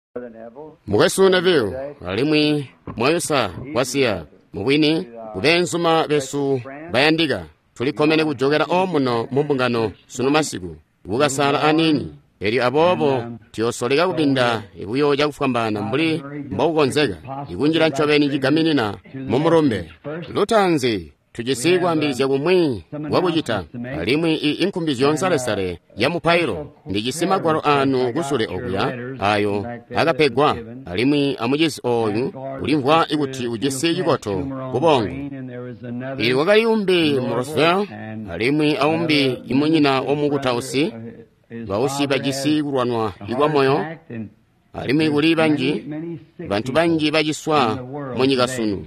Mwesu Neville alimwi mwayosa wasiya mubwini kubensuma besu bayandiga tulikomene kujogera omuno mumbungano suno masiku kugasala anini eri abobo tiosoleka kupinda ikuyoja kufambana mbuli mbaukonzeka ikunjira nchoveni jigaminina mumurumbe lutanzi tujisigwa mbizya kumwi wakuchita alimwi inkumbizi yonsalesale ya mupairo ndijisimagwaro anu kusule okuya ayo akapegwa alimwi amujisi oyu ulimvwa ikuti ujisi ikoto kubongo ili wakali umbi mu Roosevelt alimwi aumbi imunyina omukutausi bausi bajisi kurwanwa igwa moyo alimwi kuli banji bantu banji bajiswa munyika sunu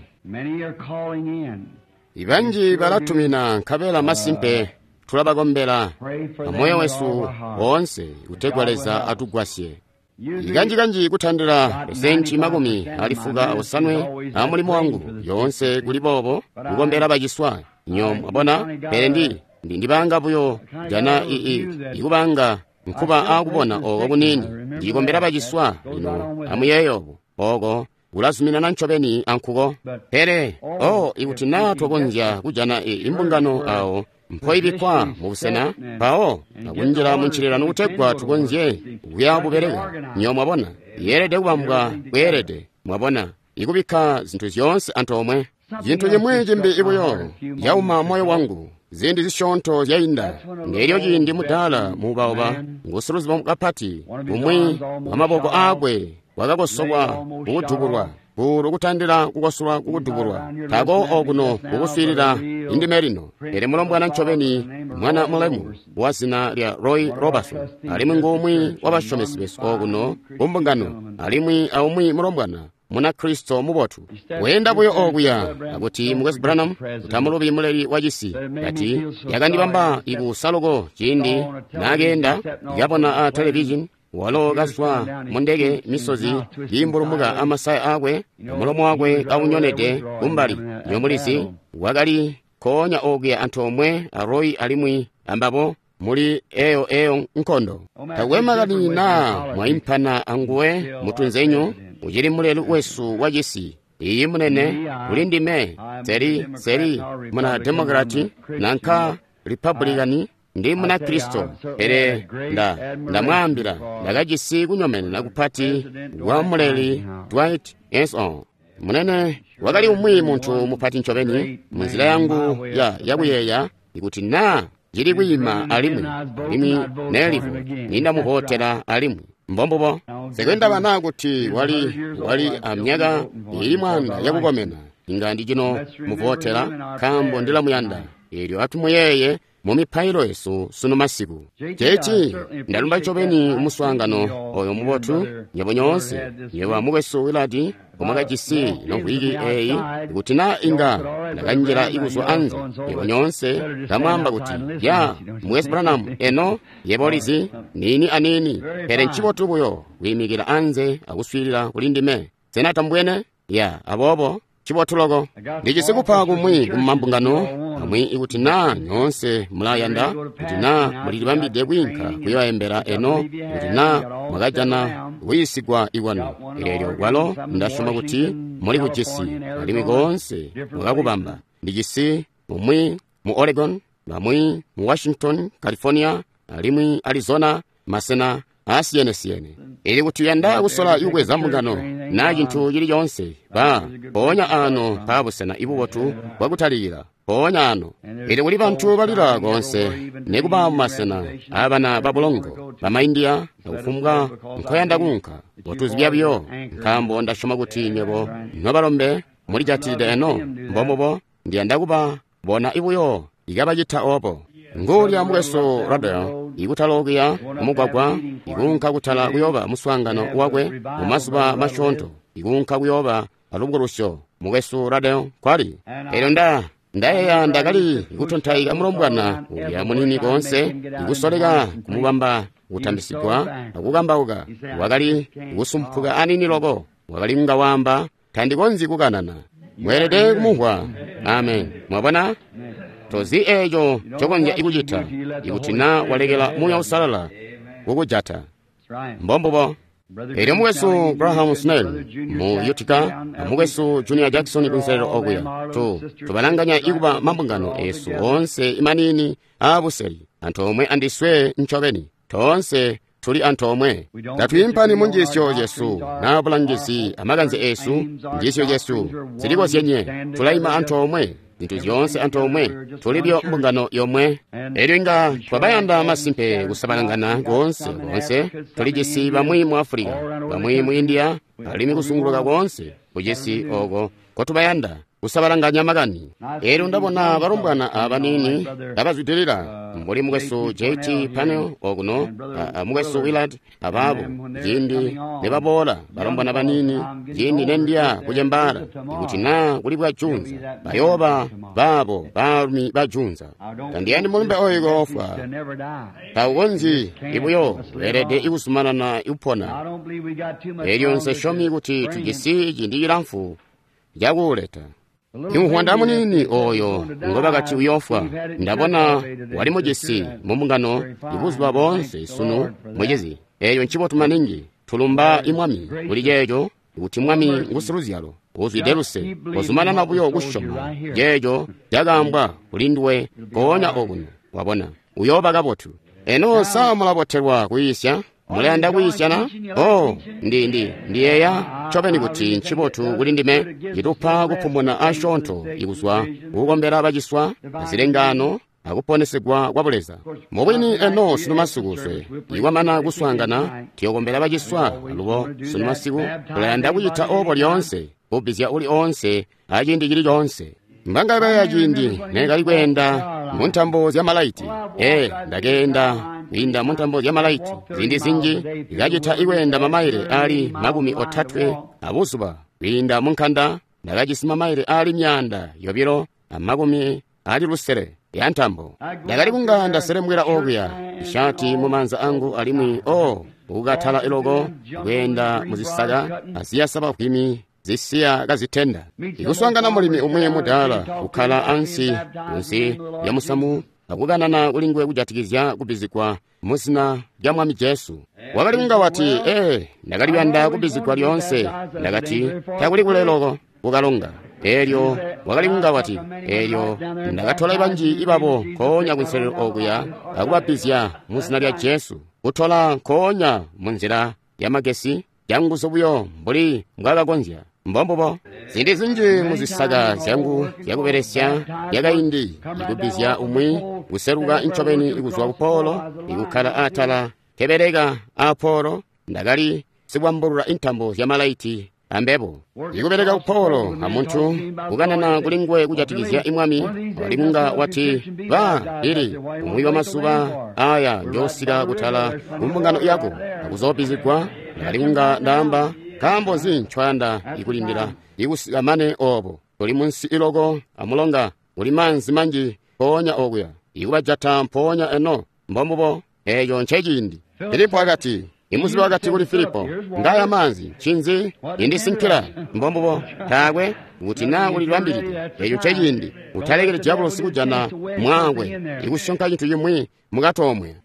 ibanji balatumina nkabela masimpe tulabagombela amoyo wesu onse utegwaleza atugwasye iganjiganji kuthandira senchi makumi alifuka ausanwe amulimo wangu yonse kulibobo kugombela bajiswa nyom abona pere ndibanga buyo jana ikubanga nkuba akubona okunini ndigombela bajiswa ino amuyeyo ogo ulazumina nanchoveni ankugo pere ikutina tokonzya kujana imbungano awo mpoibikwa mubusena pawo nakunjira munchilira nukutegwa tukonzye kuya bubereka nyo mwabona yerede kubambwa bwerede mwabona ikubika zinthu zonse anthu omwe zinthu zimwe jimbi ibuyo yauma moyo wangu zindi zishonto zyainda neryo jindi mudala mubaoba ngusuluziba mukapati umwi amaboko agwe wakakosokwa kukudubulwa bulu kutandira kukosulwa kukudubulwa tako okuno kukuswirira indime lino ere mulombwana nchoveni mwana mulemu wa zina lya Roy Robertson alimwi ngumwi wabashomesi besu okuno kumbungano alimwi aumwi mulombwana muna Kristo mubotu wenda buyo okuya akuti Mugezi Branham utamulubi muleri wajisi kati yakandibamba ikusalogo chindi nagenda yapona television walo gaswa mundege misozi yimbulumuga amasaya agwe mulomo agwe kaunyonete kumbali yomulisi wagali konya oge anthu omwe Roy alimwi ambabo muli eyo nkondo tawemagani na mwaimpana anguwe mutunzenyu ujiri mulelu wesu wajisi iyi munene ulindime seri muna demokrati nanka republikani ndi muna Kristo ere ndamwambira ndakajisi kunyomene nakupati wa muleli Dwight Eisenhower munene wakali umwi munthu mupati nchoveni munzira yangu yakuyeya ikuti na jiri kuyima alimwi nelivo nindamuhotera alimwi mbombobo sekwenda bana kuti wali amnyaga ili mwanda yakukomena ingandi jino muhotera kambo ndila muyanda ilyo atumuyeye mumipairo yesu suno masiku chechi ndalumba choveni muswangano oyo mubotu nyabo nyonse nyeba mugeso wilati omagajisi nokuigi eyi ikutina inga nakanjira ikuswa anze nyabo nyonse tamwamba kuti ya Mugezi Branham eno yebolizi nini anini pere nchibotu buyo wimikira anze akuswirira kulindime sena tambwene ya abobo chibotulogo ndijisikupa kumwi kumambungano amwi ikutina nyonse mulayanda kutina mulilibambide kwinka kuyoembera eno kutina mwakajana wisigwa iwano ilelyo gwalo ndashoma kuti muli kujisi alimi konse mwakakubamba ndijisi mumwi mu Oregon bamwi mu Washington California alimwi Arizona masena asiyene ili kuti yanda kusola yukweza mbungano na jinthu jili yonse ponya ano pabusena ibubotu wakutalira ponya ano ili kuli banthu balira konse nekuba masena abana babulongo bamaindia nakufumwa nkoyanda kunka botuzibya byo nkambo ndashoma kuti nyebo nobalombe muri jatide eno mbombobo ndiyanda kuba bona ibuyo igabajita opo ngoli ya Mugeso Radio ikutalogia mugwagwa ikunka kutala kuyoba muswangano wakwe mumasuba mashonto ikunka kuyoba alubugurusho Mugeso Radio kwali ero ndayeya ndakali ikutonthaika mulombwana ya munini konse ikusoleka kumubamba kutambisigwa akukambauka wakali kusumphuka anini loko wakali ngawamba tandikonzi kukanana mwerede kumuhwa amen mwabona tozi ejo chokonja ikuchita ikutina walekela muya usalala kukujata mbombobo eri omugweso Graham Snell mu Utica omugweso Junior Jackson kunselero okuya tubalanganya ikuba mambungano esu onse imanini abuseri anthu omwe andiswe nchoveni tonse tuli anthu omwe tatuyimpani mu njisyo Yesu naapulangisi amakanzi esu njisyo Yesu ziliko syenye tulayima anthu omwe zinthu zonse anthu omwe tulibyo mbungano yomwe eryo inga twabayanda masimpe kusabalangana konse tulijisi bamwi mu Afrika bamwi mu India alimi kusunguluka konse kujisi oko kotubayanda kusabalanganya makani ero ndabona barumbwana abanini abazitirira muri mugweso JT Panel okuno mugweso Willard ababo jindi nebabola barumbwana banini jindi nendia kujembara ikuti na kuli bwajunza bayoba babo barumi bajunza tandiyani mulumbe oyigofa tawonzi ibuyo werede ikusumana na upona erionse shomi kuti tujisi jindi iramfu jakuleta Imuhwanda munini oyo ngoba kati uyofa ndabona wali mujesi mumungano ibuzwa bonse sunu mwejezi eyo nchibo tumaningi tulumba imwami ulijejo kuti mwami ngusuruzyalo uzideruse ozumana nabuyo gushoma jejo jagambwa ulindwe konya oguno wabona uyoba gabotu eno samulaboterwa kuyisya mulenda kuyisyana ndiyeya chopeni kuti nchibotu ulindime itupa kupumuna ashonto ikuzwa ukukombera abajiswa azilengano akuponesegwa kwabuleza mubwini eno sinumasuguswe iwamana kuswangana tiyokombera abajiswa alubo sinumasiku kulenda kuyita obo lyonse ubizya uli onse ajindi lyonse mbanga ibe yajindi nengali kwenda muntambo zya malaiti ndagenda inda muntambo zya malaiti zindi zinji igajita iwenda mamaire ali magumi otatwe abusuba inda munkanda ndagajisima maire ali myanda yobiro amagumi ali lusere yantambo ndagali kunganda seremwera okuya ishati mumanza angu alimwi ugathala ilogo wenda muzisaga asiyasaba kwimi zisiya gazitenda ikuswangana mulimi umwe mudala ukhala ansi unsi ya musamu akuganana ulingwe kujatikizya kubizikwa musina lya mwami Yesu wakali kunga wati ndakaliyanda kubizikwa lyonse ndakati takuli kuleloko kukalonga eryo wakali kunga wati eryo ndakathola ibanji ibabo konya kunselero okuya akubapizya musina lya Yesu kuthola konya munzira ya magesi yanguso buyo mbuli mbwakakonzya mbombobo zindi zinji muzisaga zyangu yakuberesya yakayindi ikubizya umwi kuseruka inchopeni ikuzwa kupolo ikukhala atala kebereka apolo ndakali sibwambulula intambo zya malaiti ambepo ikubereka kupolo amunthu kukanana kulingwe kujatikizya imwami walimunga wati ili umwi wa masuba aya njosika kuthala kumbungano yako akuzopizikwa ndakalimunga ndamba kambo zinchwanda ikulindira ikusikamane obo uli munsi iloko amulonga uli manzi manji ponya okuya ikubajata mponya eno mbombobo eyo nchejindi Filipo akati imuzibu wakati kuli Filipo ngaya manzi chinzi indisinkira mbombobo takwe kuti na uli lwambirike eyo nchejindi utalekere diablo sikujana mwangwe ikushonka chinthu chimwe mukatomwe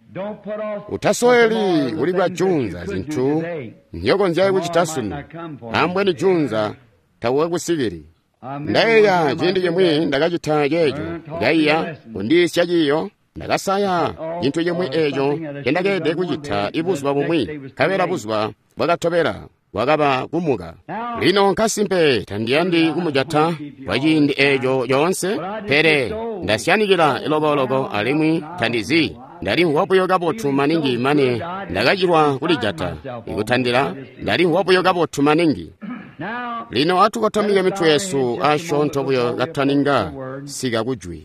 utasoeli uli bwajunza zinthu nyoko njaye kuchitasunu ambweni junza tawe kusiviri ndayeya chindi chimwe ndakachita checho ngaiya kundisya chiyo ndakasaya chinthu chimwe echo chendakede kuchitha ibuzwa pomwe kavera buzwa bwakathopera wakapa kumuka lino nkasimpe tandiyandi kumujatha wachindi echo yonse pere ndasiyanikira ilokoloko alimwi thandizi ndali wapuyoka pothu maningi mane ndakachirwa kulijata ikuthandira ndali wapuyoka pothu maningi lino atukotomike mithu yesu ashontho puyo kathaninga sika kujwi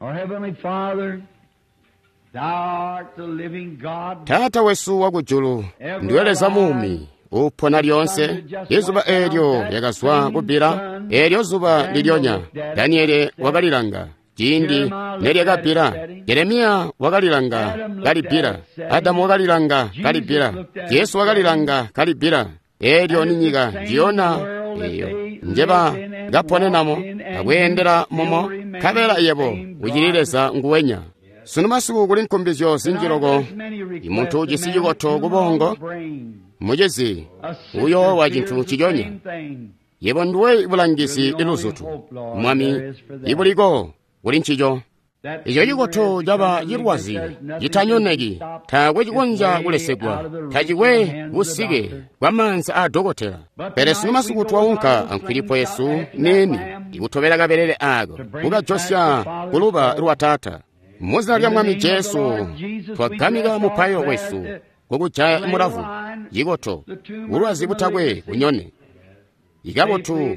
Tata wesu wakujulu ndiweleza mumi uphona lyonse izuba elyo yakazwa kubira elyo zuba lilyonya Danieli wakalilanga jindi nelyakapira Yeremiya wakalilanga kalipira Adamu wakalilanga kalipira Yesu wakalilanga kalipira elyo ninyika jiyona eyo njeba gaponenamo akuyendera momo kabela iyebo ujilileza nguwenya sunu masiku kuli nkumbizyo zinjiroko imuntu jisijikotho kubongo mujezi uyo wa chinthu chijonya yepo ndiwe ibulangizi iluzutu mwami ibuliko uli nchicho icho chikotho chapa chilwazi chithanyoneki thakwe chikonja kulesegwa thachikwe kusike kwa mansa a dokotela pere sinomasiku twaunka ankhwilipo Yesu neni ikuthopera kapelele ako ukachosya kulupa iluwatata mmodzi lya mwami Jesu twagamika muphayo kwesu kukuchaya imuravu chikotho ulwazi kuthakwe kunyone ikapothu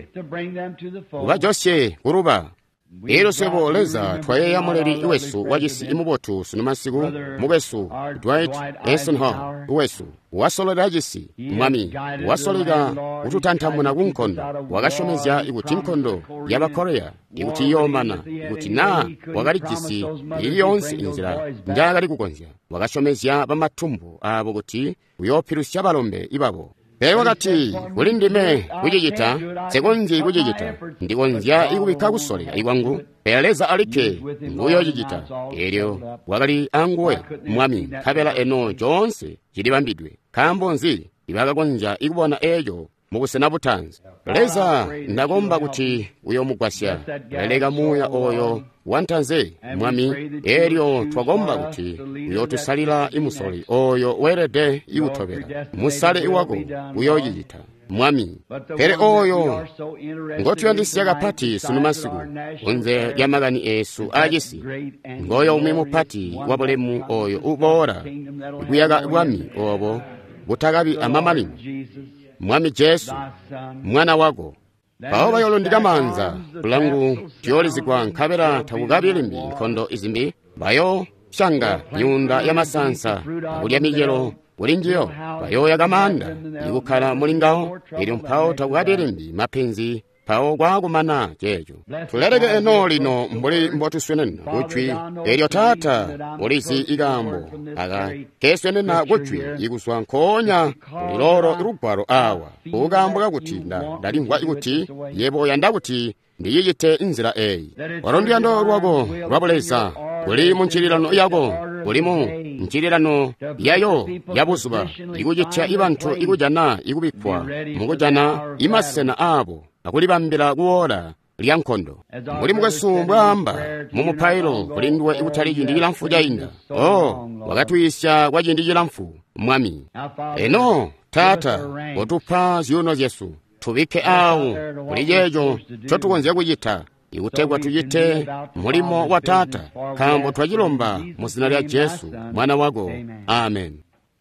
ukachosye kulupa ero sebo leza twayeya muleri iwesu wajisi imubothu sinomasiku mukwesu Dwight Eisenhower iwesu wasolera jisi mwami wasolera ututanthamuna kunkondo wakashomezya ikuti nkhondo y'abakoreya ikuti yomana ikuti na wakalijisi iliyonse inzira njakali kukonzya wakashomezya pamathumbu abo kuti uyophilusya balombe ibabo pewa wakati kuli ndime kuchichita sekonzi kuchichita ndikonzya ikubikha kusolera ikwangu peleza alike nguyo chichita eryo wakali anguwe mwami khapela eno chonse chilipambidwe khambonzi ibakakonja ikubona eyo mukusena buthanzi leza ndakomba kuti uyo mugwasya leleka muya oyo wanthanze mwami eryo twakomba kuti uyo tusalira imusoli oyo werede iuthopera musale iwako uyo chichita mwami pere oyo ngotuyandisiya kaphati sinomasiku unze lyamakani esu ajisi ngoyo umwe muphati wabulemu oyo ubora ikuyaka bwami obo buthakabi amamalimu mwami Jesu mwana wako pawo bayolondika manza kulangu tiyolizikwa nkhapera thakukapilimbi nkhondo izimbi bayo shanga nyunda ya masansa kulya mijelo kulinjiyo bayo yakamanda ikukhala mulingawo ili mphawo thakukapilimbi maphinzi pawo kwakumana checho tuleleke eno lino mbuli mbotuswenena kuchwi eryo tata polisi ikambo aka keswenena kuchwi ikuswa nkhonya kuliloro irugwaro awa kukambo kakuthinda ndalingwa ikuti yepo yandakuti ndiyiyite inzira eyi warondiyando lwako lwapoleza kuli mu nchililano yako kulimu nchililano yayo yabuzuba ikuchitcha ibanthu ikujana ikubikwa mukujana imasena abo akulipambira kuwola lya nkhondo muli mukasumbwamba mumuphairo kuli ndiwe ikuthaliki ndi chilamfu cha inda wakatuyisya kwa chindi chilamfu mwami eno tata otupha ziyuno zesu tupikhe awu kuli checho chotukonzya kuchitha ikuthekwa tuchithe mulimo wa tata khambo twachilomba mu zina lya Jesu mwana wako amen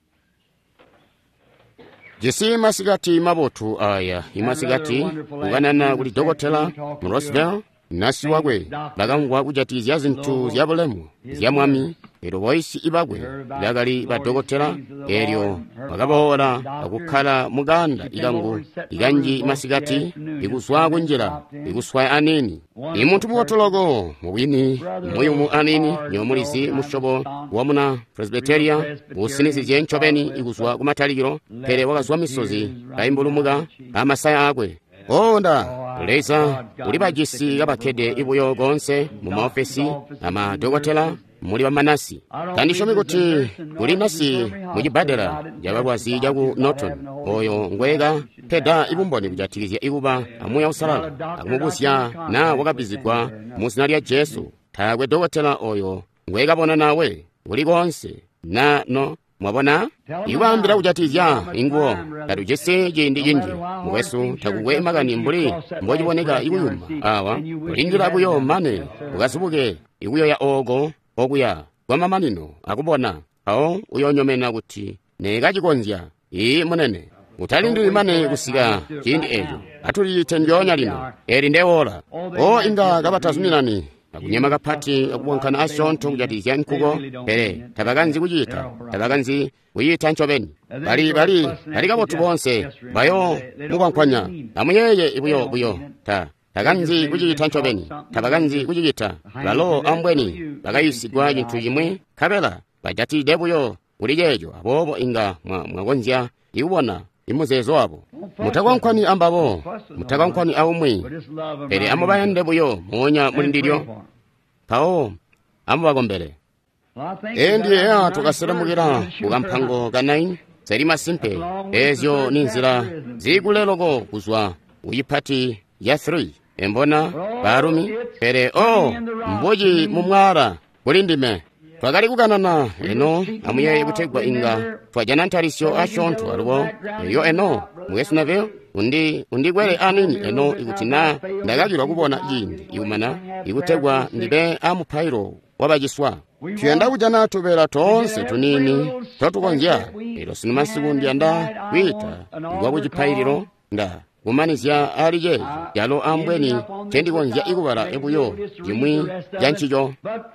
jesi masikati mabothu aya imasikati kukanana kuti dokotela mu Roosevelt nasi wakwe lakangwa kuchatiza zinthu zyabulemu zya mwami ero voisi ibakwe lyakali badokotela eryo wakabowola akukhala mukanda ikangu ikanji masikati ikuswa kunjira ikuswa aneni imunthu mukotoloko muwini muyumu aneni nyomulizi mushobo wamuna presbyteria usinizi zyenchopeni ikuswa kumathalikiro pere wakazwa misozi kaimbulumuka amasaya akwe onda leza uli bajisi kapakhede ibuyo konse mu maofesi amadokotela muli bamanasi kandishomi kuti kuli nasi muchibadera jababwazi jaku Norton oyo ngweka pheda ibumboni kujathikizya ikuba amuya usalala akumubusya na wakapizikwa mu zina lya Jesu thakwe dokotela oyo ngweka bona nawe uli konse no mwabona iwambira kuchatiza inguwo kati jese jindi jinji mwesu thakukwe makani mbuli mbojiboneka ikuyuma awa kulindira kuyo mane ukasibuke ikuyo ya ogo okuya kwamamanino akubona awo uyonyomena kuti nekachikonzya munene utalindira imane kusika chindi echo atuliyithe njonya lino eri ndewola inga kapatasumirani akunyema kaphati akuponkhana ashontho kuchatiza nkuko pere tapakanzi kuchita tapakanzi kuyitha nchopeni bali kabothu bonse bayo mukankhwanya amuyeye ibuyo takanzi kuchita nchopeni tapakanzi kuchita lalo ambweni pakayisigwa chinthu chimwe khapela pachatide buyo uli checho apopo inga mwakonzya ikubona imuzezo apo mutakwankhwani ambabo mutakwankhwani aumwi pere amubayande buyo muonya muli ndilyo pawo amubakombere ndiye tukasiramukira kukamphango ka 9 seri masimpe ezyo ninzira zikuleloko kuzwa uyipati ya 3 embona barumi pere mboji mumwara kulindime twakali kukanana eno amuye kutegwa inga twajana ntalisyo ashonto aliwo eyo eno mwesu navyo undikwere anini eno ikutina ndakakirwa kubona yindi ikumana ikutegwa ndibe amupairo wabajiswa tuyenda kujana tuvera tonse tunini totukonja ilo sinumasiku ndianda kwita igwa kuchipairiro nda kumanizya aliye yalo ambweni tendikonja ikubala ebuyo jimwi janchijo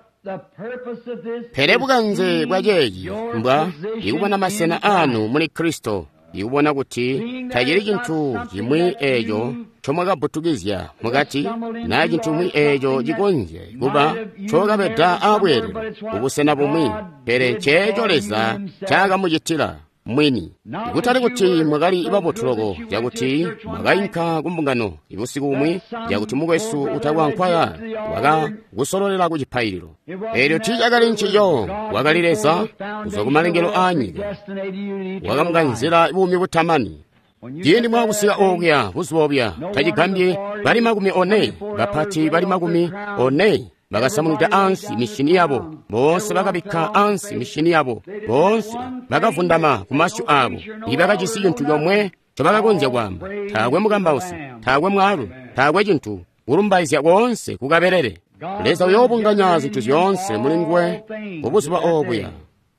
perebukanze bwajeyi mbwa ikubona masena anu muli Kristo ikubona kuti tayiri chinthu chimwi ejo chomwakabutukizya mukati na chinthu mwi ejo chikonje kuba chokapeda abwere ubusena bumwi pere checholeza chakamuchitira mwini ikutali kuti mwakali ibapotoloko yakuti mwakayinka kumbungano ibusiku umwi yakuti mukwesu utawankwaya waka kusololera kuchiphayiriro eryo tichakali nchiyo wakalileza kuza kumalengero anyi wakamukanzira ibumi butamani yindi mwakusiya okuya buziwobya tachigambye bali makumi one bapati bali makumi one bakasamulira ansi mishini yabo bonse bakabika ansi mishini yabo bonse bakavundama kumashu abo ibakachisi chinthu chomwe chobakakonja kwamba thagwe mukambausi thagwe mwalu thagwe chinthu ulumbaizya konse kukaperere leza uyobunganya zinthu zonse mulingwe obuziba obuya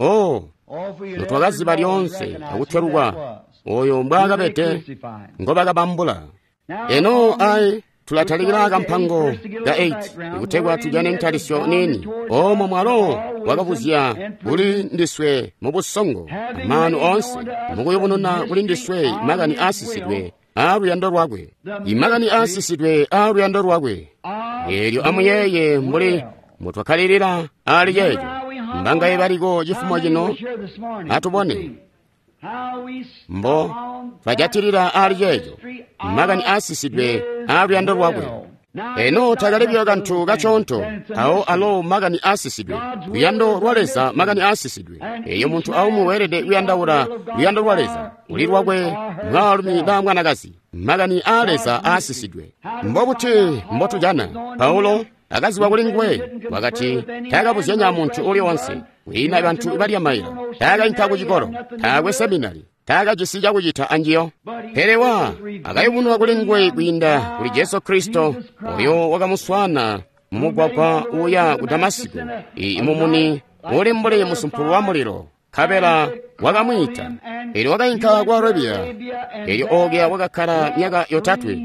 notwakaziba lyonse akuthweruka oyo mbwakapete ngobakabambula eno ayi tulatalikiraka mpango ga 8 ikutegwa tujane ntalisyo nini omwe mwalo wakavuzya kuli ndiswe mubusongo amanu onse mukuyobunona kuli ndiswe makani asisidwe aluyando lwakwe imakani asisidwe aluyando lwakwe eryo amuyeye muli mutwakalirira ali yeyo mbanga yebaliko chifumo chino atubone mbo twajatirira ali yeyo makani asisidwe aluyando lwakwe eno takalipya kanthu kachonto awo alo makani asisidwe luyando lwaleza makani asisidwe eyo munthu aumuwerede uyandaula luyando lwaleza uli lwakwe mwalumi na mwanakazi makani aleza asisidwe mbokuti mbotujana paulo akaziwa kulingwe wakati takapuzenya munthu uliwonse wina banthu ibalya mayira takayinka kuchikolo takwe seminari takachisija kuchita anjiyo perewa akayibunwa kulingwe kwinda kuli Yesu Kristo oyo wakamuswana mumugwagwa uya ku Damasiko imumuni ulimbule musumpulu wa muliro kapela wakamwita eli wakayinka kwa Arabia eli ogya wakakhala myaka yotatwe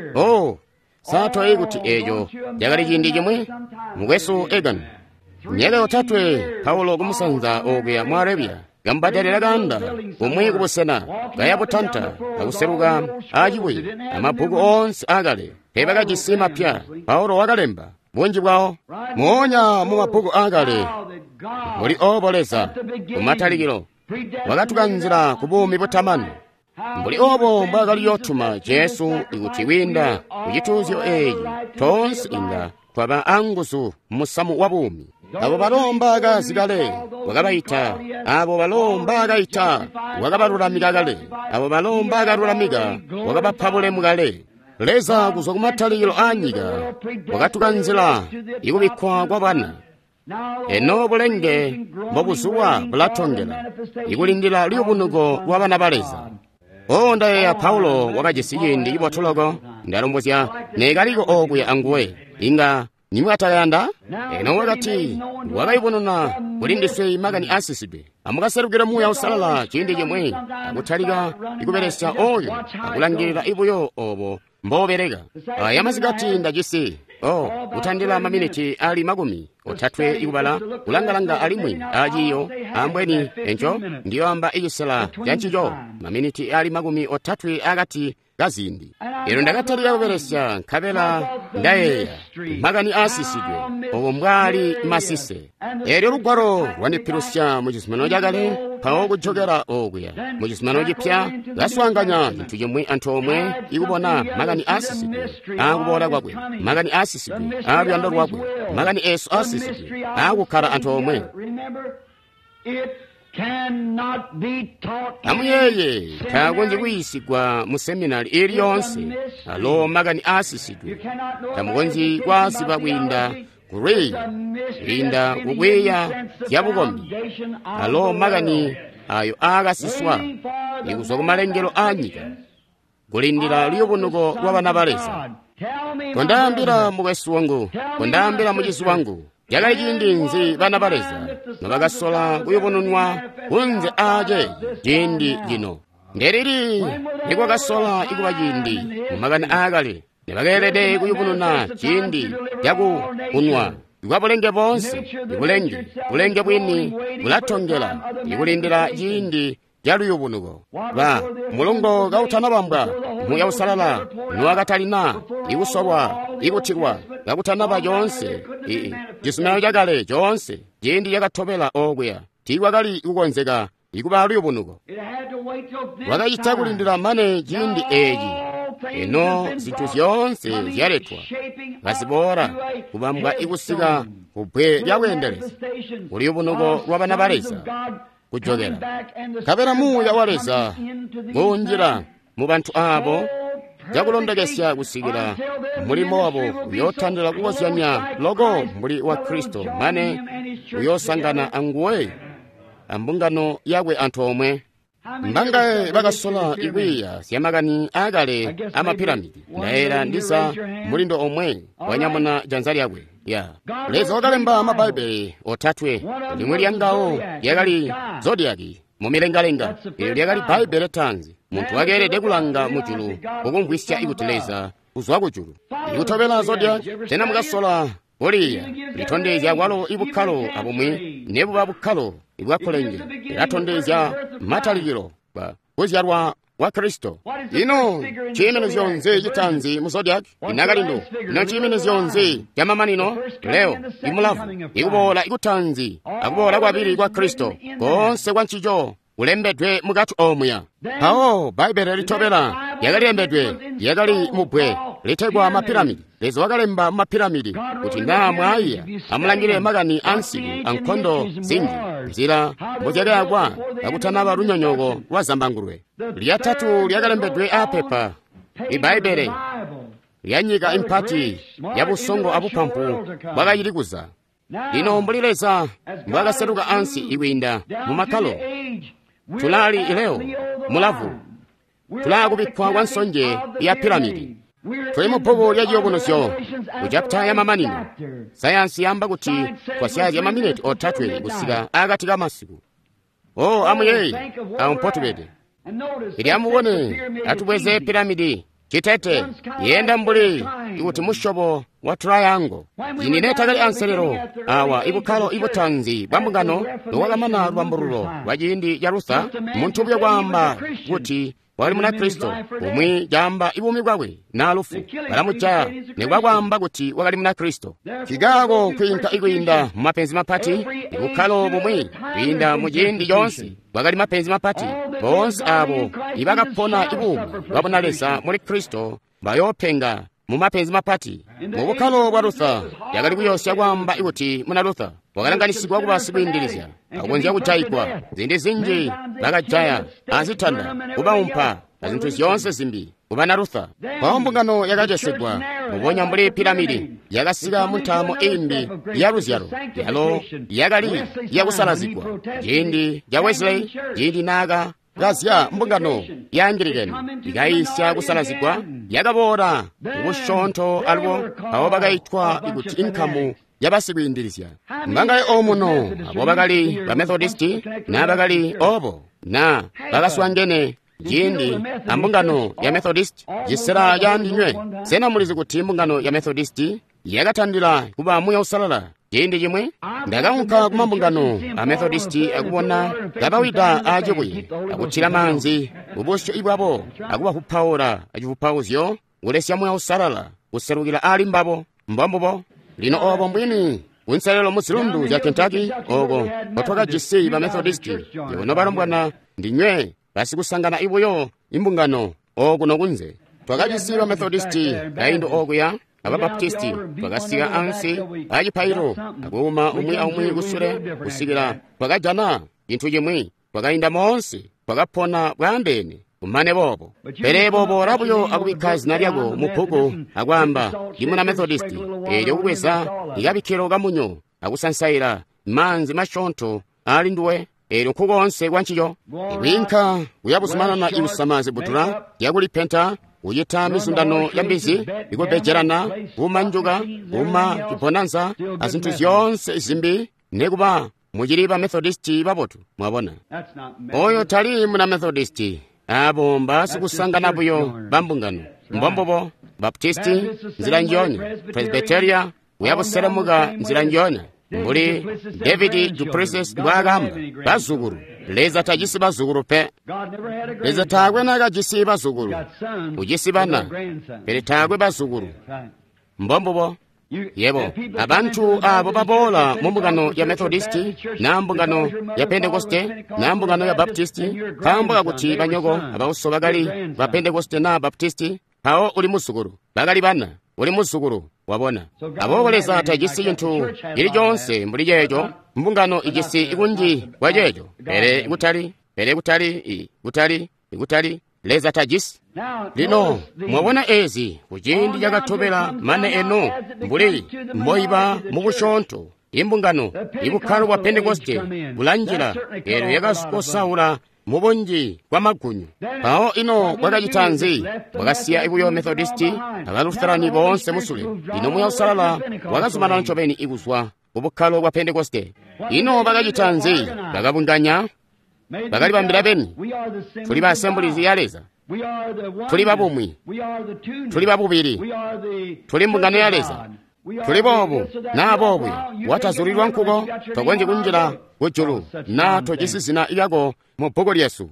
sato ikuti ejo yakali chindi chimwe mukwesu egani myaka yotatwe paulo kumusanza ogya mwa Arabia gambatalira kanda umwe kubusena gayaputanta akuseruka achiwe amabhuku onse akale pepakachisima pya paulo wakalemba bunji bwawo muonya mu mabhuku akale muli oboleza kumatalikiro wakatukanzira kubumi butamani mbuli obo mbakali yotuma Yesu ikuti winda kuchituzyo eyi tonse inga kwaba anguzu musamu wabumi abo balomba gazigale wakabayita abo balomba gayita wakabalulamika gale abo balomba galulamika wakabaphabule mugale leza kuza kumatalikiro anyiga wakatukanzira ikubikwa kwa bana eno bulenge mbobuzuwa bulatongela ikulindira liubunuko lwa bana baleza ndayeya paulo wakajisiyindi ibotologo ndalombozya negaliko okuya anguwe inga nimwatakayanda eno wakati wakayibonona kulindiswe imakani asisidwe amukaserukira muya usalala chindi chimwe akuthalika ikuperesya oyo akulangirira ibuyo obo mbobereka yamazikati ndachisi uthandira maminiti ali makumi othatwe ikubala kulangalanga alimwi ajiyo ambweni encho ndiyo amba ichisela chanchicho maminiti ali makumi othatwe akati gazindi ero ndakathalika kuperesya nkapela ndayeya makani asisidwe obo mbwali masise eryo lugwaro lwandipirusya muchisimano chakale pawo kuchokera okuya muchisimano chipya gaswanganya chinthu chomwe anthu omwe ikubona makani asisidwe akubola kwakwe makani asisidwe aluyando lwakwe makani esu asisidwe akukhala anthu omwe amuyeye tagonje kuyisigwa mu seminari iliyonse alo magani asisidwe tamugonji kwasiba kwinda kureya kwinda kukweya yabukombi alo magani ayo agasiswa ikusoka malengero anyika kulindira liyobunuko lwa bana baleza kondambira mukwesu wangu kondambira mujisi wangu yakali chindi nzi bana baleza nobagasola kuyobononwa kunze aje chindi jino nderiri nikwagasola ikuba chindi mumagani akale nibakelede kuyobonona chindi yaku unwa ikwabulenge bonse ibulenge bwini bulatongela ikulindira chindi yaluyobunuko ba mulungu gautana bambwa muyausalala nuwakatalina ikusobwa ikuthikwa gakutanaba jonse jisumelo jakale jonse jindi yakatobela okweya tikwakali ikukonzeka ikuba aluyobunuko wakayitsa kulindira mane jindi eji eno zinthu zonse ziyaletwa ngazibora kubambwa ikusika kubwe lyakuyendeleza uliyobunuko lwa bana baleza kujogera kapena muya waleza munjira mu bantu abo jakulondekesya kusikira mulimo wabo uyothandira kukozanya logo muli wa Kristo mane uyosangana anguwe ambungano yakwe anthu omwe mbangaye bakasola ikwiya siyamagani akale amapiramidi ndayera ndisa mulindo omwe wanyamuna janza lyakwe ya leza wakalemba amabaibeli othatwe limwe lyangawo lyakali zodiaki mumilengalenga iyo lyakali baibeli tanzi munthu wakerede kulanga muchulu kukumvwisya ikuteleza kuzwa kuchulu ikutopela zodiaki tena mukasola poliya litondezya kwalo ibukhalo abomwe nebu babukhalo ibwakholenge ilatondezya matalikiro kuzyalwa wa Kristo ino chimene zyonse chitanzi mu zodiaki inakalindo ino chimene zyonse chamamanino leo imulavu ikubola ikutanzi akubola kwapiri kwa Kristo konse kwa nchicho ulembedwe mukathu omweya awo baibeli litopera yakalembedwe yakali mubwe litegwa mapiramidi lezo wakalemba mapiramidi kuti namwaiya amulangire makani ansiku ankhondo zinji nzira mbozyakayakwa akuthanaba lunyonyoko lwa zambangulwe lyathatu lyakalembedwe apepa ibaibeli lyanyika impati yabusongo abupamphu bwakayilikuza lino mbulileza mbwakasetuka ansi iwinda mumakhalo tulali ileo mulavu tulakubikwa kwa nsonje ya piramidi tuli mu bhuku lya chiyokonosyo kuchapita ya mamanino sayansi yamba kuti kwasyazi ya mamineti othatwere kusika akati ka masiku amuyeyi ampotubede ili amuwone atubweze piramidi chitete yenda mbuli ikuti mushobo wa triangle zinine takali anselero awa ibukhalo ibutanzi bwambungano lowakamana lwambululo wajindi ya Luther munthu bya kwamba kuti wali muna Kristo umwi jamba ibumi kwakwe nalufu balamucha nekwakwamba kuti wakali muna Kristo chigako kwinka ikuyinda mumapenzi mapati ibukhalo bumwi kuyinda mujindi yonse wakali mapenzi mapati bonse abo ibakapona ibumi wabonalesa muli Kristo bayophenga mumapenzi mapati mubukhalo bwa Luther yakali kuyosya kwamba ikuti muna Luther wakalanganisikwa kuba sikuyindirizya akunzya kuchayikwa zindi zinji bakajaya azithanda kuba umpha azinthu zonse zimbi kuba na Luther paumbungano yakachesedwa muponya mbuli piramidi yakasika munthamo imbi ya luzyalo yalo yakali yakusalazikwa jindi ya Wesley jindi naga gazya mbungano ya Anglican ikayisya kusalazikwa yakabora ubushontho aliwo awo bakayithwa ikuti inkamu yabasikuyindirizya mbangaye omuno abo bakali bamethodisti nabakali obo na bakaswangene jindi ambungano ya Methodist jisera yandinywe sena mulizi kuti mbungano ya Methodist yakathandira kuba muya usalala jindi jimwe ndakamuka kumambungano a Methodist akubona gabawida ajibwe akuthira manzi ubusho ibwabo akuba kuphawula achivuphawuzyo ulesya muya usalala kuserukira ali mbabo mbambobo lino obo mbwini unsalelo muzilundu ja Kentucky ogo otwaka jisi ba Methodist yono balambwana ndinywe basikusangana ibuyo imbungano ogo nokunze twakajisi ba Methodist kaindo ogo ya ababaptisti twakasiga ansi ajipairo akuma umwi kusure kusigira twakajana chinthu chimwe kwakayinda monse kwakaphona bwandene kumane bobo pere bobo rabuyo akubikha zina lyako mu bhuku akwamba limuna Methodist lyokukweza ikabikhiro kamunyo akusansayira manzi mashontho ali nduwe nkhuku onse kwanchiyo iwinkha uyakusumanana ilusamazi butura yakulipenta uyitha mizundano ya mbizi ikubejerana kumanjuka kuma chibonanza azinthu zonse izimbi nekuba muchilipa Methodist papotu mwabona oyo tali muna Methodist abo mbasi kusanganapoyo pambungano mbombopo Baptisti nzira njonya Presbyteria uyakuselemuka nzira njonya mbuli David Duplessis bwakamba bazukulu leza tajisi bazukulu pe leza takwe nakajisi bazukulu ujisibana pere takwe bazukulu mbombopo yebo abantu abo babola mu mbungano ya Methodist na mbungano ya Pentekoste na mbungano ya Baptisti kamba kuti banyoko abawuso bagali ba Pentekoste na Baptisti hao uli musukulu bagali bana uli musukulu wabona aboboleza tajisi yinthu ili jonse mbuli jejo mbungano ijisi ikunji wajejo pere ikutali leza tajisi lino mwabona ezi kujindi jakatobera mane eno mbuli mboyiba mubushonto imbungano ibukhalu wa Pentekoste bulanjira ero yakasikosaula mubonji kwa magunyu aho ino kwakachitanzi wakasiya ibuyo Methodisti akalutherani bonse musule ino muyasalala wakasumana nchopeni ikuswa ubukhalu wa Pentekoste ino bakachitanzi bakabunganya bakali bambira beni tuli ba Assemblies yaleza tuli babumwi tuli babubiri tuli mbungano yaleza tuli bobo na bobo watazulirwa nkuko tokwenje kunjira kujulu na tojisizina iyako mu bhuku lyesu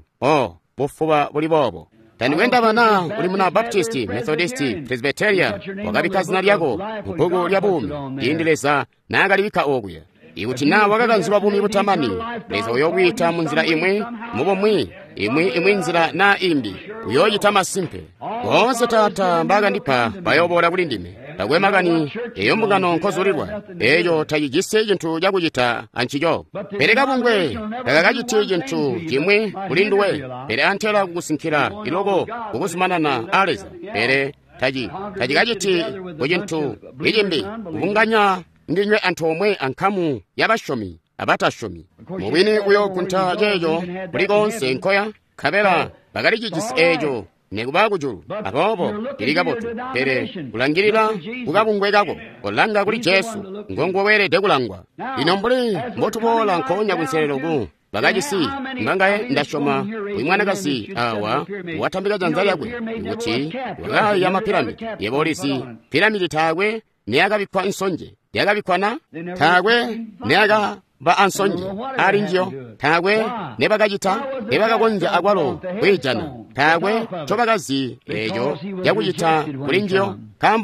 bufuba buli bobo tani wenda bana uli muna Baptist Methodist Presbyteria wakabika zina lyako mu bhuku lya bumi indileza nakalibika okuya ikuti nawo wakakanziwa bumi butamani leza uyokwita munzira imwe mubomwi imwe nzira na imbi uyoyita masimpe wonse tata mbaga ndipa bayobola buli ndime takwemakani eyo mbungano nkozulirwa eyo tayijise chinthu chakuchita anchicho pereka bungwe takakachite chinthu chimwe kulinduwe pere anthera kukusinkhira iloko kukusumanana aleza pere tachikachiti kuchinthu ichimbi kupunganya ndinywe anthu omwe ankhamu yabashomi abatashomi muwini uyo kuntha jejo kulikonse nkhoya khabera pakali chichisi echo nekuba kujulu apopo tilikapotu pere kulangirira kukabungwekako kolanga kuli Jesu ngongowere tekulangwa ino mbuli mbotupola nkhonya kunsereroku bakachisi mbangaye ndashoma uimwanakasi awa wathambika dzanza lyakwe ikuti wakayi ya mapiramidi yebolisi piramidi thakwe neyakabikwa nsonje yakabikwana thakwe neyakaba ansonje ali njiyo thakwe nebakachita nebakakonja akwalo kwijana thakwe chopakazi echo yakuchita kuli njiyo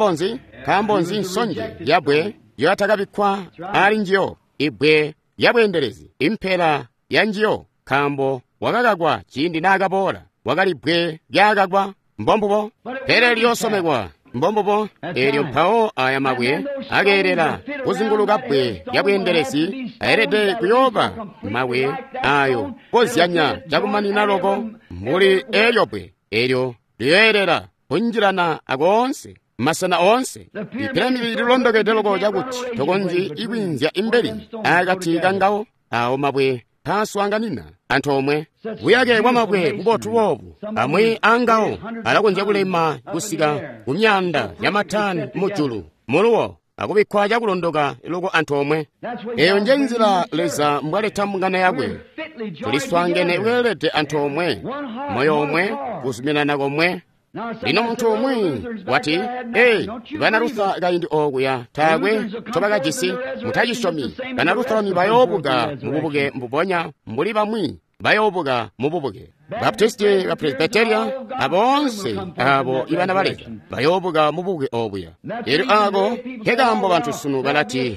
kambonzi nsonje yabwe yoyatakabikwa ali njiyo ibwe yabwenderezi imphera ya njiyo khambo wakakagwa chindi nakapola wakalibwe lyakagwa mbombopo pere liyosomekwa mbombopo elyo mphawo aya mabwe akerera kuzunguluka bwe yabwenderezi ayerede kuyopa mabwe ayo koziyanya chakumanina loko muli elyo bwe elyo liyoyerera kunjirana akonse masana onse ipiramidi lilondoketeloko chakuti tokonzi ikwinzya imberi akathika ngawo awo mabwe paswanganina anthu omwe kuyake kwa mabwe kubotu wobu amwe angawo alakonja kulema kusika kumyanda ya mathani mujulu muluwo akubikwa chakulondoka iloko anthu omwe eyo nje nzira leza mbwaletha mbungano yakwe tuliswangene welete anthu omwe moyo omwe kusumirana komwe lino munthu omwe wati bana Lutha kayindi okuya thakwe chopakachisi muthachishomi bana Luthani bayobuka mububuke mbuponya mbuli pamwi bayobuka mububuke Baptisti ba Presbyteria abonse abo ibana baleza bayobuka mububuke okuya ero ako hekambo banthu sunu balati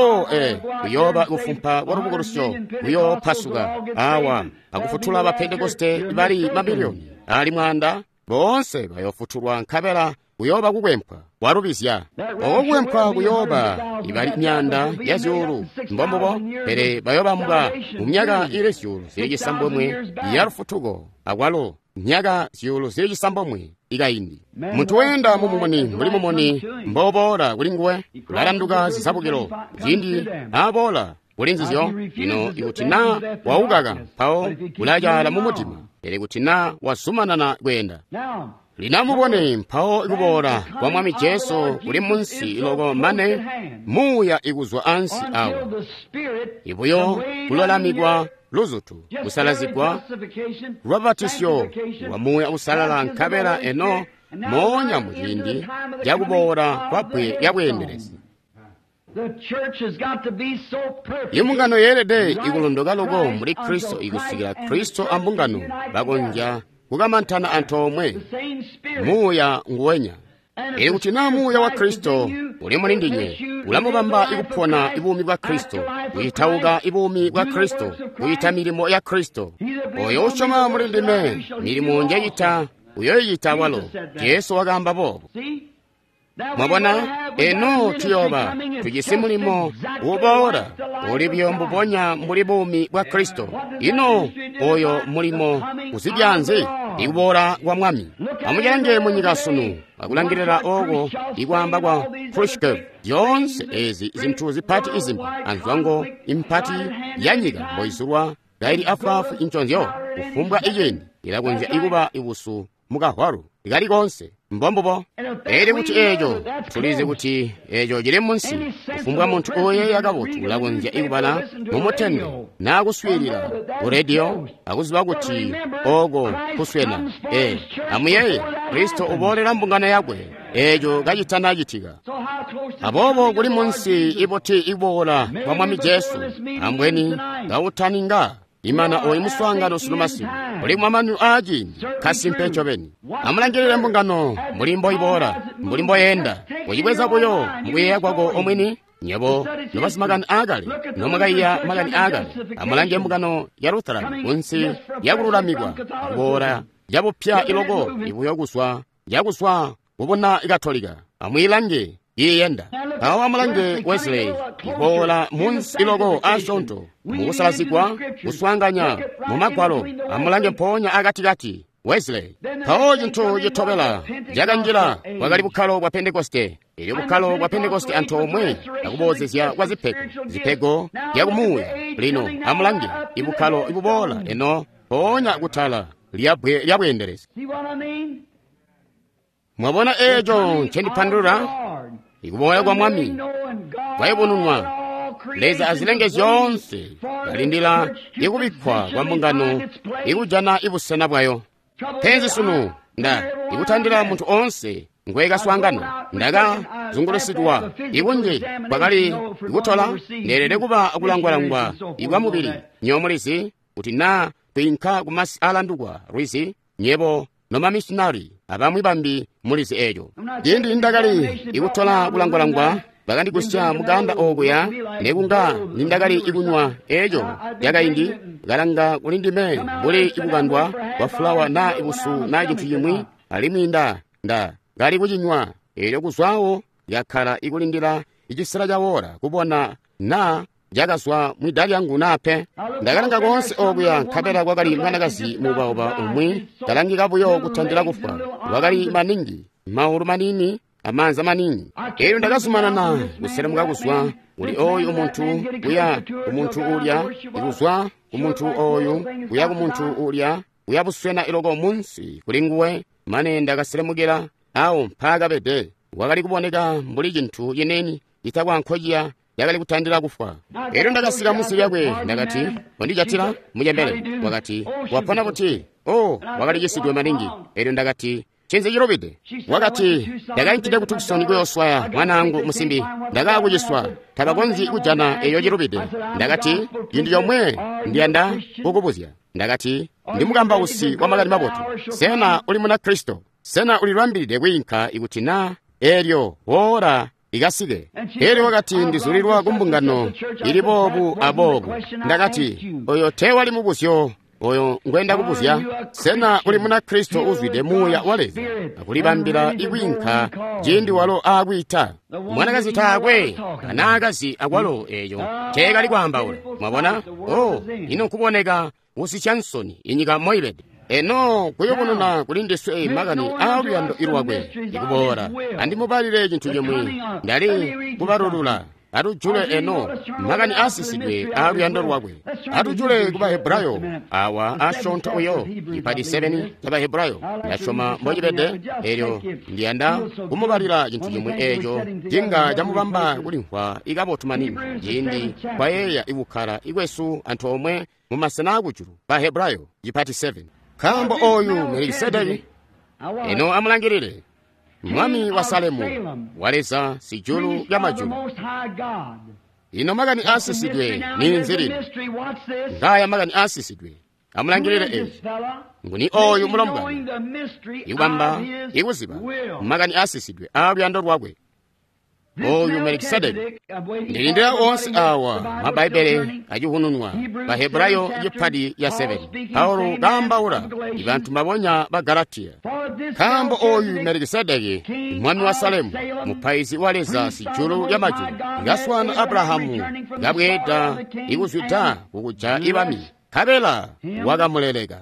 kuyoba kufumpa warubukulusyo kuyo pasuka awa akufutula ba Pentekoste bali mabiliyoni ali mwanda bonse bayofuthulwa nkhabera kuyoba kukwempha warubisya okwempha kuyoba ibali myanda ya zyulu mbombobo pere bayobambwa mu myaka ile zyulu zili cisambomwe yarufutuko akwalo myaka zyulu zili cisambomwe ikayindi munthu wenda mumumoni muli mumoni mbobora kulinguwe kulalanduka zisabukiro zindi abola kulinzizyo ino ikutina waukaka mphawo kulajala mumutima ere kutina wasumanana kwenda linamubone mphawo ikubora kwa mwami Jesu kuli munsi iloko mane muya ikuzwa ansi awo ibuyo kulolamikwa luzutu kusalazikwa lwabatisyo wamuya usalala nkhabera eno monya muzindi yakubora kwabwe yakwenderesi imbungano yerede ikulondoka loko muli Kristo ikusikira Kristo ambungano bakonja kukamantana anthu omwe muya nguwenya ili kuti na muya wa Kristo uli muli ndinye ulamupamba ikuphona ibumi bwa Kristo kuyithauka ibumi bwa Kristo kuyitha milimo ya Kristo oyo usoma muli ndime milimo njeyitha uyo yiyitha walo Yesu wakamba bobo mwabona eno tuyoba tujisi mulimo ubora uli byombo bonya muli bumi bwa Kristo ino oyo mulimo uzibyanze ikubora kwa mwami amujange munyika sunu akulangirira ogo ikwamba kwa Khrushchev yonse ezi zinthu zipati izimba anthu impati yanyika boisurwa gairi afafu inchonzyo ufumbwa iyeni ilakunja ikuba ibusu mukahwaru ikali konse mbombobo eri kuti ejo tulize kuti ejo jiri munsi ufumbwa munthu oye yakabutu ulakunja ikubala mumutende nakuswirira uredio akuziba kuti ogo kuswena amuyeye Kristo ubolera mbungano yakwe ejo gachitana achitika abobo kuli munsi iboti ibora kwa mwami Jesu ambweni gautaninga imana oyi muswangano sulumasi uli mwamanu aji kasimpecho beni amulangirire mbungano mulimbo ibora mulimbo yenda uyibweza kuyo mbuyeya kwako omwini nyebo nobasimagani agale nomagaiya magani agale amulange mbungano ya Lutheran unsi yakululamigwa ibora yabupya ilogo ibuyo yaguswa ubona ikatolika amwilange iyenda awo amulange Wesley ibora munsi ilogo asonto mukusalazikwa kuswanganya mumagwalo amulange mponya akatikati Wesley kawo chinthu chithopela jakanjira wakali bukhalo bwa Pentekoste ili bukhalo bwa Pentekoste anthu omwe akubozezya kwa ziphego yakumuya lino amulange ibukhalo ibubola eno ponya kuthala lyabwenderesi mwabona ejo nchendiphandula ikuboya kwa mwami kwayibununwa leza azilenge zonse galindira ikubikhwa kwa mbungano ikujana ibusena bwayo penzi sunu nda ikuthandira munthu onse ngweka swangana ndaka zungulusidwa ikunje pakali ikuthola nderere kuba akulangwalangwa ikwa mubiri nyomulisi kuti na tuinkha kumasi alandukwa rwisi nyebo nomamishinari abamwi bambi mulisi ejo yindi ndakali ikuthola kulangwalangwa bakandikusya muganda oguya nekunga nindakali ikunywa ejo yakayindi galanga kulindime buli ikukandwa kwa fulawa na ibusu na chinthu chimwi alimwinda nda gali kuchinywa ejo kuzwawo yakhala ikulindira ichisira chawora kupona na jakaswa mwidali yangu nape ndakalanga konse oguya nkhabera kwakali mwanakazi mubaoba omwe talangikabuyo kuthandira kufa wakali maningi maulu manini amanza manini ero ndakasumana na kusera mukakuswa uli oyu umunthu uya umunthu ulya ikuzwa umunthu oyu uya kumunthu ulya uya buswena iloko munsi kulinguwe mane ndakaseremukira awo mpaka bede wakali kuboneka mbuli chinthu yeneni itakwa nkhojiya yakali kuthandira kufa ero ndakasika musi yakwe ndakati wandijatira mujembere wakati wapona kuti wakali chisidwe maningi ero ndakati chenze chirobide wakati ndakayintide kutukisoni kuyoswaya mwanangu musimbi ndakakuchiswa tabakonzi kujana eyo chirobide ndakati yindi yomwe ndiyanda kukupuzya ndakati ndimukamba usi wa makati mapoto sena uli muna Kristo sena uli lwambiride kuyinkha ikuti na eryo wora ikasike eri wakati ndizulirwa kumbungano ilipobu abobu ndakati oyo tewa limubusyo oyo ngwenda kubuzya sena uli muna Kristo uzwide muya waleza akulibambira ikwinka jindi walo agwita mwanakazi takwe anakazi akwalo eyo chekali kwambawula mwabona ino kuboneka usi chansoni inyika moiled eno kuyobonona kulindiswe magani auluyando irwakwe ikubora andimubalire chinthu chomwe ndali kubarulula atujule eno magani asisidwe auluyando rwakwe atujule kubahebrayo awa ashontha uyo ipadi 7 yabahebrayo ndashoma mochipede eryo ndiyanda kumubalira chinthu chomwe echo jinga jamubamba kulimphwa ikapotumanini jindi kwa yeya ikukhala ikwesu anthu omwe mumasana akuchulu bahebrayo ipadi 7 kambo oyu Melikisedeki eno amulangirire mwami wa Salemu waleza sijulu ya majulu ino magani asisidwe ni nziri ngaya magani asisidwe amulangirire nguni oyu mulombwa iwamba ikuziba magani asisidwe abyando rwakwe oyu Melikisedeki ndilindira onse awa mabaibele ajihununwa bahebrayo yipadi ya 7 paulo gambawula ibantu mabonya bagalatiya kambo oyu Melikisedeki mwami wa Salemu mupaizi waleza sijulu ya majulu ngaswana Abrahamu ngabweda ikuzwita kukuja ibami kabela wakamulelega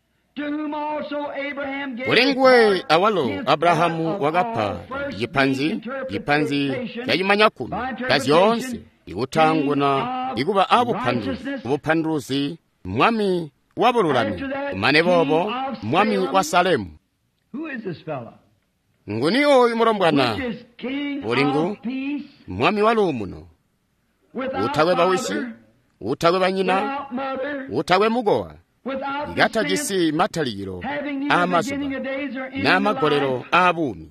kulengwe awalo Abrahamu wakapha yipanzi yayimanya kumi kazi yonse ikutanguna ikuba ubuphanduzi mwami wabululami umane bobo mwami wa Salemu nguni oyu mulombwana ulingu mwami walumuno utagwe bawisi utagwe banyina utagwe mugowa igatagisi mataliro amazuba n'amagolero abumi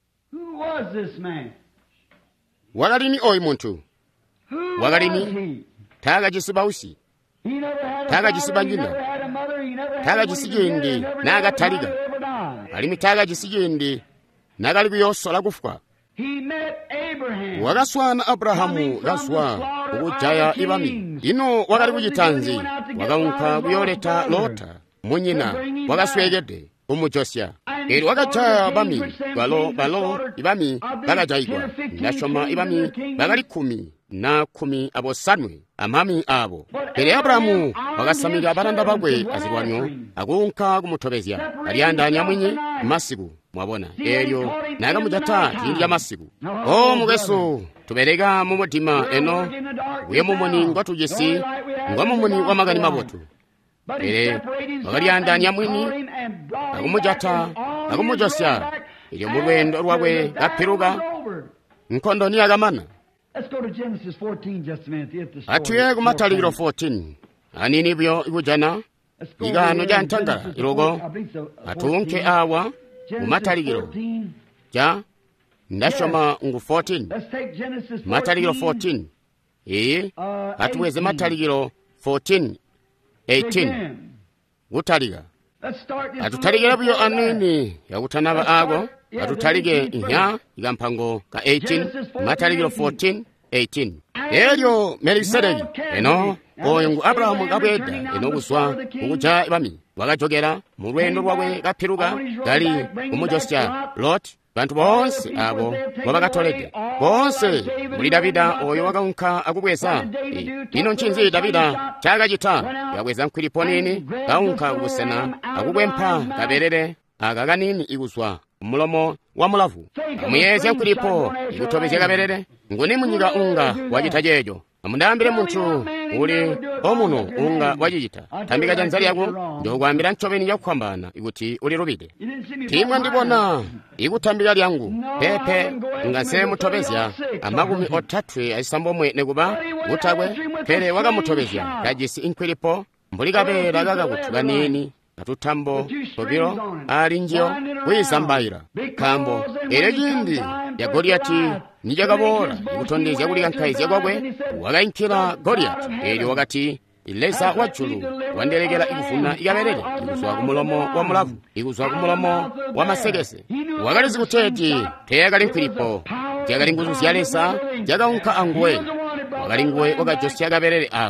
wagalini oyu muntu wagalini tagagisi bawusi tagagisi banyina tagagisi jindi n'agataliga alimi tagagisi jindi n'agali kuyosola kufwa wagaswana Abrahamu gaswa ukujaya ibami ino wagali kujitanzi wagaunka kuyoleta Lota munyina wagaswegede umujosya eri wagajaya bami balo ibami bagajayigwa ndashoma ibami bagali 10 abosanwe amami abo eri Abrahamu wagasamira abaranda bagwe azigwanyo agunka kumutobezya aliyandanya mwinyi masiku mwabona eryo naga mujata jindi ya masiku mugeso tuberega mu mutima eno uye mumuni ngwatujesi ngwamumuni wamagani mabotu wagaliyandanya mwinyi agumujasya iryo mu lwendo rwawe gapiruga nkondo niyagamana atuye kumataliro 14 anini byo ikujana igano jantangala irogo atunke awa mumataliro ja ndashoma ngu 14 mataliro 14 atuweze mataliro 14:18 gutaliga atutaligera byo anini yakutanaba ago atutalige inya igampango ka 18 mataliro 14:18 eryo Melikisedeki eno oyo Abrahamu gabweda eno guswa kukuja ibami wakajogera mu lwendo rwawe gapiruga gali umujosya Lot bantu bonse abo wabakatolede bonse muri Davida oyo wagaunka akubweza ino nchinzi Davida chagajita yabweza nkwilipo nini gaunka gusena akubwempa kaberere agaganini iguswa umulomo wa mulavu amuyeze nkwilipo igutobezya kaberere nguni munyiga unga wajitajejo amundambire muntu uli omuno unga wajijita tambika janzali yako ndogwambira nchoveni yakukwambana iguti uli rubide timwa ndibona igutambika lyangu pepe ngase mutobezya amagumi otatwe aisambomwe neguba utagwe pere waga mutobezya kajisi inkwilipo mbuligabera gaga kutuga nini atutambo tobiro alinjio wisambaira kambo erejindi ya Goliati nijagabora igutondezya kuliga nkaizi yagwagwe wagainkira Goliati eri wakati ilesa wachulu wandelegera igufuna igaberere iguswa kumulomo wa mulavu iguswa kumulomo wa masegese wagalizi kuteti teyagali nkwilipo teyagali nguzu syalesa jagaunka angwe wagalinguwe wagajosya agaberere ago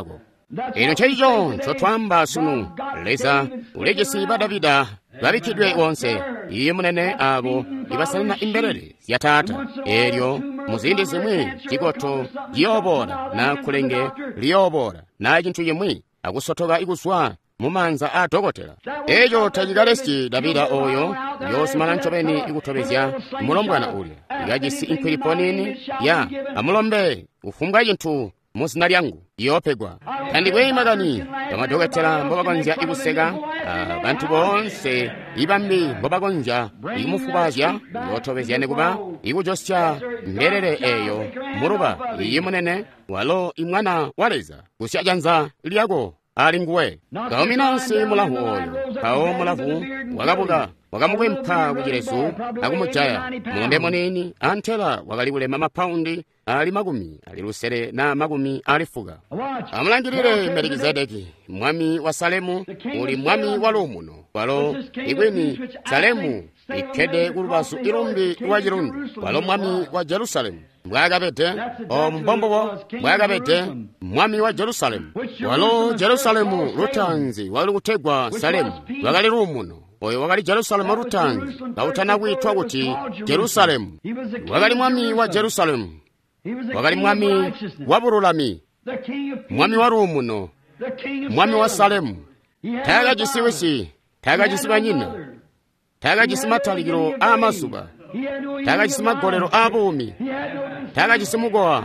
ino chaicho chotwamba sunu leza ulegesi ba davida babikidwe wonse iye munene abo ibasanana imberere ya tata eryo muzindi zimwe chikoto yobora na kulenge liyobora na chintu yemwe akusotoka ikuswa mumanza atokotera ejo tajigalesi davida oyo yosimana nchobeni ikutobezya mulombwana uli igajisi inkwiliponini ya amulombe ufumbwa chintu musina lyangu yopegwa tandigwe magani kamadoketera mbobagonja ikusega bantu bonse ibambi mbobagonja imufubazya yotobezyane kuba ikujosya mberere eyo muruba iye munene walo imwana waleza kusyajanza lyago ali nguwe kaominansi mulahu oyo kao mulahu wakabuka wakamugwempha kuchiresu akumujaya mulombe moneni antela wakalibulema mapaundi ali makumi ali lusere na makumi alifuka amulangirire melikizedeki mwami wa salemu uli mwami walo muno walo ibweni salemu ikhede kulubasu ilumbi wa chilundu walo mwami wa jerusalemu mbwakapete ombombowo mbwakapete mwami wa jerusalemu walo jerusalemu lutanzi wali kutegwa salemu wakali lumuno oyo wakali jerusalemu lutanzi kautana kuitwa kuti jerusalemu wakali mwami wa jerusalemu wakali mwami wa bululami mwami wa lumuno mwami wa salemu tagajisiwisi tagajisibanyina tagajisimataliro amasuba tagajisimagolero abumi tagajisimugowa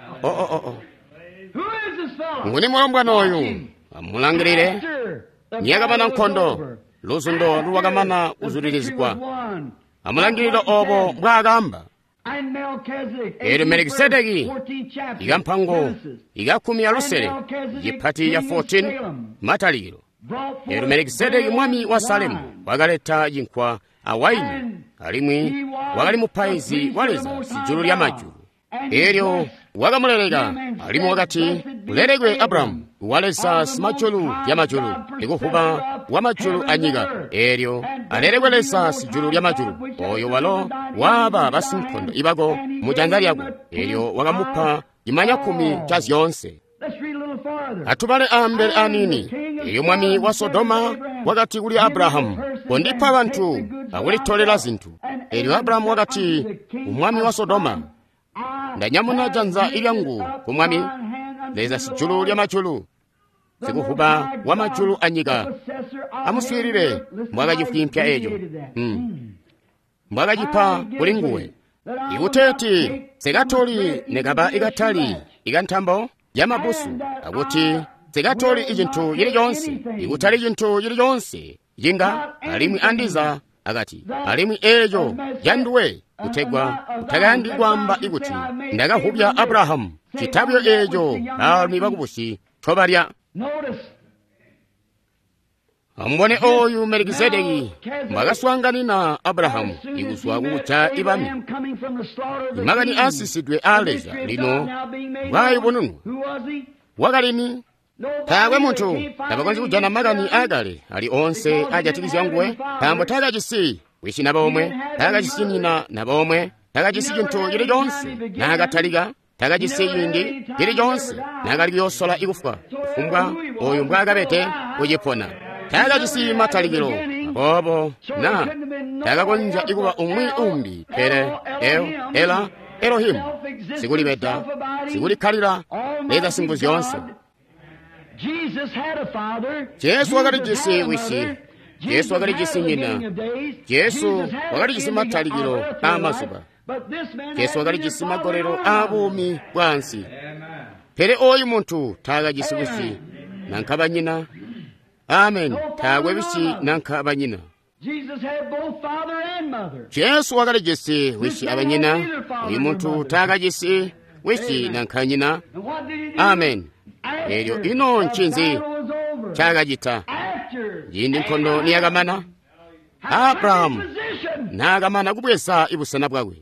nguni mulombwana oyu amulangirire niyakapana nkhondo luzundo luwakamana uzulilizikwa amulangirire obo bwakamba ero melikisedeki ikampango ikakumi ya lusere yiphati ya 14 mataliro ero melikisedeki mwami wa salemu wakaleta yinkwa awaini alimwi wakali mupaizi waleza sijulu lya majulu eryo wakamuleleka alimu wakati ulerekwe abrahamu waleza simajulu lya majulu likuhuba wa majulu anyika eryo alerekweleza sijulu lya majulu oyo walo waba basinkhondo ibako mujanza lyako eryo wakamupha imanya 10 cha zyonse atubale ambere anini iyo mwami wa sodoma wakati kuli abrahamu kondipha abantu akulitolera zinthu eryo abrahamu wakati umwami wa sodoma ndanyamuna janza ilyangu kumwami leza sijulu lya majulu sikuhuba wa majulu anyika amuswirire mwakajifwimpya ejo mwakajipha kuli nguwe ikuteti sekatoli nekaba ikatali ikanthambo ya mabusu akuti sekatoli icinthu yiliyonse ikutali cinthu yiliyonse jinga alimwi andiza akati alimwi ejo yanduwe kutegwa kutakandikwamba ikuti ndakahupya abrahamu citabyo ejo alimi bakubusi thobalya ambone oyu melikizedeki mwakaswanganina abrahamu ikuswa kucha ibami imagani asisidwe aleza lino bwayibonunu wakalini tawe munthu tapakonzi kujana magani akale ali onse ajatikizya nguwe tambo takachisi wishi na bomwe takachisinina na bomwe takachisi cinthu chilichonse nakathalika takachisi yindi chilichonse nakali yosola ikufa kufumbwa oyu mbwakapete kuchipona takachisi mathalikiro apopo na takakonja ikuva umwi umbi pere ela elohimu sikulipeta sikulikhalira leza singu zyonse Yesu wakalijisi wishi Yesu wakalijisi nyina Yesu wakalijisi mathalikiro amasuba Yesu wakalijisi magolero abumi bwansi pere oyu munthu takajisi wishi nankaba nyina amen tagwe wishi nankaba nyina Yesu wakalijisi wishi abanyina oyu munthu takajisi wishi nankaba nyina amen eryo ino nchinzi chakachita yindi nkhondo niyakamana abrahamu nakamana kubweza ibusana bwakwe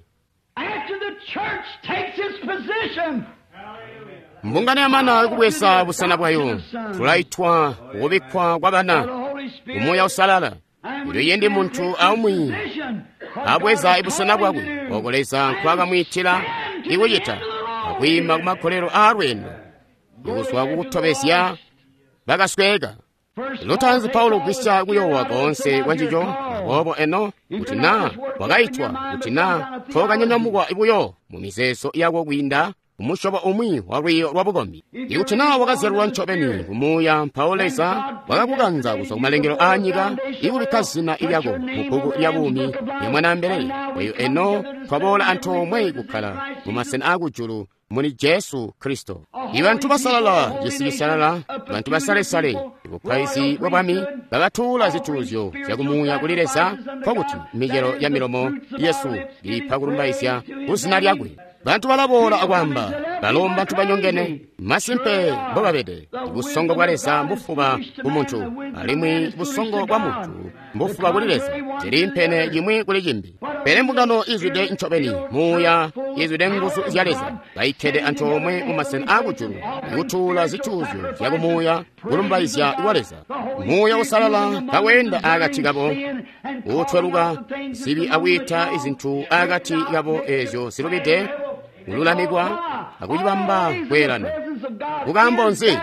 mbungane amana kubweza busana bwayo tulaitwa kubikwa kwa bana umoya usalala ilo yende munthu aumwi abweza ibusana bwakwe okoleza nkwakamwitira iwuyita akwima kumakholero alwendo ikuswa kukutobesya bakasweka lutanzi Paulo kwisya kuyowa konse kwanjijo obo eno kuti na wakayitwa kuti na tokanyanyamukwa ibuyo mu mizeso yako kwinda umushoba umwi wariyo rwabugomi ikuti na wakazerwa ncopeni kumuya mpaoleza wakakukanza kusa kumalengero anyika ikubikazina ilyako mukuku lyabumi yemwana mbere eyo eno twabola anthu omwe kukhala mumasena akujulu muni Yesu Kristo iwe anthu basalala yisiyisalala bantu basalesale ikuphaisi bwabwami bakathula zithuzyo zakumuya kulileza pakuti mijero ya milomo Yesu ipha kulumbaisya kuzina lyakwe bantu balabola akwamba balomba bantu banyongene masimpe bobabede busongo bwaleza mbufuba umuntu alimwi busongo bwa muntu mbufuba kulileza ziri mpene yimwe kuli jimbi pere mbugano izude ncopeni muya izude ngusu zyaleza bayikhede anthu omwe mumasena akujulu ikuthula zithuzyo zakumuya kulumbaisya iwaleza muya usalala kawenda akathikapo uthweluka sibi awitha izinthu akathikapo ezo silubide ululamikwa akuyibamba kwerana kukambonzi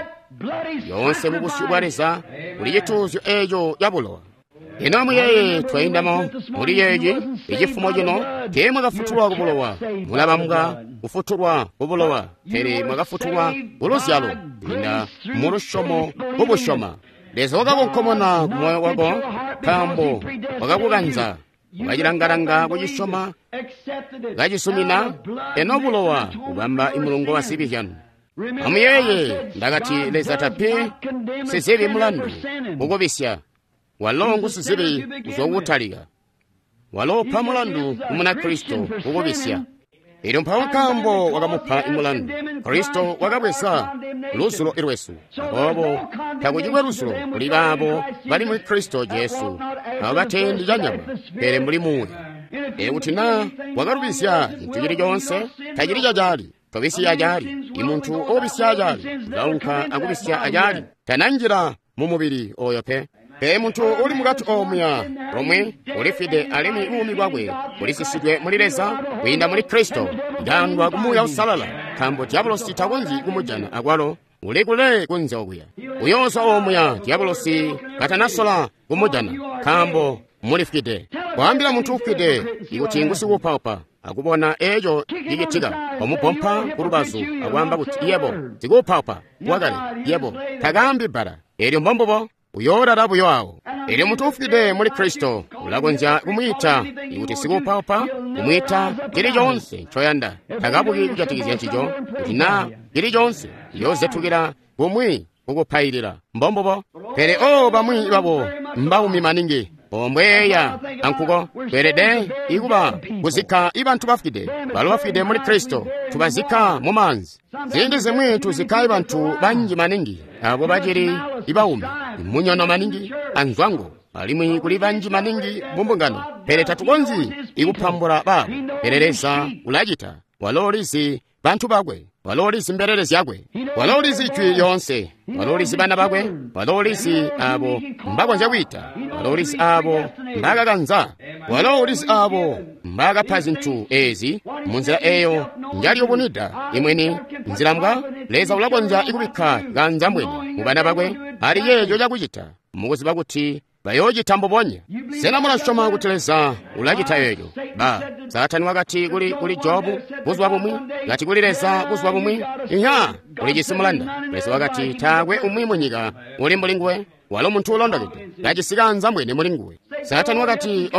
yonse mukusubwaleza kuli chithunzyo echo yabulowa ino muyeye twayindamo muli yeyi ichifumo chino te mwakafutulwa kubulowa mulabamga kufutulwa kubulowa tere mwakafutulwa uluzyalo ina mulushomo kubushoma leza wakakonkhomona kumoyo wako kambo wakakukanza wachilangalanga kuchishoma kachisumina eno bulowa kubamba imulungu wa sibi chanu amuyeye ndakati leza tapi sizibi mulandu ukubisya walongu sizibi uzowutalika walopha mulandu kumuna Kristo ukubisya ilo mphawa kambo wakamupha imulandu Kristo wakabwesa lusulo ilwesu apopo takuchikwe lusulo kuli babo bali mu Kristo Yesu abo batendi janyama pere muli muya kuti na wakalubisya nthu chilichonse tachili chajali tobisya ajali imunthu obisya ajali launkha akubisya ajali tananjira mu mubiri oyo pe munthu uli mukati omya omwe ulifide alimi umi bwabwe ulisisidwe mulileza kuyinda muli Kristo idandwa kumuya usalala kambo diabolosi takonzi kumujana akwalo ulikule kunze okuya uyonso omya diabolosi katanasola kumujana kambo mulifide kwambira munthu ufide ikuti ngusikupaupa akubona ejo ikitika omupompa kulubazu akwamba kuti iyebo tikupaupa wakale yebo takambi bara elyo mbombobo uyora buyo awo ili munthu ufide muli Kristo ulakonza kumwita ikuti sikupaupa kumwita chilichonse choyanda takabuki kuchatikizya chicho kuti na chilichonse yozetukira kumwi ukuphayirira mbombobo pere bamwi babo mbawumi maningi ombweya ankuko perede ikuba kuzika ibanthu bafide balo bafide muli Kristo tubazika mumanzi zindi zimwe tuzika ibanthu banji maningi abo bajiri ibawumi munyono maningi anzwango alimwi kuli banji maningi mumbungano pere tatukonzi ikuphambura babo perereza ulajita walolisi banthu bakwe walolisi mbererezi yakwe walolisi ichwi yonse walolisi bana bakwe walolisi abo mbakonza kuita walolisi abo mbakakanza walolisi abo mbakapha zinthu ezi munzira eyo njali yobunida imweni nzira mga leza ulakonza ikubikha kanza mbweni mubana bakwe ali yeyo chakuchita mukuziba kuti bayochita mboponya sena mulashoma kuteleza ulachita yeyo satani wakati kuli Jobu buzwa bumwi ngati kulileza buzwa bumwi iha kuli chisimulanda leza wakati tagwe umwi munyika uli mulingwe walo munthu ulondakete ngachisikanza mbwene mulingwe satani wakati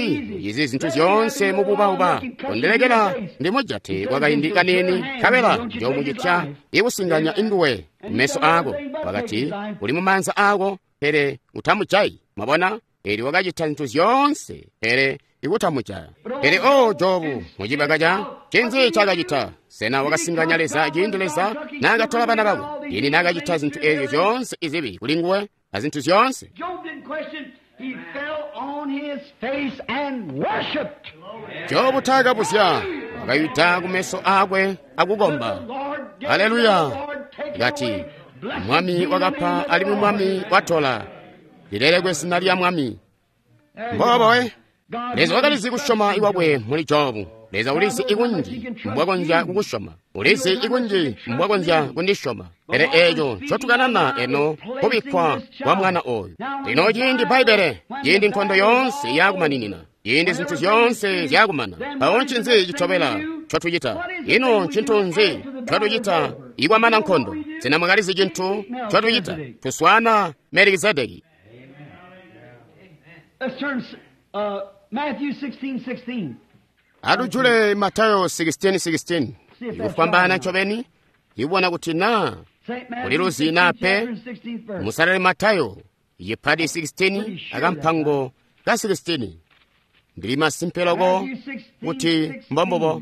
izi zinthu zonse mububauba kondelekera ndi mujate wakayindika nini kabela jomuchicha ikusinganya induwe mmeso ako wakati uli mumanza ako pere utamuchai mabona eri wakachita zinthu zonse pere ikutamuchaya pere Jobu mujibagaja chenzi chakachita sena wakasinganya leza jindeleza nakatola bana bako ini nakachita zinthu ezo zonse izibi kulingwe azinthu zonse Jobu takapusya wakayita kumeso akwe akugomba haleluya ngati mwami wakapha ali mwami watola lilele kwesina lya mwami mbobo lezi wakalizi kushoma iwabwe muli Jobu leza ulisi ikunji mbwakonja kukushoma ulisi ikunji mbwakonja kundishoma ere ejo chotukanana eno kubikwa kwa mwana oyo lino jindi baibele jindi nkhondo yonse yakumaninina jindi zinthu zonse zyakumana paonchi nzi chitobela chotuyita ino chinthu nzi chotuyita ikwamana nkhondo zinamwakalizi chinthu chotuyita tuswana Melkizedeki. Let's turn Matthew 16:16. Adujule Matayo 16:16. Ikufambana chobeni ibona kuti na uliruzi nape musalale Matayo yipadi 16 akampango ka 16 ndilima simpeloko kuti mbombobo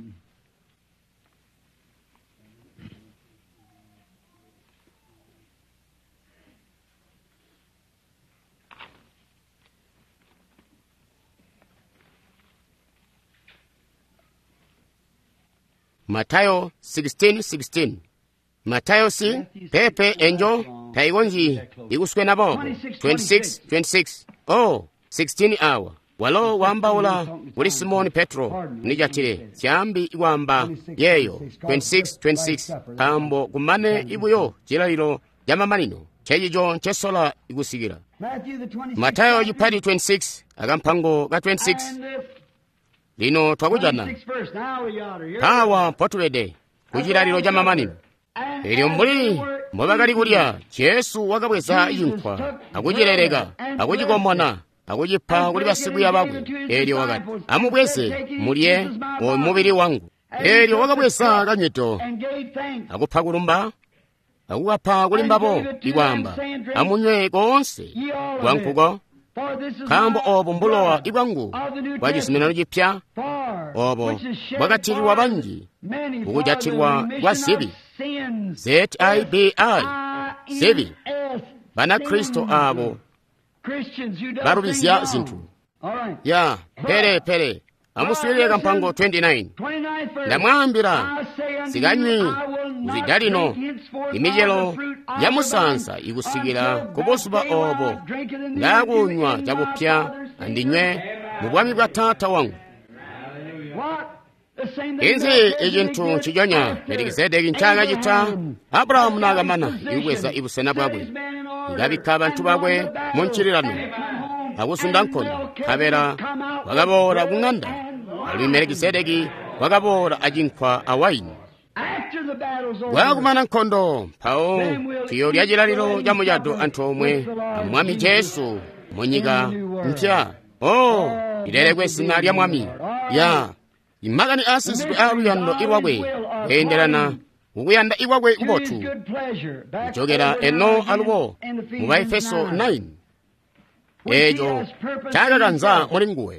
Matayo 16:16. Matayo si pepe enjo taigonji ikuswe nabo 26:26. Oh 16 hour walo wambaula uli Simoni Petro nijatire chambi iwamba yeyo 26:26 kambo kumane ibuyo chilaliro jamamanino chejijo chesola igusigira. Matayo yipadi 26 akampango ka 26 lino twakujana tawa potulede kuchilaliro jamamanino elyo mbuli mbobakali kulya Yesu wakabweza inkwa akuchileleka akuchikomona akuchipha kuli basiku yabakwe elyo wakati amubweze mulye omubiri wangu elyo wakabweza kanyito akupha kulumba akukapha kulimbapo ikwamba amunywe konse wankuko kambo obo mbulowa ikwangu wachisimeno chipya obo bwakathiriwa banji ukujathiriwa kwa zibi zibi zibi bana Kristo abo barubizya zinthu ya pere amuswirire kampango 29 ndamwambira zikanywi zidalino imijelo ya musansa ikusikira kubusuba obo ndakunywa chabupya andinywe mu bwami bwa Tata wangu. Inzi ejintu chijonya Melkizedeki nchanga jita Abrahamu nagamana iweza ibusena bwabwe ngabika abantu bagwe munchirirano akusunda nkono kabera wakabora kung'anda ali Melkizedeki wakabora ajinkwa awaini wakumana nkondo pao tiyo lyajilaliro jamujado anthu omwe amwami Yesu munyika mpya ilelekwe sina lya mwami ya imakani asiswe aluyando iwakwe endelana ukuyanda iwakwe mbotu kuchokera eno alubo mu Baefeso 9 ejo chakakanza mulinguwe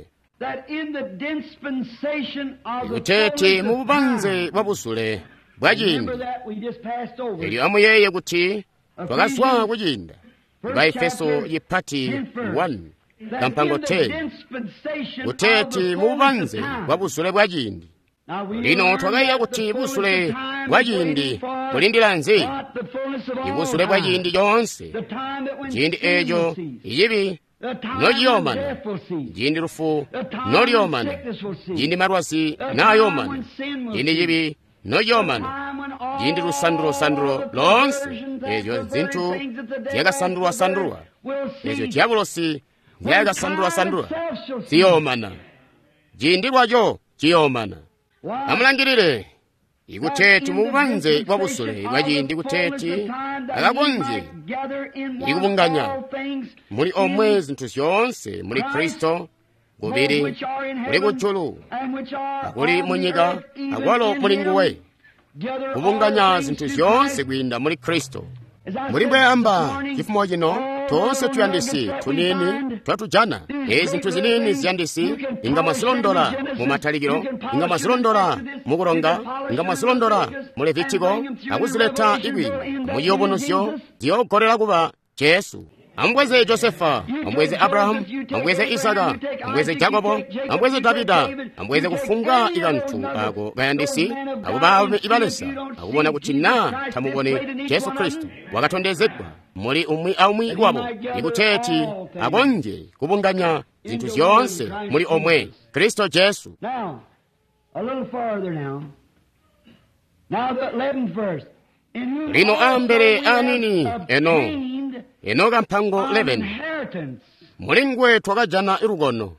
ikuteti mu bubanze bwabusule bwajinda elyo amuyeye kuti twakaswa kujinda Baefeso yipati 1 kampango 10 kuteti mu bubanze bwabusule bwajindi lino twakaiya kuti busule bwajindi bulindira nzi ibusule bwajindi yonse jindi ejo iyibi nolyomana jindi lufu nolyomana jindi marwasi nayomana jindi yibi nolyomana jindi lusanduro lonse ejo zinthu zyakasandurwa ejo diabulosi zyakasandurwa ziyomana jindi lwajo chiyomana amulangirire ikuteti mu bubanze bwabusule bwajindi kuteti akakonje ikubunganya muli omwe zinthu zonse muli Kristo kubiri kuli kuchulu akuli munyika akwalo mulinguwe kubunganya zinthu zonse kwinda muli Kristo mulimbwe yamba chifumo chino tonse tuyandisi tunini twatujana zinthu zinini ziyandisi inga mwasilondola mu matalikiro inga mwasilondola mukulonga inga mwasilondola mu Levitiko akuzileta ibwino muyobonosyo ziyogolera kuba Yesu amubweze Josefa amubweze Abrahamu amubweze Isaka amubweze Jakobo amubweze Davida amubweze kufunga ikanthu ako gayandisi akuba ibalesa akubona kuti na tamubone Yesu Kristo wakatondezedwa muli umwi wabo ikuteti akonje kubunganya zinthu zonse muli omwe Kristo Yesu. A little farther now. Now the 11th verse. In whom lino also ambere we have anini eno obtained enoga mpango an 11 inheritance. mulingwe twakajana ilugono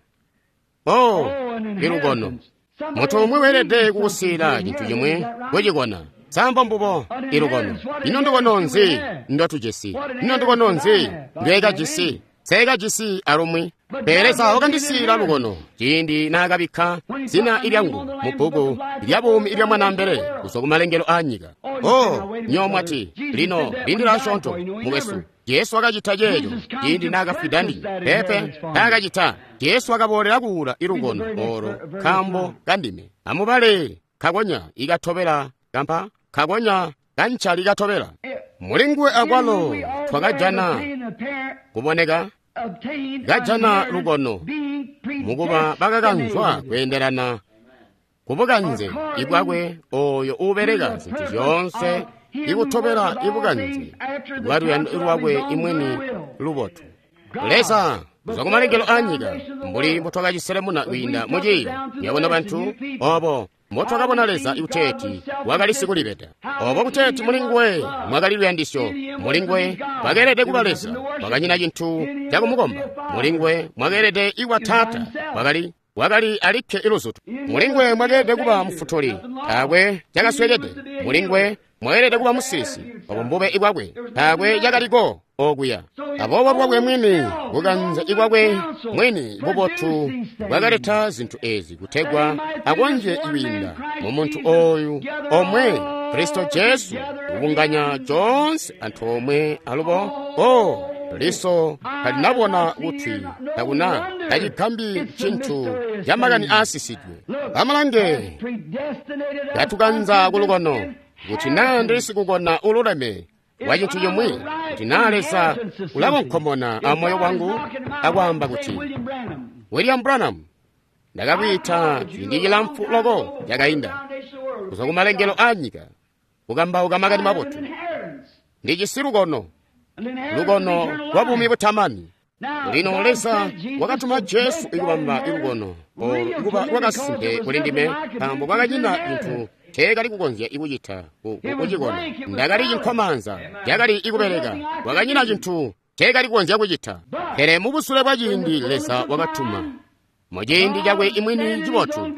An ilugono inheritance. Somebody munthu omwe has werede received kuwusira something chinthu from chomwe inheritance, is that right? wechikona sambo mbubo ilugono ino ndikononzi ndwatujesi ino ndikononzi ndwekajisi sekajisi alumwi pereza okandisira lugono chindi nakabikha zina ilyangu mubuku ilyabumi ilya mwanambere kusoku malengero anyika nyomwati lino lindi la chonto muwesu yesu akachita checho chindi nakafidandi pepe akachita yesu akabolera kuwula ilugono oro khambo kandime amubale kakonya ikathopera kampa kakonya kanchali ikathopera mulingwe akwalo twakajana kuboneka gajana lugono mukuba bakakanzwa kuyenderana kubukanze ibwakwe oyo ubereka zinthu zonse ikuthopera ibukanze ibwakwe imweni luboto lesa zakumalengero anyika mbuli mutwakachiseremuna winda muchira yawona banthu obo motwakabona leza iuteti wakalisikulipeta obo kuteti mulingwe mwakalilwe ndisyo mulingwe mwakerede kubaleza wakanyina chinthu chakumukomba mulingwe mwakerede iwathata wakali alikhe iluzutu mulingwe mwakerede kuba mfutoli kakwe chakaswekede mulingwe mwakerede kuba musisi obo mbube ibwakwe kakwe chakaliko okuya abobo bwakwe mwini bukanza ibwakwe mwini bubothu bwakaletha zinthu ezi kuthegwa akonje iwinda mu munthu oyu omwe kristo jesu kubunganya jonse anthu omwe alubo liso kalinabona kuti takuna kachikhambi chinthu chamakani asisidwe amalange yatukanza kulukono kuti nandisi kukona ululeme wa chinthu chomwe kuti nalesa kulako nkhomona amoyo wangu akwamba kuti William Branham ndakapita chindikila mfuloko yakayinda kuza kumalengero anyika kukamba ukamakati mapoto ndi chisilukono lukono wabumi buthamani lino lesa wakatuma jesu ikupamba ilukono ikupa wakasimbe kulindime pambo kwakachina inthu tekali kukonzya ikuchitha kuchikono ndakali chinkhomanza yakali ikupereka wakanyina chinthu tekali kukonzya kuchitha here mubusule bwa chindi lesa wakatuma muchindi chakwe imwini chibothu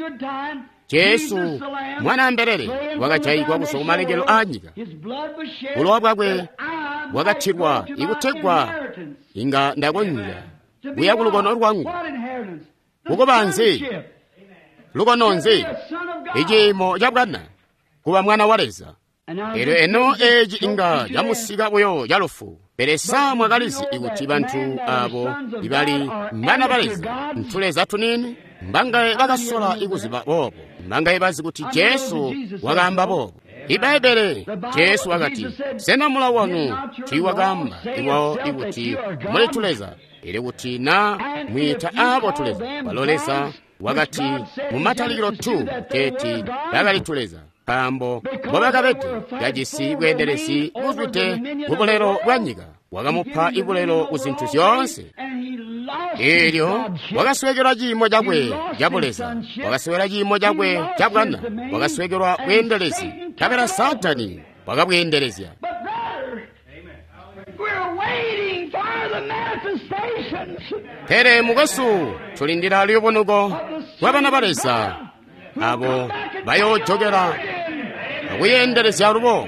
jesu mwana amberere wakachayikwa kusoku malengero anyika ulowa bwakwe wakathidwa ikuthegwa inga ndakonja kuya kulukono lwangu kukopanzi lukononzi ichimo chabwana kuba mwana waleza ero eno eji inga yamusika buyo yalufu peresa mwakalizi ikuti banthu abo ibali mwana baleza mthuleza tunini mbangaye bakasola ikuziba bobo mbangaye bazi kuti jesu wakamba bobo ibebere jesu wakati senamula wanu chiwakamba iwawo ikuti mulituleza ili kuti na mwita abo tuleza baloleza wakati mumatalikiro tu teti yakalituleza pambo bobakabete yajisi bwenderesi bupite bubulero bwanyika wakamupha ibulero uzinthu zonse ilyo wakaswekerwa chimo chakwe chabuleza wakaswekerwa chimo chakwe chabwana wakaswekerwa bwenderesi kapera satani wakabwenderezya tere mukasu tulindira lyobonuko wabana balesa abo bayojogera akuyenderezya lubo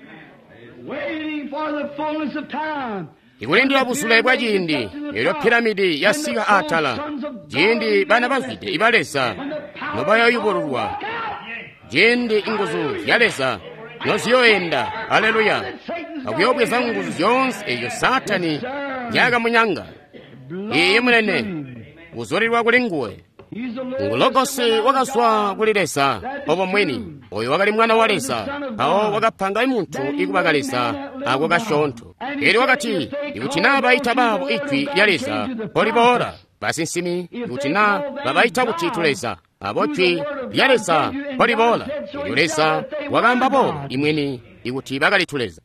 ikulindira busule bwa chindi ilyo piramidi yasika atala chindi bana bavide ibalesa nobayayubolulwa chindi inguzu yalesa noziyoyenda aleluya akuyobweza nguzu zonse eyo satani yakamunyanga iye munene uzolelwa kulinguwe ngulogosi wakaswa kulilesa obo mwini oyo wakali mwana walesa awo wakaphanga imunthu ikubakalesa ako kashontho ili wakati ikutina baita babo ichwi yalesa polibora basi nsimi ikutina babaita kuti tulesa abo chwi yalesa polibora yulesa wakamba bo imweni ikuti bakalituleza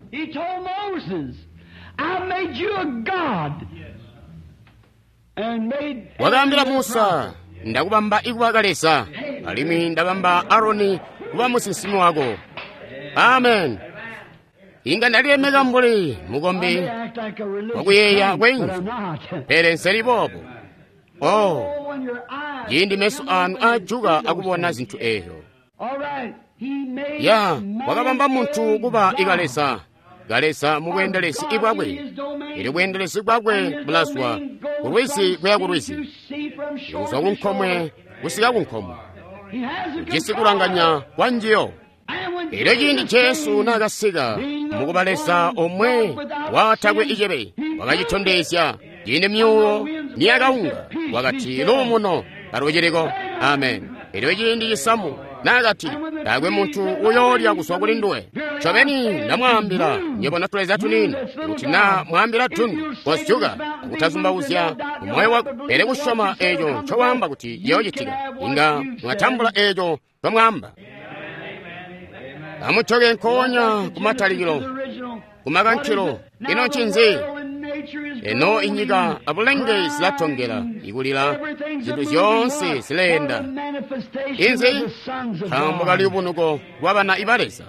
wakambira Musa ndakubamba ikubakalesa alimi ndabamba Aroni kuba musinsimi wako. Amen. Inga ndalemeka mbuli mugombe wakuyeya kwenzu pere nseri bobo. Oh, yindi meso anu ajuga akubona zinthu eyo. Ya, wakabamba munthu kuba ikalesa mukwendelesi ibwabwe. Ili kwendelesi kwakwe bulaswa kurwisi kweya kurwisi. Yuza kunkhomwe kusika kunkhomwe. Chisikulanganya kwa njiyo. Ilo chindi Yesu nakasika mukubalesa omwe wathakwe ichebe wakachithondesya chine myuwo ni akaunga wakati lumuno karochereko. Amen. Ilo chindi chisamu nakati takwe munthu uyolya kuswa kulinduwe chopeni namwambira nyepo natuleza tunini kuti na mwambira tundu kosichuka akutazumbauzya umoyo wako pere kushoma ejo chowamba kuti yeochitika inga mwathambula ejo pamwamba amuchoke nkonya kumatalikiro kumakankhiro ino chinzi eno inyika apulenge silatongera ikulira zinthu zonse zilenda inzi khambo kali ubunuko wabana ibalesa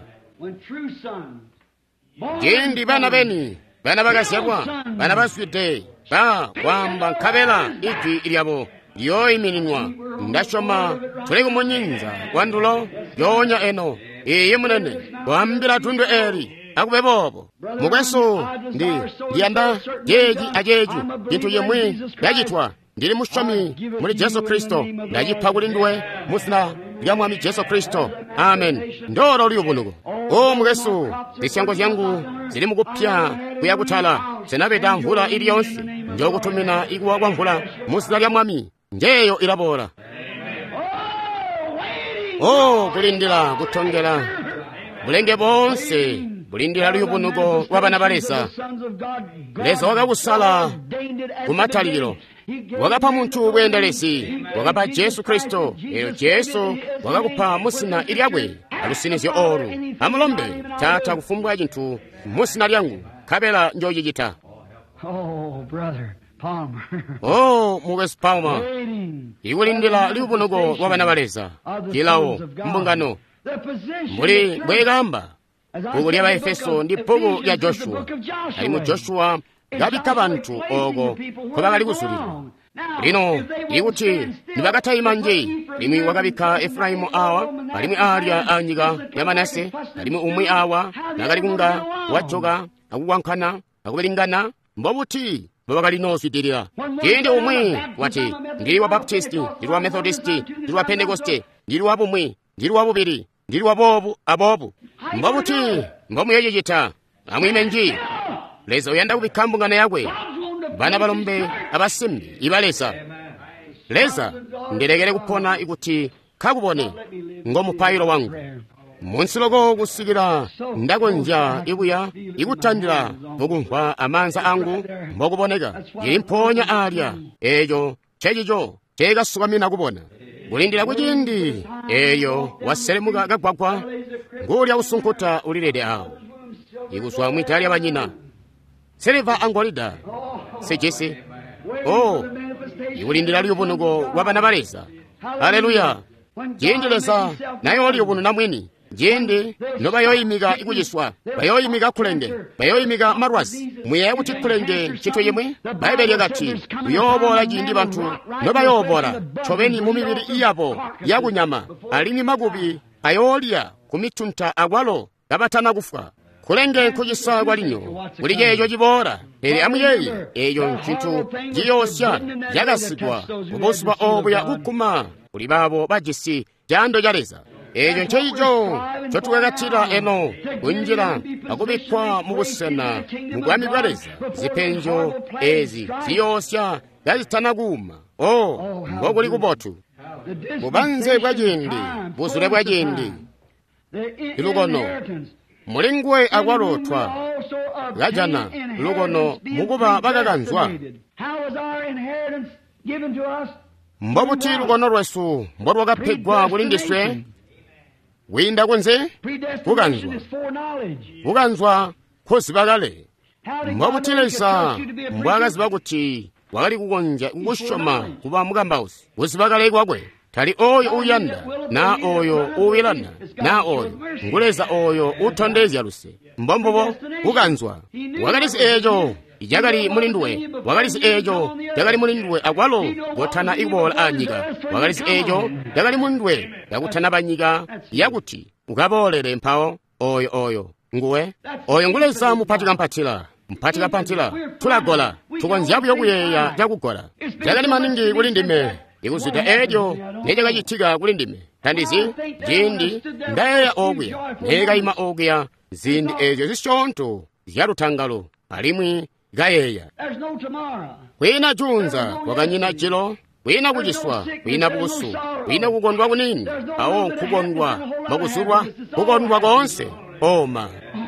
jindi bana beni bana bakasyabwa bana baswite ba kwamba nkhabela iki ilyabo yoyiminwa ndashoma tuli kumunyinza wandulo yonya eno iye munene wambira tundu eri akubebobo mukweso ndiyanda jeji ajeju jintu yemwe ndachitwa ndili mushomi muli Yesu Kristo ndachipha kulinduwe musina lya mwami Yesu Kristo. Amen. Ndoro uli ubunuko o mukweso zisyango zyangu zili mukupya kuyakuthala senapeta mvula iliyonse njokutumina ikuwa kwa mvula musina lya mwami njeyo ilabora. Oh, kulindira kuthongera bulenge bonse bulindira luyubunuko wabana balesa lesa wakakusala kumataliro wakapha munthu bwendelesi wakapha Yesu Kristo ero Yesu wakakupha musina ilyabwe alusinizyo oru amulombe tata kufumbwa chinthu musina lyangu khabela njoyichita. Oh, brother Palmer. Oh, mukweso Palmer ikulindira luyubunuko wabana balesa chilawo mbungano muli bwekamba buku lya Baefeso ndi buku lya Joshua ali mu Joshua gabika banthu oko kobakali kusulira lino ikuti nibakathayima nje limwi wakabika Efraimu awa alimwi alya anyika ya Manase alimwi umwi awa nakali kunga wachoka akuwankhana akubelingana mbobuti babakali noswitirira kindi umwi wati ndili wa Baptisti ndili wa Methodisti ndili wa Pentekoste ndili wa bumwi ndili wa bubiri ndili wa bobu abobu mbobuti mbomuyeyichita amwime nji leza uyanda kubika mbungano yakwe bana balombe abasimbi ibalesa leza ndirekere kupona ikuti kakubone ngomupayiro wangu munsiloko kusikira ndakonja ikuya ikuthandira mukumva amanza angu mbokuboneka ili mponya alya eyo chechicho chekasukamina kubona kulindira kuchindi eyo waselemuka kagwagwa ngulya kusunkuta ulilede awo ikuswa mwitali abanyina Silva angolida sechese. Oh, ikulindira luyubunuko wabana balesa. Haleluya. Jendelesa nayo liyubunu namweni jende noba yoyimika ikujiswa bayoyimika kulenge bayoyimika marwasi mwiye kuti kulenge chito yemwe Baibeli gati yobola jindi bantu noba yobola chobeni mumibiri iyabo yakunyama alimi magubi ayolya kumitunta agwalo gabatana kufa kulenge kujisa kwalinyo kulijejo jibora eri amuyeyi eyo nchintu jiyosya yagasigwa kuboswa obu ya kukuma kuli babo bajisi jando jareza ejo ncheyijo chotukagatira eno kunjira akubikwa mubusena mugwami bwareza zipenjo ezi ziyosya yazitanaguma mbokuli kubotu bubanze bwajindi buzule bwajindi ilugono mulingwe agwalotwa gajana lugono mukuba bagaganzwa mbobuti lugono lwesu mbodwakapegwa kulindiswe winda kunze kuganzwa khosibakale mbobutilesa mbwakaziba kuti wakali kukonja kukushoma kuba mukambausi kusibakale kwakwe tali oyo uyanda na oyo uwilana na oyo nguleza oyo uthondezi aluse mbombobo ukanzwa wakalisi ejo ijakali mulinduwe wakalisi ejo jakali mulinduwe akwalo gothana ikubola anyika wakalisi ejo jakali mulinduwe yakuthana panyika yakuti ukabolere mphawo oyo nguwe oyo nguleza mphatika tulagola tukonziyapo yokuyeya jakugola jakali maningi kuli ndime ikuzita ejo nejakachitika kuli ndime thandizi jindi ndayeya okuya nekayima okuya zindi ejo zishonto zyaluthangalo alimwi gayeya kwina junza kwakanyina chilo kwina kuchiswa kwina busu kwina kukondwa kunini awo nkukondwa makusulwa kukondwa konse oma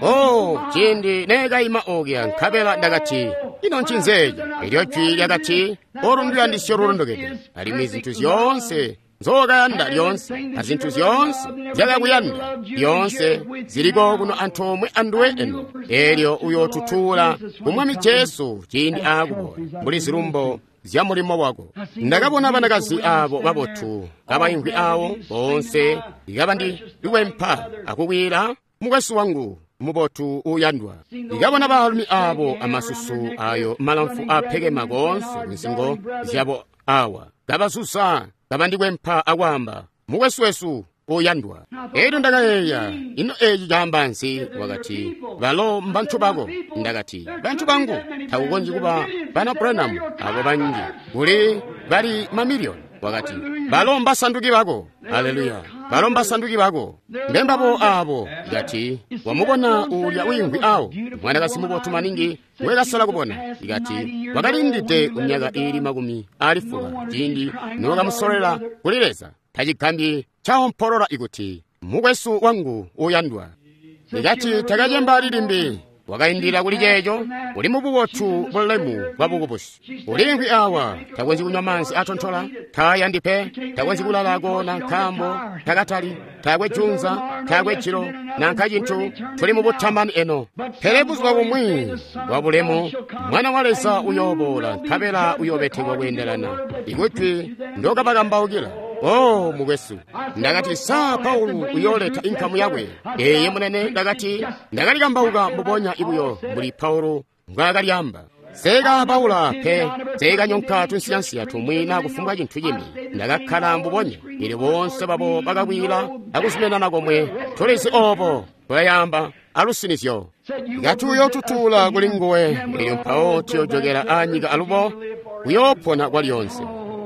chindi nekayima okuya nkhapela ndakati ino nchinzeja ilyochwi yakati orunduya ndisyorulondokete alimwi zinthu zonse zokayanda lyonse azinthu zonse zakakuyanda lyonse ziliko kuno anthu omwe anduwe eno elyo uyotuthula kumwa micheso chindi akubola muli zilumbo zya mulimo wako ndakabona vanakazi avo vavothu kabayingwi awo bonse ikava ndi iwempha akukwira mukasi wangu mubothu uyandwa ikavona valumi avo amasusu ayo malamfu aphekema konse misingo zyavo awa kavasusa kava ndikwempha akwamba mukwesiwesu uyandwa etu ndakayeya ino eji jambansi wakati valo mbanthu bako ndakati banthu bangu thakukonji kuva vana Branham avo vanji kuli vali mamiliyoni wakati valomba sanduki vako haleluya valomba sanduki vako mbembapo avo ikati wamubona ulya uyingwi awo mwanakasi mubothu maningi wekasala kupona ikati wakalindite unyaka ili makumi alifuka chindi niwakamusolera kulileza tachikhambi chawo mpholola ikuti mukwesu wangu uyandwa ikati takachemba lilimbi wakayindira kuli checho uli mububothu bulemu bwabukupusi ulingwi awa takwenzi kunywa manzi atonthola thaya ndipe takwenzi kulalako na nkhambo takatali takwe junza takwe chilo na nkhachinthu tuli mubuthamani eno pherepuzi wakumwi wabulemu mwana waleza uyobola nkhapela uyobethedwa kuyenderana ikuti ndokapakambawukira mukwesu ndakati sa Paulo uyoleta inkhamu yakwe eye munene ndakati ndakalikambauka muponya ibuyo muli Paulo ngakalyamba seka Paula phe seka nyonka tunsiyansiya tumwina kufunga chinthu chimi ndakakhala mbuponya ili bonse papo pakakwira akuzimenana komwe tulisi opo toyamba alusinizyo ikati uyotuthula kuli nguwe ili mphawo tiyojokera anyika alupo uyophona kwalyonse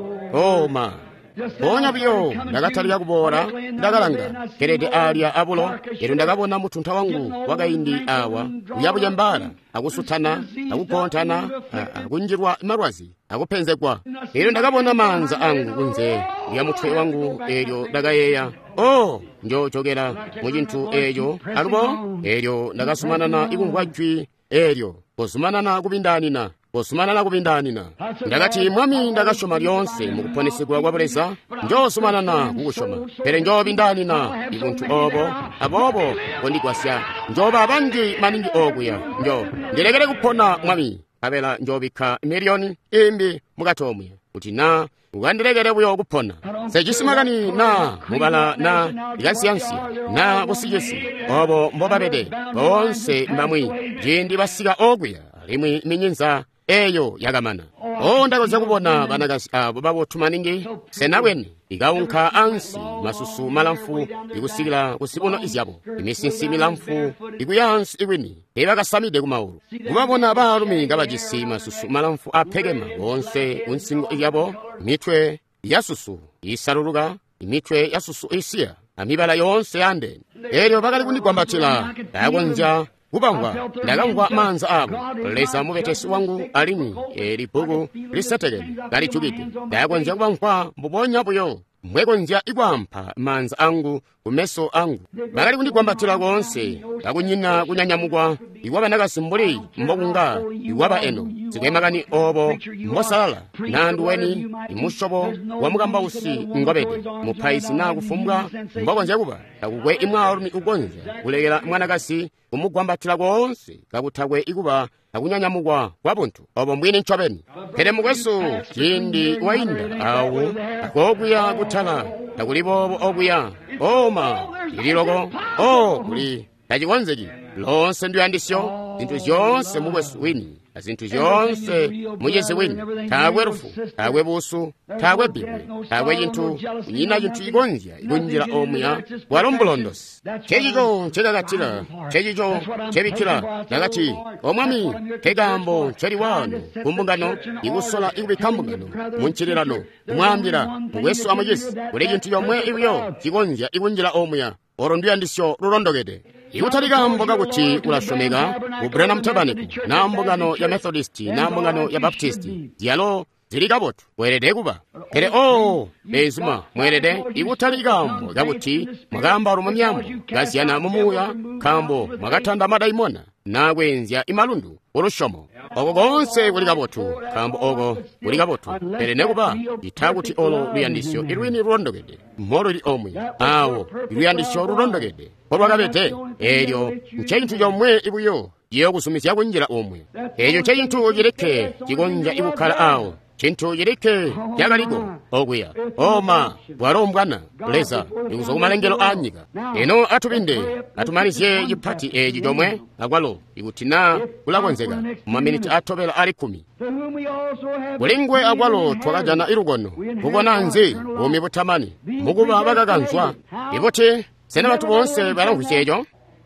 ma ponya byo ndakathalika kubola ndakalanga kerete alya apulo yetu ndakabona muthuntha wangu wakayindi awa uyapuyambala akusuthana akukonthana akunjirwa malwazi akuphenzekwa yetu ndakabona manza angu kunze ya muthwe wangu elyo ndakayeya njochokera mu chinthu echo alupo elyo ndakasumanana ikungwajwi elyo posumanana kupindanina ndakati mwami ndakashoma lyonse mukuphonesedwa kwapoleza njosumanana kukushoma pere njopindanina ikunthu apopo kondikwasya njoba abanji maningi okuya ndilekere kuphona mwami kapela njobikha miliyoni imbi mukathomwe kuti na ukandilekere buyo kuphona secisimakani na mubala na ikasiyansi na busiyesi obo mbopapete bonse mbamwi jindi basika okuya alimwi minyinza eyo yakamana ndakonza kupona vanakazi avo vavothu maningi senabwene ikaunkha ansi masusu malamfu ikusikila kusipuno izyapo imisinsi milamfu ikuyansi ikwini ivakasamide kumaulu kuvavona valumi ngavacisi masusu malamfu aphekema bonse unsingo izyapo imitwe yasusu isaluluka imitwe yasusu isiya amibala yonse yandene elyo vakali kundikwambatira dakonja kupangwa ndakamva manza avo lesa muvetesi wangu alini elipuku lisetekele lalichukite ndakonja kupangwa mbuponyapoyo mwekonja ikwampha manza angu kumeso angu vakali kundikwambatira konse kakunyina kunyanyamukwa iwapa nakasimbuli mbokunga iwapa eno zikwemagani obo mosalala nandu weni imushobo wamugamba usi ngobede mupaisi nakufumbwa mbogonze kuba takugwe imwaolumi ugonza kulekera mwanakasi kumugwambatira kwonse kakutagwe ikuba takunyanyamugwa kwa buntu obo mbwini nchobeni pere mukwesu chindi wainda awu akogwiya kuthala takulibobo ogwiya oma ililoko kuli tachikonzeki lonse ndiyandisyo zinthu zonse mukwesu wini zinthu zonse muyese wini thakwe rufu thakwe busu thakwe bibwe thakwe chinthu nyina chinthu ikunjira omweya walombulondosi chechicho chekakatira chechicho chebikira nakati omwami kegambo cheri wanu kumbungano ikusola ikubikambungano munchirirano kumwambira mukwesu amuyesi kuli chinthu yomwe ibuyo ikunjira omweya oro ndiyandisyo lulondokede ikutalikambo kakuti ulashomeka ku Branham Tabernacle na mbungano ya Methodist na mbungano ya Baptist dialo zilikabotu mwerede kuba kere bezuma mwerede ikutalikambo kakuti mwagamba rumamyambo gaziyana mumuya kambo mwagatanda madaimona nakwenzya imalundu ulushomo oko konse kulikabotu kambo oko kulikabotu kere nekuba itakuti olo luyandisyo ilwini lulondokede mmolo ili omwe awo luyandisyo lulondokede olwakabete elyo nchinthu chomwe ibuyo yokusumisya kunjira omwe elyo chinthu chileke chikonja ikukhala awo chinthu chileke chakaliko okuya oma bwalombwana leza ikuza kumalengero anyika eno atupinde atumalizye chipati echi chomwe akwalo ikutina kulakonzeka mumaminiti athopera ali 10 kulingwe akwalo twakajana ilukono kukonanzi umi buthamani mukuba bakakanzwa ipoti sena batu bonse balangwisejo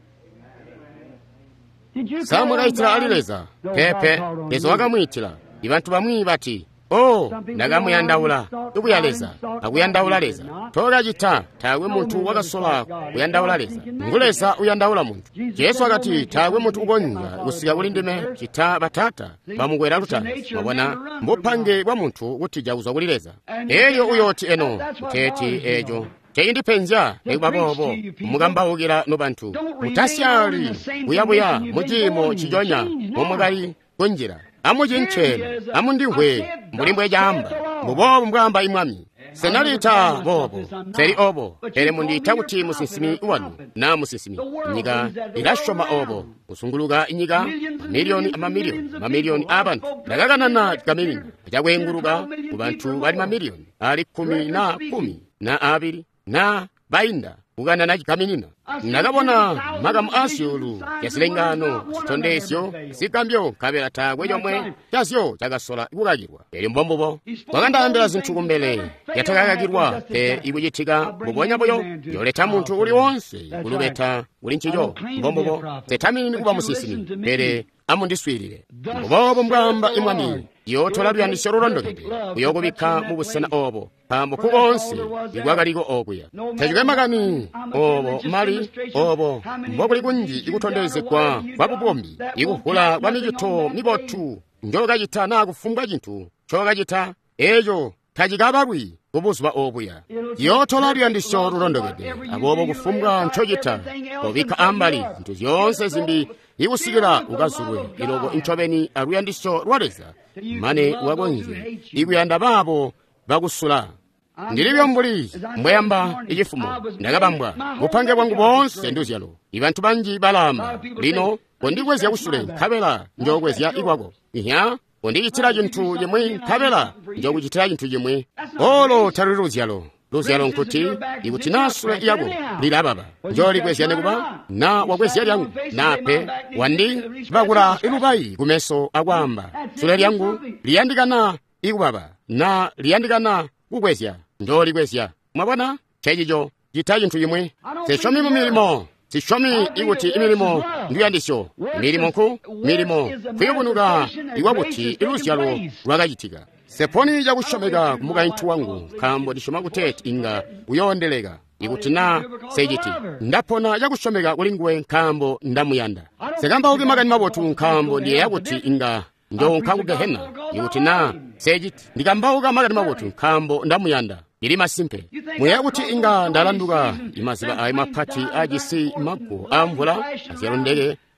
samwakaitira alileza pepe lezo wakamwitira ibantu bamwi bati ndakamuyandawula ikuyaleza akuyandawula leza tola chita tawe munthu wakasola kuyandawula leza nguleza uyandawula munthu Yesu akati tawe munthu ukonja kusika kulindime chita batata bamukwera lutano mabwana mbupange bwa munthu kuti jauza kulileza eyo uyoti eno teti ejo cheyindiphenja ekubabobo mukambawukira no bantu mutasyali buyabuya mujimo chijonya momwekali kunjira amuchinchela amundingwe mbulimbwe jamba mubobo mbwamba imwami senalita bobo seri obo ere mundita kuti musinsimi wanu na musinsimi nyika ilashoma obo usunguluka inyika mamiliyoni abantu ndakakanana kamini chakwenguluka ku bantu bali mamiliyoni ali 10 na 2 na bainda kugana na chikaminina nakabona makamu asyulu yasilengano chitondesyo sikambyo kabela takwe chomwe chasyo chakasola ikukakirwa eli mbombobo kwakandayambira zinthu kumbele yatakakakirwa pe ikuchitika mubonyaboyo yoleta munthu uliwonse kulubeta uli nchicho mbombobo zetamini kuba musisimi pere amundiswirire mbobo mbwamba imwami yothola luyandisyo lulondokede kuyokubikha mubusena obo pambo kukonse ikwakaliko okuya tachikwembakani obo mali obo mbokuli kunji ikutondezekwa kwa bubombi ikuhula kwa michitho mibotu njokachita nakufumbwa chinthu chokachita echo tachikababwi kubuzwa obuya yothola luyandisyo lulondokede abobo kufumbwa nchochita kobikha ambali zinthu zonse zimbi ikusikira ukazulwe iloko inchobeni aluyandisyo lwaleza mane wakonje ikuyanda babo bakusula ndilibyo mbuli mbweyamba ichifumo ndakabambwa bupange bwangu bonse nduzyalo ibantu banji balamba lino kondikwezya kusule nkhabela njokwezya ikwako ihya kondichitira chinthu chimwe nkhabela njokuchitira chinthu chimwe olo tali luzyalo nkuti ikuti nasule iyako lilababa njolikweziyane kuba na wakwezya lyangu nape wandi bakula ilubayi kumeso akwamba sule lyangu liyandikana ikubaba na liyandikana kukwezya njolikwezya mwabona chechicho chita chinthu chimwe sishomi mumilimo sishomi ikuti imilimo ndiyandisyo milimo kuyikunuka iwakuti iluzyalo lwakachitika seponi chakushomeka kumuka inthu wangu kambo ndishoma kuteti inga uyondeleka ikuti na sejiti ndapona chakushomeka kulingwe nkambo ndamuyanda sekamba uki makani mabotu nkambo ndiye yakuti inga ndo nkangu gehena ikuti na sejiti ndikambauka makani mabotu nkambo ndamuyanda ili masimpe muyakuti inga ndalanduka imaziba ayi maphati ajisi mago amvula aziyalondeke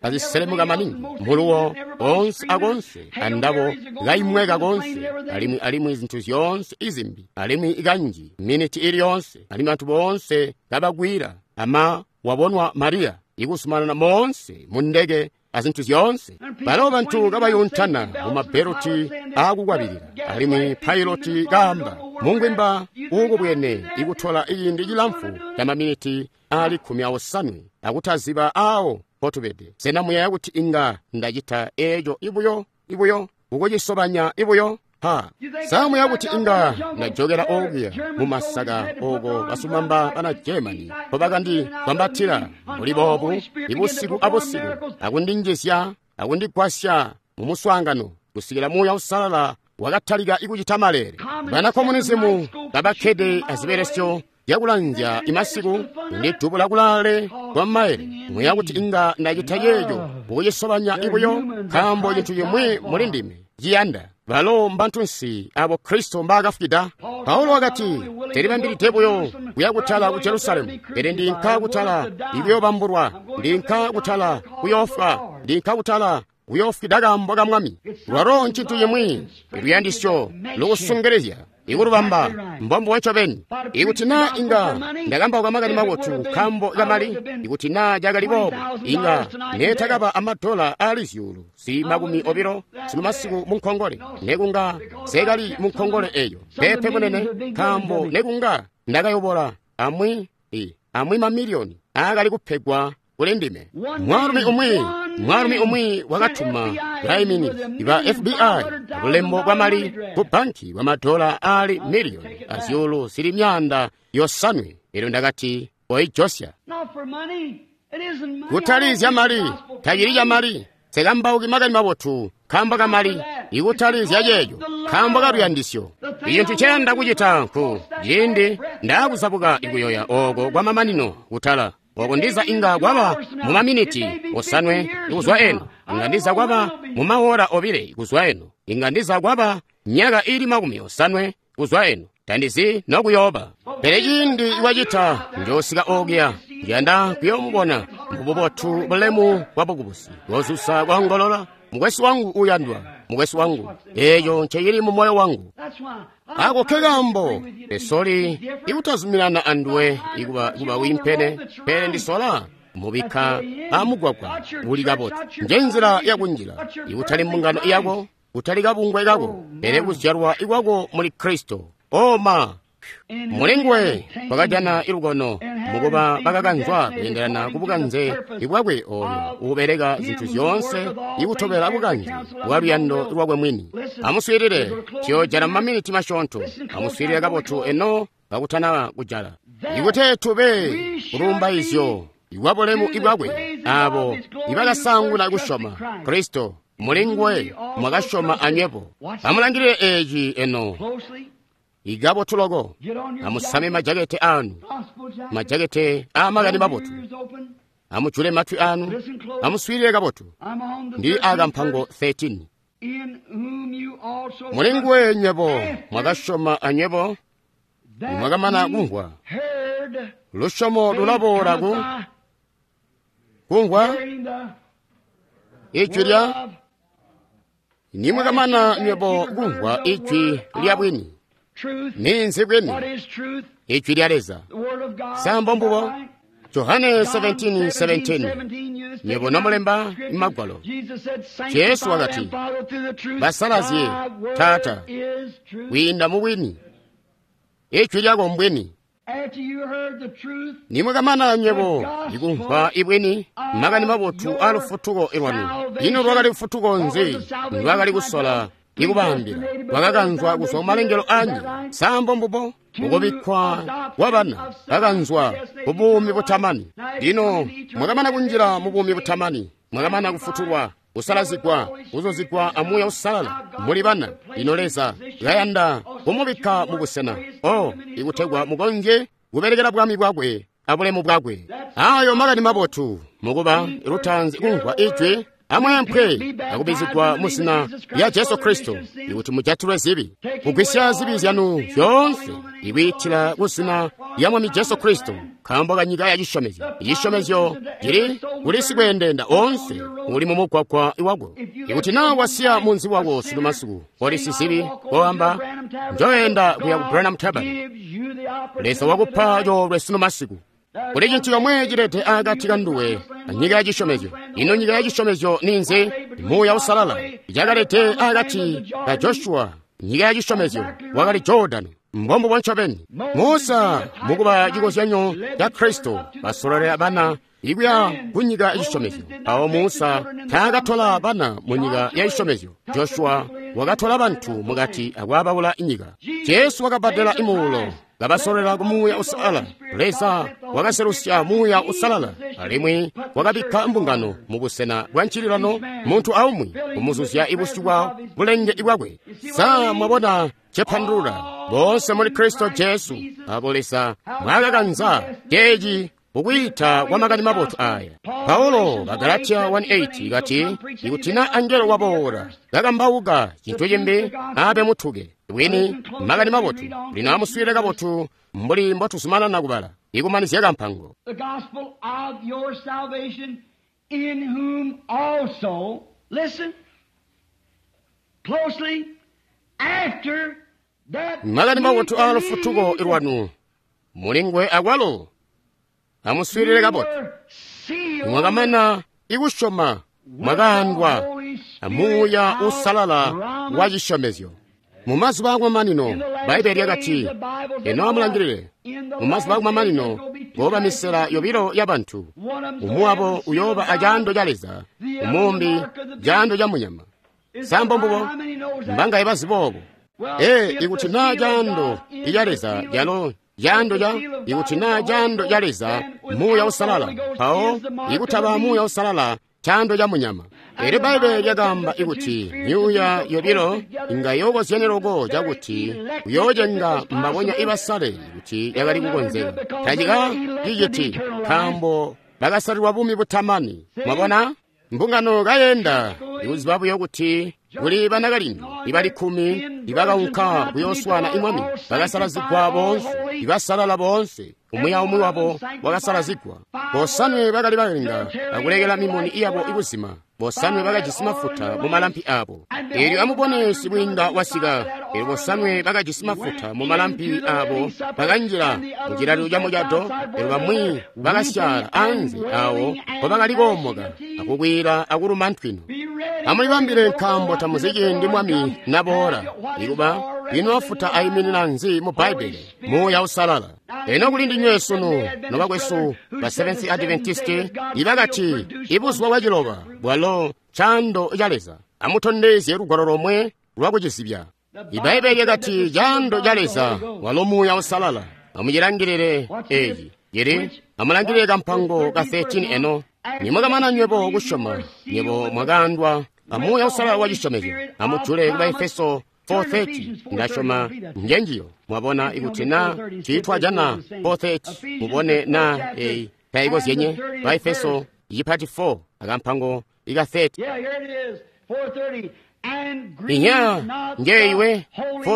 aziselemuka maningi muluwo onse akonse andabo gaimweka konse alimu izinthu zonse izimbi alimu ikanji miniti iliyonse alimu anthu bonse gabagwira ama wabonwa Mariya ikusumana na monse mundege azinthu zonse palo banthu gabayuntana mumaberoti akukwabirira alimu piloti gamba mungwimba uku bwene ikuthola iyi ndi chilamfu ya maminiti ali 15 akuthaziba awo potubede senamuya yakuti inga ndachita ejo ibuyo ukuchisobanya ibuyo ha samu yakuti inga ndajogera ogiya mumasaka ogo basumamba bana Germany pobakandi kwambatira mulibobu ibusiku abosiku akundinjesya akundigwasya mumuswangano kusikira muya usalala wakathaliga ikuchitamalere bana komunizimu babakhede aziberesyo yakulanja imasiku ndi tubu lakulale kwa maere muyakuti inga ndachita yeyo ukuchisobanya ibuyo kambo chinthu chimwe muli ndime jiyanda valo mbantunsi abo Kristo mbakafukida Paulo wakati teri mbiri tebuyo kuyakutala ku Jerusalemu ere ndinka kutala ibyo bamburwa ndinka kutala kuyofa ndinka kutala kuyofida mboga mwami waro nchitu yemwe ibiyandisyo lokusungerezya ikurubamba mbombo wacho beni ikutina inga ndagamba ukamagani mawotu kambo ikamali ikutina jagalibo inga netakaba amadola alizyulu si magumi obiro sinu masiku munkongole nekunga segali munkongole eyo pepe munene kambo nekunga ndakayobora amwi mamiliyoni agali kupegwa kulendime mwalume umwe wakatuma laimini iba FBI kulembo kwa mali ku banki wa madola ali miliyoni azyulu sili myanda yosanwe ero ndakati oijosya kutalizya mali tayiriya mali segamba ukimagani mabotu kamba kamali ikutalizya yeyo kamba kaluyandisyo iyinthu chenda kuchitanku yindi ndakusapuka ikuyoya ogo kwa mamanino kutala oko ndiza inga kwaba mumaminiti osanwe ikuzwa eno inga ndiza kwaba mumahora obire ikuzwa eno inga ndiza kwaba myaka ili makumi osanwe ikuzwa eno tandizi nokuyoba pere yindi iwachita njosika ogya yanda kuyomubona mbubobotu bulemu wabukubusi wozusa kwangolola mugwesi wangu uyandwa mugwesi wangu eyo ncheyili mu moyo wangu ako kegambo esoli ikutazumilana anduwe ikuba wimpene pere ndisola mubika amugwagwa uligaboti njenzira yakunjira ikutali mungano iyako utali kabungwe ikako pere kuzyarwa ikwako muli Kristo oma mulengwe pakajana ilukono mukuba bakakanzwa kuyenderana kubukanze ikwakwe oyo ukubereka zinthu zonse ikuthopera bukanze waluyando ikwakwe mwini amuswirire chiyojala maminiti mashonto amuswirire kabotu eno pakutana kujala ikute tube kulumba izyo ikwapolemu ikwakwe abo ibakasangula kushoma Kristo mulengwe mwakashoma anyepo amulangire eji eno igabo tulogo amusame majakete anu majakete amagani mabotu amuchule matwi anu amuswirire kabotu ndi aga mpango 13 mulengwe nyebo mwakashoma anyebo mwakamana kungwa lushomo lulaboraku kungwa ichwilya nimwakamana nyebo kungwa ichwi lyabwini ninzi bweni ichwi lyaleza sambo mbubo Yohane 17:17 nyebo nomulemba imagwalo Yesu wakati basalazie tata winda mubwini ichwi lyako mbweni nimwakamana nyebo ikumva ibweni magani mabotu alufutuko irwanu ino lwakali futuko nzi lwakali kusola ikubambira wakakanzwa kuswa kumalengero anyi sambo mbubo ukubikwa wabana kakanzwa ubumi butamani lino mwakamana kunjira mubumi butamani mwakamana kufutulwa usalazikwa uzozikwa amuya usalala muli bana inoleza gayanda kumubika mubusena ikutegwa mugonje kuberekera bwami bwakwe abulemu bwakwe ayo magani mabotu mukuba irutanzi kungwa ichwi amwempwe akubizikwa musina ya Yesu Kristo ikuti mujatulwe zibi kugwisya zibi zyanu vyonse iwitira kusina ya mwami Yesu Kristo kamba kanyiga ya gishomezo giri ulisigwendenda onse uli mumugwagwa iwagwo ikuti nawe wasiya munzi wawo sinomasuku oli sisibi oamba njoyenda kuya ku Branham Tabernacle lesa wakupayo lwesinomasiku kuli chintu chomwe chilete agati kanduwe anyiga ya gishomezo ino nyiga ya gishomezo ninze imuya usalala ijakalete agati ka Joshua nyiga ya gishomezo wakali Jordan mbombo bwanchabeni Musa mukuba chikosanyo cha Kristo basolera bana ikuya kunyiga ya gishomezo awo Musa takatola bana munyiga ya gishomezo Joshua wakatola bantu mugati akwabawula inyiga Yesu wakabadala imulo gabasolera kumuya usalala lesa wakaserusya muya usalala alimwi wakabika mbungano mubusena bwanchilirano muntu aumwi umuzuzya ibusiwa bulenge ibwagwe sa mwabona chepandura bose muri Kristo Yesu abolesa mwagaganza keji ukuyita kwa makani maboto aya Paulo Galatia 1:8 gati ikutina angelo wabora gagambauga chintu chimbi abe mutuge wini makani maboto linamuswire gaboto mbuli mbotu sumana nakubala ikumanisiya kampango the gospel of your salvation in whom also listen closely after that makani maboto alofutuko irwanu mulingwe agwalo amuswirire gaboto mwagamana ikushoma mwagandwa amuya usalala wa gishomezo mumazi bagwa manino Baibeli yagati eno amulangirire mumazi bagwa manino goba misera yobiro y'abantu umuabo uyoba ajando jaleza umumbi jando jamunyama sambombo mbanga ibazibobo ikutina jando ijaleza jalo jando ja ikutina jando jaleza muya usalala hao ikutaba muya usalala chando ja munyama ere Baibeli yagamba ikuti nyuya yobiro inga yobo zenerogo jaguti uyojenga mbabonya ibasale ikuti yagali kugonzera tajiga yigiti kambo bagasalirwa bumi butamani mabona mbungano gayenda yuzibabu yoguti uli banagalini ibali 10 ibagaunka buyoswana imwami bagasalazigwa bonse ibasalala bonse umuya umwe wabo wagasalazigwa bosanwe bagali balinga agulegela mimoni iyabo ibuzima bosanwe bagajisimafuta mu malampi abo eri amubonesi bwinda wasiga eri bosanwe bagajisimafuta mu malampi abo baganjira mujira lujya mujado eri bamwi bagasyala anzi awo obagaligomoga akugwira agurumantwino amulibambire nkambo tamuzigindi mwami nabora iruba ino afuta ayiminira nzi mu Baibeli muya usalala eno kulindi nyesunu nobagwesu ba Seventh Adventist ibagati ibuzwa wajiloba bwalo chando jaleza amutondezi erugwaro romwe lwakujisibya iBaibeli yagati jando jaleza walo muya usalala amujirangirire eyi yeri amulangirire kampango ka 13 eno nimwagamana nyebo gushoma nyebo mwagandwa amuya usalala wagishomezo amutule kuba Efeso 4:30 ndashoma ngenjiyo mwabona ikutina chitwa jana 4:30 mubone na taigozi yenye ba Efeso yipati 4 akampango iga 30 yeah here it is 4:30 and inya ngeiwe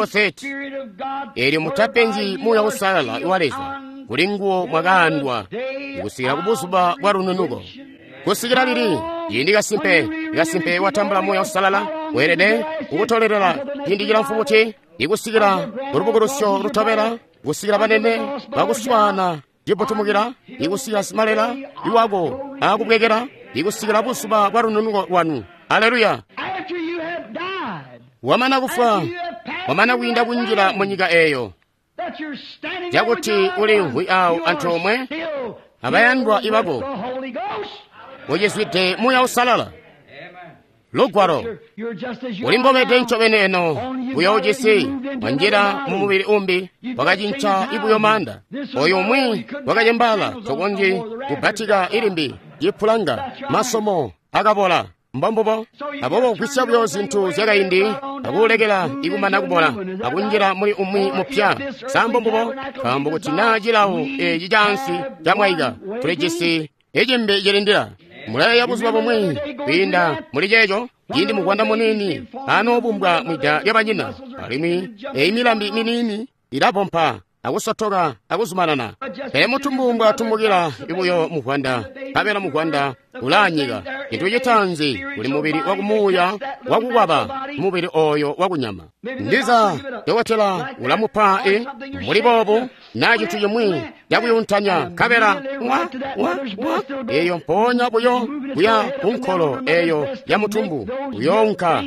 4:30 eri mutapenzi muya usalala iwaleza kulinguo mwagandwa ikusigira kubusuba bwa rununugo kusigira liri yindi gasimpe watambula muya usalala werede ukutolerera yindi gira mfubuti ikusigira urubugurusyo rutobera gusigira banene baguswana jibotumugira ikusigira simalela iwago akubwegera ikusigira busuba bwa rununugo wanu haleluya wamana kufa wamana winda kunjira munyiga eyo jakuti uli nkwi awo anthu omwe abayandwa ibago ujiswite muya usalala lugwaro ulimbomete nchovene eno uyo ujisi wanjira mumubiri umbi wakajincha ibuyo manda oyo mwi wakajembala tokonji kubatika ilimbi jipulanga masomo akabola mbambobo abobo kwisha byo zintu zyagayindi abulegela igumana kubola akunjira muri umwi mupya sambombobo kambo kutinajirawo ejijansi jamwaiga turejesi ejembe jerendera mulaya yabuzuba bomwe binda muri jejo yindi mugwanda munini ano obumbwa mwida yabanyina alimi emilambi minini irabompa akusotoka akuzumanana mutumbu atumbukira ibuyo muhwanda kapena muhwanda ulanyika chinthu chithanzi uli mubiri wakumuya wakukwapa mubiri oyo wakunyama ndiza yowathera ulamupha mulipopo na chinthu chomwe yakuyunthanya kapera eyo mponya buyo kuya kunkholo eyo ya mutumbu uyonkha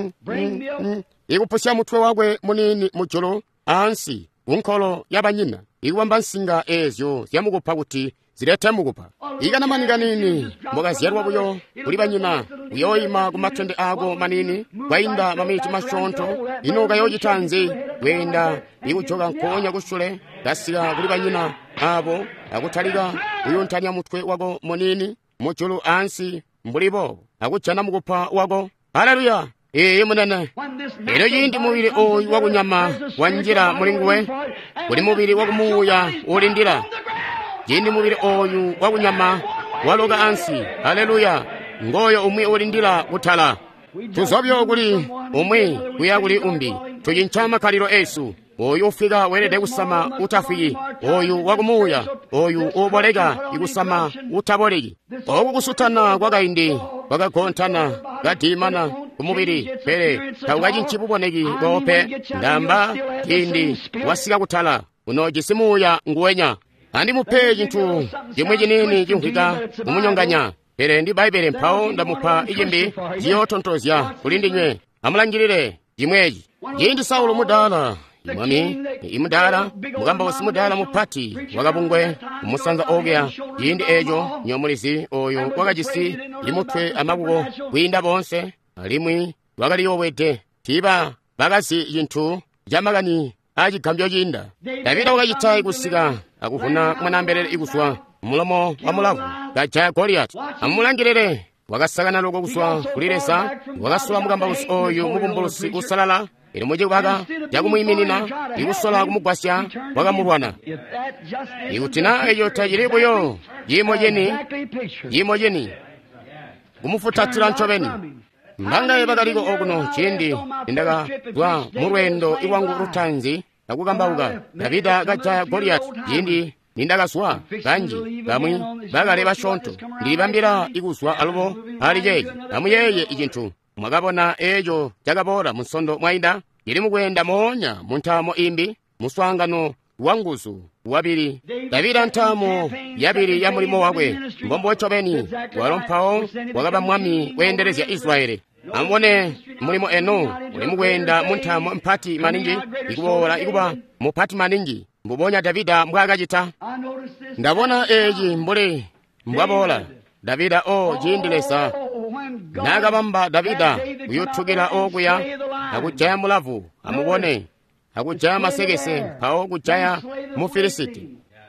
ikupusya mutwe wakwe munini mucholo ansi kunkholo yabanyina ikuwamba nsinga ezo ziyamukupha kuti zilete mukupha ikanamanika nini mukaziyerwa buyo kuli banyina uyoyima kumathende ako manini kwayinda mamiti mashontho inuka yochithanzi kuyenda ikuchoka nkonya kusule kasika kuli banyina apo akuthalika uyunthanya mutwe wako munini muchulu ansi mbulipo akuchana mukupha wako haleluya munene ero yindi mubiri oyu wakunyama wanjira mulinguwe kuli mubiri wakumuya ulindira yindi mubiri oyu wakunyama waloka ansi haleluya ngoyo umwe ulindira kuthala tuzobyo kuli umwe kuya kuli umbi tujinchama kaliro esu oyu ufika werede kusama utafiyi oyu wakumuya oyu uboleka ikusama utaboleki oku kusutana kwakaindi kwakagonthana kadimana kumubiri pere kaukachinchipuboneki bope ndamba kindi wasika kuthala unojisimuya nguwenya andi muphe chinthu chimwe chinini chinkhwika mumunyonganya pere ndi baibele mphawo ndamupha ichimbi ziyotontozya kulindinywe amulangirire chimwechi yindi Saulo mudala imwami imudala mukamba usimudala muphati wakapungwe umusanza ogya yindi ejo nyomulizi oyo wakachisi imutwe amakuko kwinda bonse alimwi wakaliyowete tiba bakasi chinthu chamakani achigambyo chinda Davida wakachitayi kusika akufuna mwanambelere ikuswa mulomo wa mulavu kaja Goliati amulangirire wakasakana loko kuswa kuliresa wakasula mukamba usi oyu mupumbulusi kusalala ili mujibaka yakumuyiminina ikusola kumugwasya wakamurwana ikutina ejo tajiribuyo yimojeni kumufutatsira nchoveni mbanga bakaliko okuno chindi indaka twa murwendo iwangu rutanzi akukambauka Davida kaja Goliati yindi nindakaswa kanji kamwi bakale bashonto ndilibambira ikuswa alubo ali jeji amuyeye ichinthu mwakabona ejo chakapora munsondo mwaida ili mukwenda monya munthamo imbi muswangano wanguzu wabiri Davida nthamo yabiri ya mulimo wakwe mbombo wechopeni walomphawo wakaba mwami wenderezya Israeli ambone mulimo eno uli mukwenda munthamo mphati maningi ikuba muphati maningi mbubonya Davida mbwakachita ndabona eji mbuli mbwabola Davida jindilesa nakabamba Davida uyuthukira okuya akujaya mulavu amubone akujaya masekese pawo kujaya mufilisiti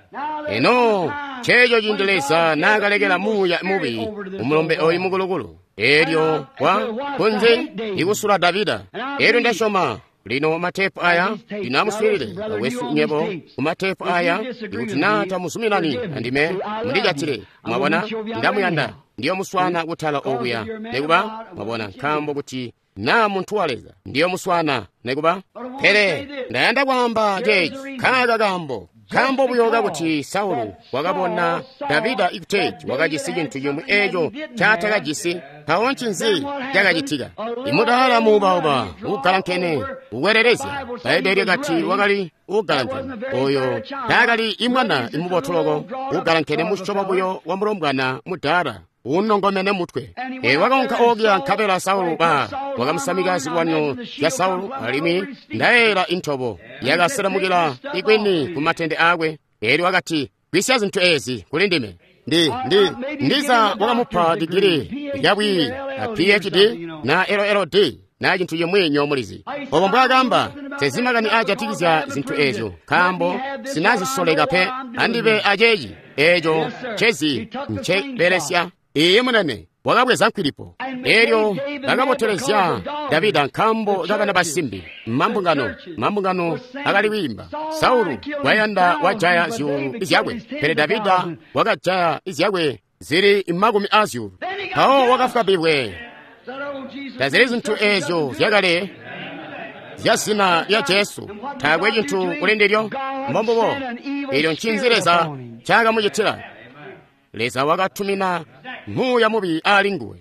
eno chejo jindilesa nakalekela muya mubi umulombe oyi mukulukulu eryo kwa kunzi ikusula Davida ero ndashoma lino matepu aya linamuswirire awesu nyebo kumatepu aya ikutinata musumilani andime mundijatire mwabona ndamuyanda ndiyo muswana kuthala okuya nekuba mwabona nkambo kuti na munthu waleza ndiyo muswana nekuba pere ndayanda kwamba jeji kaga kambo buyoga kuti Saulo wakabona Davida ikuteji wakajisi chinthu chomwe ejo chatakajisi pawonchi chakachitika imudala mubaoba ukalankene uwerereza baibeli kati wakali ukalankene oyo takali imwana imubotoloko ukalankene mushoba buyo wa mulombwana mudala unongomene mutwe wakonka ogya nkapela Saulo wakamusamikazi wano ya Saulo alimi ndaera intobo yakaseramukira ikwini kumatende akwe eri wakati kwisiya zinthu ezi kulindime ndiza wakamupha digiri yabwi PhD na LLD na chinthu chomwe nyomulizi opo mbwakamba sezimakani achatikizya zinthu ezo kambo sinazisoleka pe andibe ajeji ejo chezi ncheberesya iye munene wakabweza nkwilipo eryo akapoterezya Davida nkambo kakana basimbi mambungano akaliwimba Saulo wayanda wajaya ziulu izyakwe pere Davida wakajaya izyakwe ziri makumi azyulu awo wakafika bibwe taziri zinthu ezo zyakale lyasina lya Yesu thagwe chinthu kulendelyo mbombobo ilyo nchinzireza chaka muchitira leza wakathumina mmuya mubi ali nguwe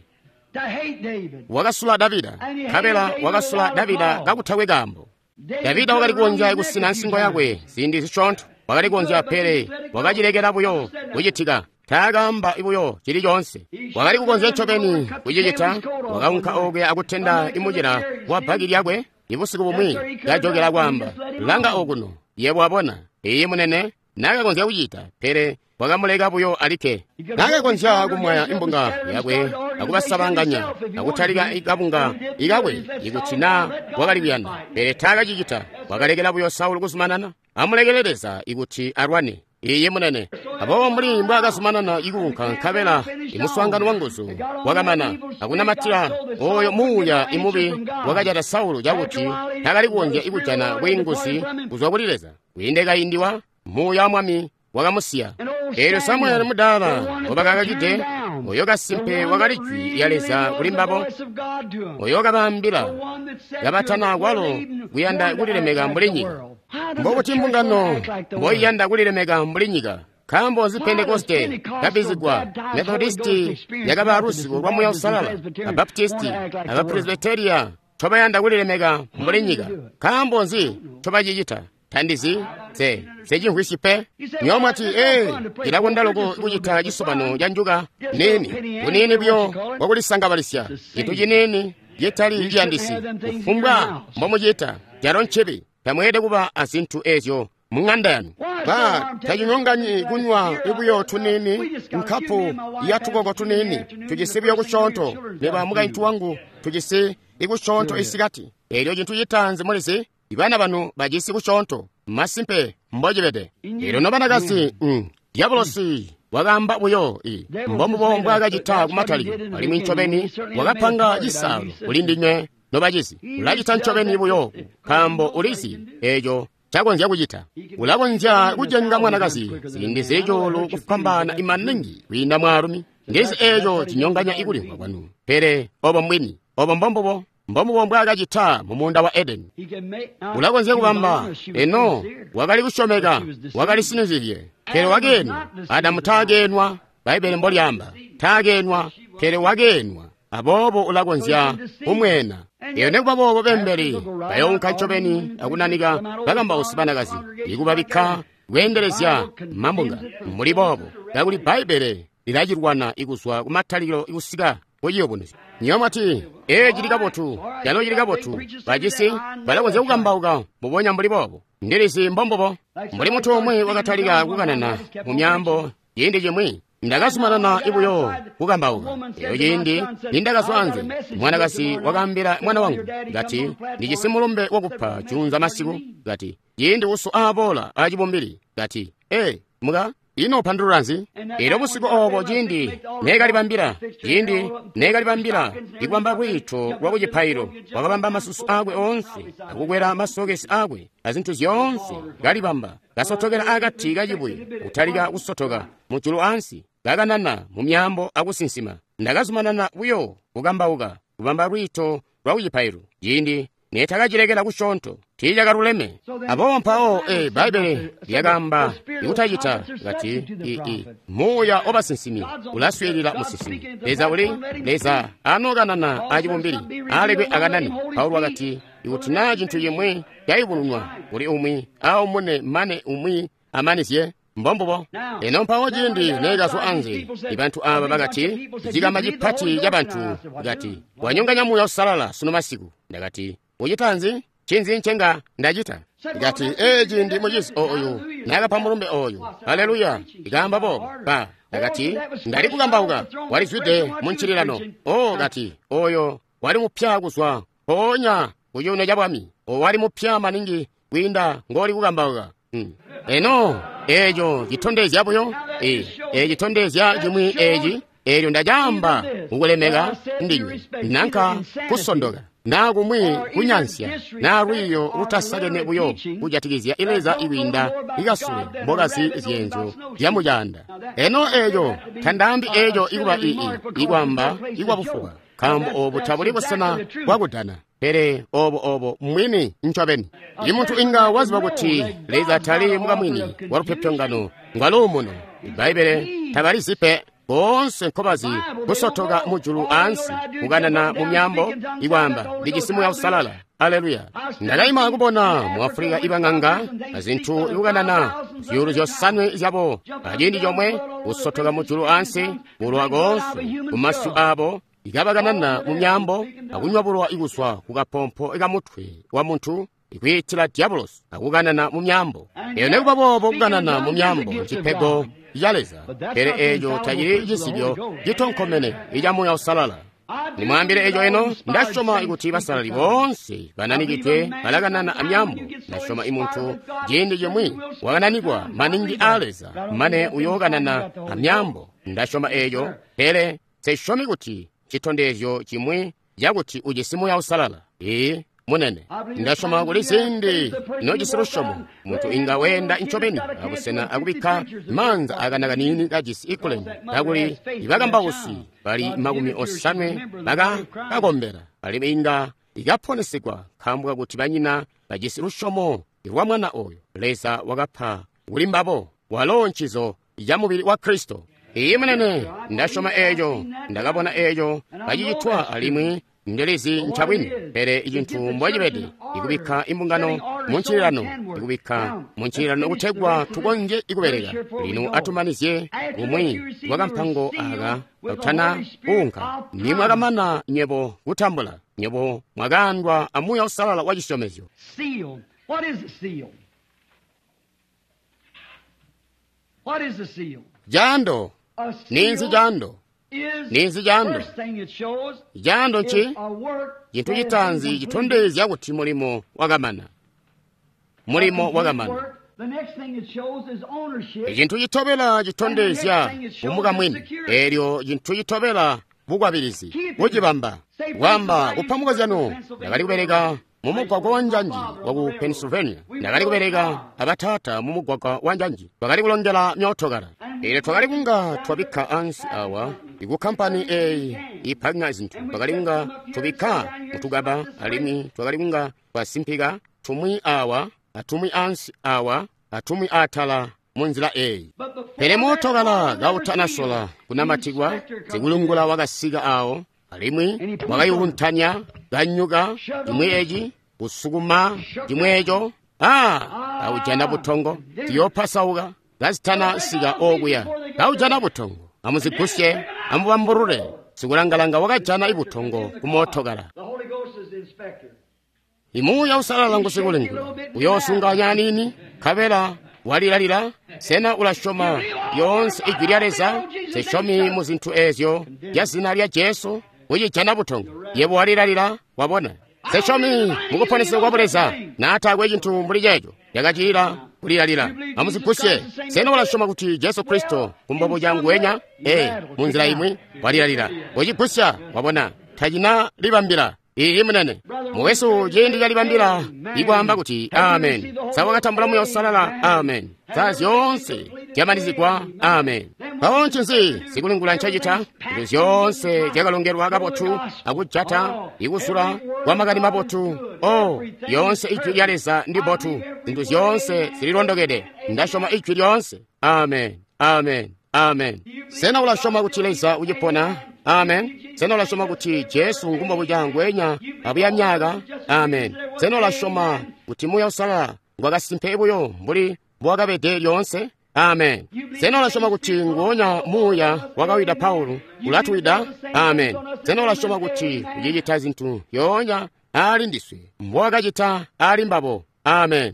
wakasula Davida kapela wakasula Davida kakuthawwe kambo Davida wakalikonja ikusina nsingo yakwe zindi zichontho wakalikonja phere wakachilekera buyo kuchitika thakamba ibuyo chilichonse wakalikukonza ntchopeni kuchichita wakaunkha okwe akuthenda imuchira wa bhakili yakwe ibusiku bumwi yachokera kwamba langa okuno iye wapona iye munene nakakonza kuchita phere wakamuleka buyo alike nakakonza kumwaya imbunga yakwe akupasabanganya akuthalika ikapunga ikakwe ikuthina wakalipyana phere thaka chichita wakalekera buyo Saulo kusumanana amulekeleleza ikuthi arwane iye munene apo mlimbo akasumanana ikunkha nkhabela imuswangano wanguzo wakamana akunamatira oyo muya imubi wakachata Saulo chakuthi thakalikuonja ikujana kwingusi kuzwakulileza kuyindeka indiwa muya mwami wakamusiya ero Samueli mudala wapakakachite oyo kasimpe wakalichwi yaleza kulimbapo oyo kapambira yapathana kwalo kuyanda kulilemeka mbulinyika mbokuti mbungano mboyiyanda kulilemeka mbulinyika khambo zipentekoste kapizigwa methodisti yakapa arusiku lwa muya usalala abaptisti abapresbiteria thobayanda kulilemeka mbulinyika khambo nzi thopachichita thandizi sechinkhwisipe nyomati ilakondaloko ikuchita chisopano cha njuka nini kunini byo wakulisangapalisya itu chinini yetali liyandisi kufumbwa mbomuchita jaronchepi tamwede kupa azinthu ezyo mung'anda yanu pa tachinyonganyi kunywa ibuyo tunini nkhapu yatukoko tunini tuchisibyo kuchonto neba mukanthu wangu tuchisi ikuchonto isikati elyo chinthu chitanzi mulisi ibana banu bajisi kuchonto masimpe mbojebede ilo nobanakasi diabolosi wakamba buyo mbombo akachita kumatali ali mwinchopeni wakapanga chisalo ulindinywe nobajisi ulachita nchopeni buyo kambo ulisi ejo chakonja kuchita ulakonja kujenga mwanakasi zindi zecholo kufambana imanengi wina mwarumi ngezi ejo chinyonganya ikulimwa kwanu pere obo mbwini obo mbombo akachita mumunda wa Edeni ulakonze kupamba eno wakali kushomeka wakali sinizivye pere wagenwa Adamu tagenwa Baibeli mbolyamba tagenwa pere wagenwa abobo ulakonzya umwena iyo nekupabobo pembeli bayonkha nchopeni akunanika bakamba usipanakazi ikupabikha kuyenderezya mambunga mulibobo kakuli Baibeli lilachirwana ikuswa kumathaliro ikusika oyiyoponesi nyomati chilikapotu yalo chilikapotu bajisi balakonze kukambauka muponya mulibobo ndirisi mbombobo muli munthu omwe wakathalika kukanana mumyambo yindi chimwi ndakasumanana ibuyo kukambauka iyo chindi nindakaswanze mwanakasi wakambira mwana wangu ngati ndichisimulumbe wakupha chunza masiku ngati yindi uso abola achibombiri ngati muka ino panduluranzi ilo busiku obo chindi nekalipambira ikwamba kwitho wakuchiphairo wakapamba masusu akwe onse akukwera masokesi akwe azinthu zonse kalipamba kasothokera akati kachipuyi kuthalika kusotoka muchulu ansi kakanana mumyambo akusinsima ndakasumanana uyo kukambauka kupamba kwitho wakuchiphairo chindi netakachilekera kuchonto tija karuleme apompawo Baibeli yakamba ikutachita ngati moya obasinsimira ulaswelera musinsimi leza anokanana achibombiri alekwe akanani Paulo akati ikutina chinthu chimwe chayipulumwa uli umwi awo mune mane umwi amanisiye mbombobo eno mpawo chindi nekaso anze ibanthu aba bakati chikama chiphati cha banthu ngati wanyonganya muya usalala suno masiku ndakati uchitanzi chinzi nchenga ndachita ngati chindi muchisi oyo nakapamulumbe oyo haleluya ikamba bobo pa ngati ndali kukambauka wali zwide munchirirano ngati oyo wali mupya kuswa ponya kuyuna chabwami wali mupya maningi kwinda ngoli kukambauka eno ejo chithondezya buyo chithondezya chimwi eji elyo ndajamba ukulemeka ndinywe nanka kusondoka nakumwi kunyansya narwiyo utasakene buyo kujatikizya ileza iwinda ikasule mbokasi zyenzo yamujanda eno ejo thandambi ejo ikuba ikwamba ikwabufuka kambo obu tabulikusana kwakudana pere obo mwini nchabeni imuntu inga waziba kuti leza tali mga mwini warupepyongano ngalo muno ibaibele tabarizipe bonse nkobazi kusotoga mujulu ansi kuganana mu myambo iwamba ligisimu ya usalala. Haleluya. Ndalaima kubona mu Afrika ibanganga azintu ibuganana yuru josanwe yabo agindi jomwe usotoga mujulu ansi urwagonse umasu abo igabaganana mu myambo akunywa bulwa iguswa kugapompo igamutwe wa muntu ikwitira diabolos akuganana mu myambo eyo nekubabo kuganana mu myambo chipego yaleza ere ejo tayiri yisibyo gitonkomene ijamu ya usalala nimwambire ejo eno ndashoma ikuti basalali bonse bananigitwe balaganana amyambo ndashoma imuntu jindi yemwe wagananigwa maningi aleza mane uyoganana amyambo ndashoma ejo pere seshomi kuti chitondejo chimwe yakuti ujisimu ya usalala munene ndashoma kuli zindi nojisirushomo muntu inga wenda inchobeni akusena akubika manza aganaganini kajisi ikuleni akuli ibagamba usi bali magumi osanwe baga kagombera bali inga igaponesigwa kambwa kuti banyina bajisirushomo iwa mwana oyo leza wagapha ulimbabo walonchizo ya mubiri wa Kristo. Munene ndashoma ejo ndagabona ejo bajitwa alimwe ndelezi nchabwini pere ijintu mbwajibedi ikubika imbungano munchirano ikubika munchirano gutegwa tugonje ikuberega lino atumanizye umwe wagampango aga utana unka ni mwagamana nyebo gutambula nyebo mwagandwa amuya usalala wajishomezo. Seal. What is the seal? What is the seal? Jando ninzi jando ninzi jando jando nchi jintu jitanzi jitondezi yakuti mulimo wagamana jintu jitobela jitondezya umuga mwini eryo jintu jitobela bugwabirizi bujibamba wamba kupamuka zano nagali kubereka mumugwagwa wanjanji waku Pennsylvania nagali kubereka abatata mumugwagwa wanjanji bagali kulongela myotogara ile twagali kunga twabika ansi awa igu kampani ipagna zintu bagali kunga twabika mutugaba alimi twagali kunga basimpiga tumwi awa atumwi ansi awa atumwi atala munzira pere motogala gautanasola kunamatigwa zigulungula wagasiga awo alimwi wagayuhuntanya ganyuga imweji usuguma imwejo gaujana butongo tiyopasauga gazitana siga oguya gaujana butongo amuzigusye amubamburure sigulangalanga wagajana ibutongo kumotogala imu ya usalala ngusigulingula uyosunganya nini kabela walilalila sena ulashoma yonse igwiryaleza seshomi muzintu ezyo yazina lya Jesu uyijana butongo yebo walilalila wabona seshomi mukuponesa kwabuleza natagwe jintu muri jejo yagajira kulilalila amuzipusye sena ulashoma kuti Jesu Kristo kumbobo jangu wenya munzira imwe walilalila uyipusya wabona tajina libambira munene muwesu jindi yalibambira igwamba kuti amen sawa gatambula mu yosalala amen zazi yonse jamanizikwa amen kaonchi nzi sigulingula nchajita nduzi yonse jagalongerwa agabotu agujata igusura wamagani mabotu yonse ichwi lyaleza ndi botu nduzi yonse sililondogede ndashoma ichwi lyonse amen amen amen sena ulashoma kuchileza ujipona amen sena ulashoma kuti Jesu ngumba bujangwenya abuyamyaga amen sena ulashoma kuti muya usala ngwagasimpebuyo mbuli bwagabede lyonse amen sena ulashoma kuti ngonya muya wagawida Paulo ulatuida amen sena ulashoma kuti yiyita zintu yonya ali ndiswe mbwagajita ali mbabo amen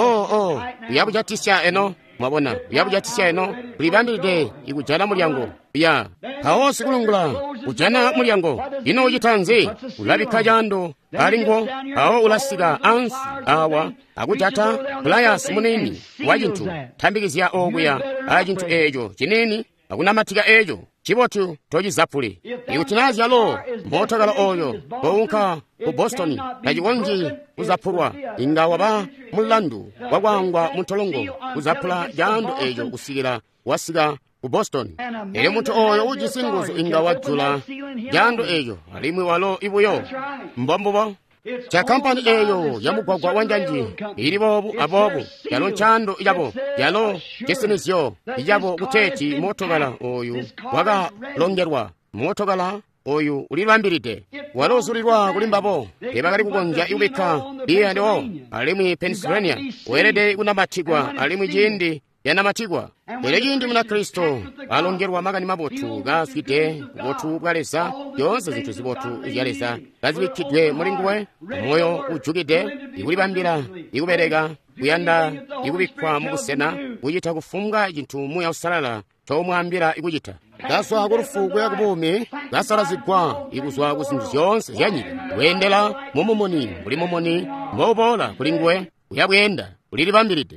yabujatisya eno mwabona yabujatisya eno kulibambide ikujana mulyango ya kawo sikulungula ujana mulyango ino ujitanzi ulabika jando alingo awo ulasiga ansi awa akujata kulayasi munini wajintu tambikizya oguya ajintu ejo jinini akunamatika ejo chibotu tojizapuli ikutinazi alo mbotagala oyo bounka ku Boston najiwonji uzapulwa ingawa ba mulandu wagwangwa muntolongo uzapula jando ejo kusigira wasiga ku Boston ele muntu oyo ujisinguzo ingawa jula jando ejo alimwe walo ibuyo mbombo cha kampani eyo ya mugwagwa wanjanji ili bobu abobu yalo nchando ijabo yalo jesenisyo ijabo kuteti motogala oyu waga longerwa motogala oyu ulibambirite walosulirwa kulimbabo ebagali kugonja iubika D&O alimwi Pennsylvania werede unamatigwa alimwi jindi yanamatigwa ele jindi muna Kristo alongerwa magani mabotu gafite botu bwalesa yonse zinthu zibotu yalesa gazibikidwe mulinguwe moyo ujugide ikulibambira ikubereka kuyanda ikubikwa mugusena kuyita kufunga chinthu muya usalala chomwambira ikuyita gaswa kurufu kuya kubumi gasala zigwa ikuzwa kuzinthu zonse zanyika kuyendera momomoni muli momoni mbobola kulinguwe kuyabwenda ulilibambiride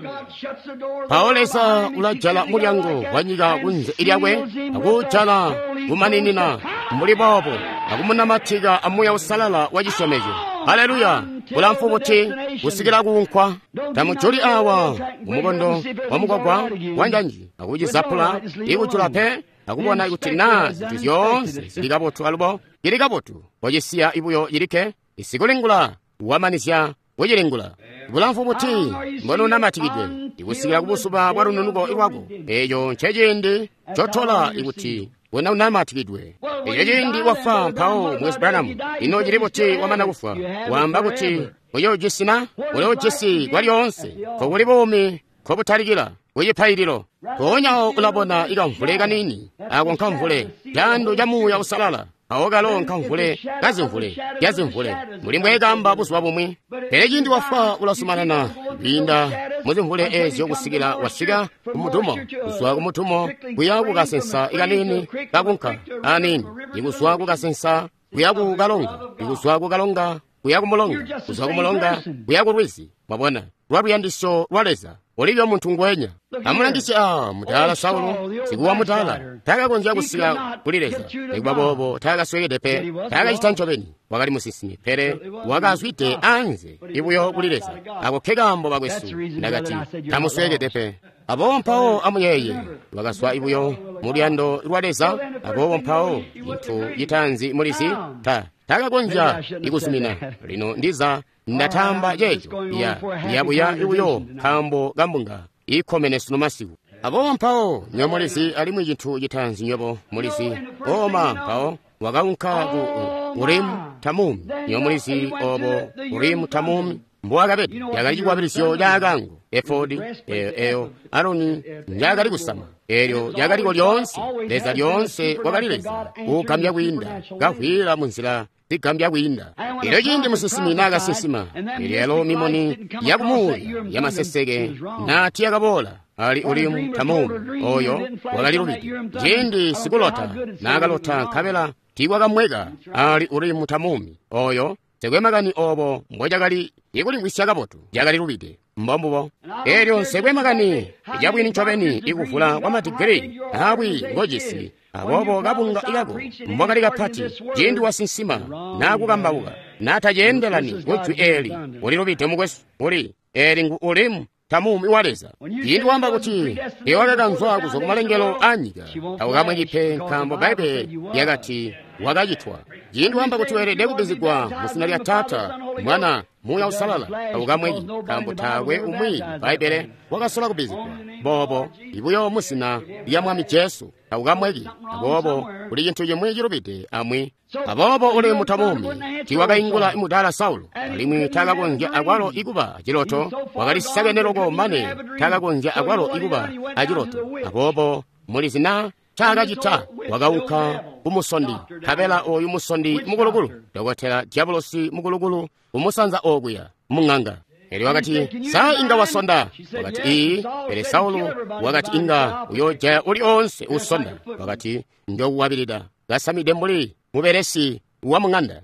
paolesa ulajala mulyango wanyika kunze ilyakwe akuchala kumaninina muli bobo akumunamatiga amuya usalala wachisomecho haleluya ulamfukuti kusikira kunkwa tamuchuli awa umukondo wamugwagwa wanjanji akuchizapula ikuchulape akubona ikuti na zinthu zonse zilikapotu alubo yilikapotu wachisiya ibuyo yilike isikulingula wamanisya wejilingula bulamfukuti mbono unamatikidwe ikusikira kubusuba bwa rununuko iwako eyo nchejindi chotola ikuti wena unamatikidwe eyo jindi wafa mpao mwezi Branham ino jiliboti wamana kufa wamba kuti uyo jisina uyo jisi kwa lyonse ko kuli bumi ko butalikira wejipayiliro konyawo ulabona ikamvuleka nini ako nkamvule jandu jamuya usalala awogalo nkamvule yazimvule mulimbo egamba busuba bumwe pelejindi wafa ulasumanana binda muzimvule ezo kusikira wasiga umutumo uswa kumutumo kuyaku kasensa ikanini kakunka anini ikuswa kukasensa kuyaku kalonga ikuswa kukalonga kuyaku mulonga uswa kumulonga kuyaku rwisi mabona lwaluyandisho lwaleza olivyo muntu ngwenya amulangisi mutala Saulo sikuwa mutala takakonja kusika kulileza ekubabobo takaswekedepe takachitanchopeni wakali musisini pere wakaswite anze ibuyo kulileza akokhekambo bakwesu ndakati tamuswekedepe abowompawo amuyeye wakaswa ibuyo mulyando lwaleza abowompawo inthu yitanzi mulisi takakonja ikusumina lino ndiza ndatamba jejo yabuya ibuyo kambo gambunga ikomenesu nomasiku abowompawo nyomulisi alimu chinthu chitanzi nyobo mulisi oma mpawo wakaunka ku Urimu Tamumi nyomulisi obo Urimu Tamumi mbwakapeti yakali chikwapirisyo yakango efodi eyo Aroni yakali kusama elyo yakaliko lyonse leza lyonse wakalileza ukambya kwinda gahwira munzira zigambya kwinda ilo chindi musisimina akasisima ilyelo mimoni yakumuya yamaseseke nati yakabola ali Urimu Tamumi oyo wakalilubidi jindi sikulota nakalota nkhabela tikwakamweka ali Urimu Tamumi oyo sekwemakani obo mbojakali ikulingwisya kapoto yakalilubide mbombubo elyo sekwemakani ijabwini nchopeni ikuvula kwa madigiri abwi ngojisi abobo kapunga ilako mbokali kapati jindi wasinsima nakukambauka natajendelani wethu eli ulilubide mukwesu uli eli ngu Urimu Tamumi waleza jindi wamba kuti iwakakamzwa kuzokumalengelo anyika akukamwekipe nkambo baibe yakati wakachitwa jindi wamba kuti werede kubizigwa musina lya Tata Mwana muya usalala akukamweki kambo tawe umwini baibele wakasola kubizigwa bobo ibuyo musina lya Mwami Yesu akukamweki abobo kuli chinthu chomwe chilupite amwi abobo Urimu Tamumi tiwakaingula imudala Saulo alimwi takakonja akwalo ikuba achiloto wakalisakeneloko mane takakonja akwalo ikuba achiloto abobo muli zina takachita wakauka umusondi kapela oyu musondi mukulukulu dokotela Diabolosi mukulukulu umusanza okuya mung'anga eli wakati saa inga wasonda wakati iyi ele Saulo wakati inga uyoja uli onse usonda wakati ndokuwabilida gasamide mbuli muberesi wa mung'anda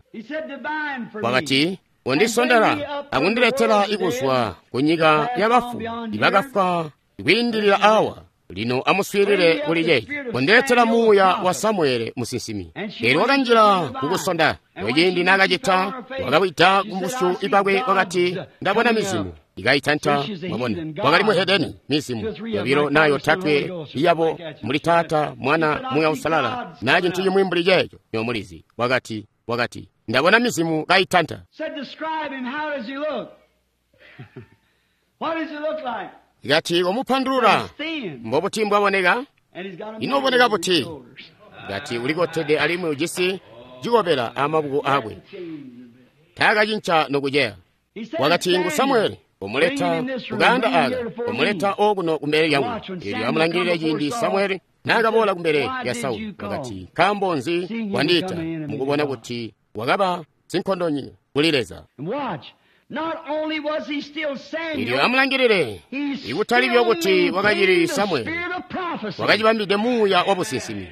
wakati undisondera akundiletera ikuswa kunyika yabafu ibakafa ikwindilira awa lino amuswirire kulijeji kundiletera muya wa Samuele musinsimi eli wakanjira kukusonda yojindi nakachita wakawita kumbusu ipakwe wakati ndabona mizimu ikayitanta mabona wakali muhedeni mizimu yabiro nayo tatwe iyabo muli Tata Mwana muya usalala naji ntuje mwimbuli jejo nyomulizi wakati ndabona mizimu kayitantha. Said, describe him. How does he look? What does he look like? Ngati omuphandulula He's thin. mbobuti mbwaboneka And he's got a inoboneka mountain on his buti shoulders. ngati ulikotede ali mujisi jikopera amabuku abwe takachincha nokujeya He said, wakati ngu Samuel, Samueli omuleta kuganda aga omuleta okuno kumbere yangu ili amulangirira chindi Samueli nakabola kumbere ya Sauli wakati kambonzi wandita mukubona kuti wakaba zinkhondo nyingi kulileza. And watch. Not only was he still ili Samuel, amulangirire he still ikutalibywa kuti wakachili maintained the Samueli spirit of prophecy. wakachipambide muya wabusinsimi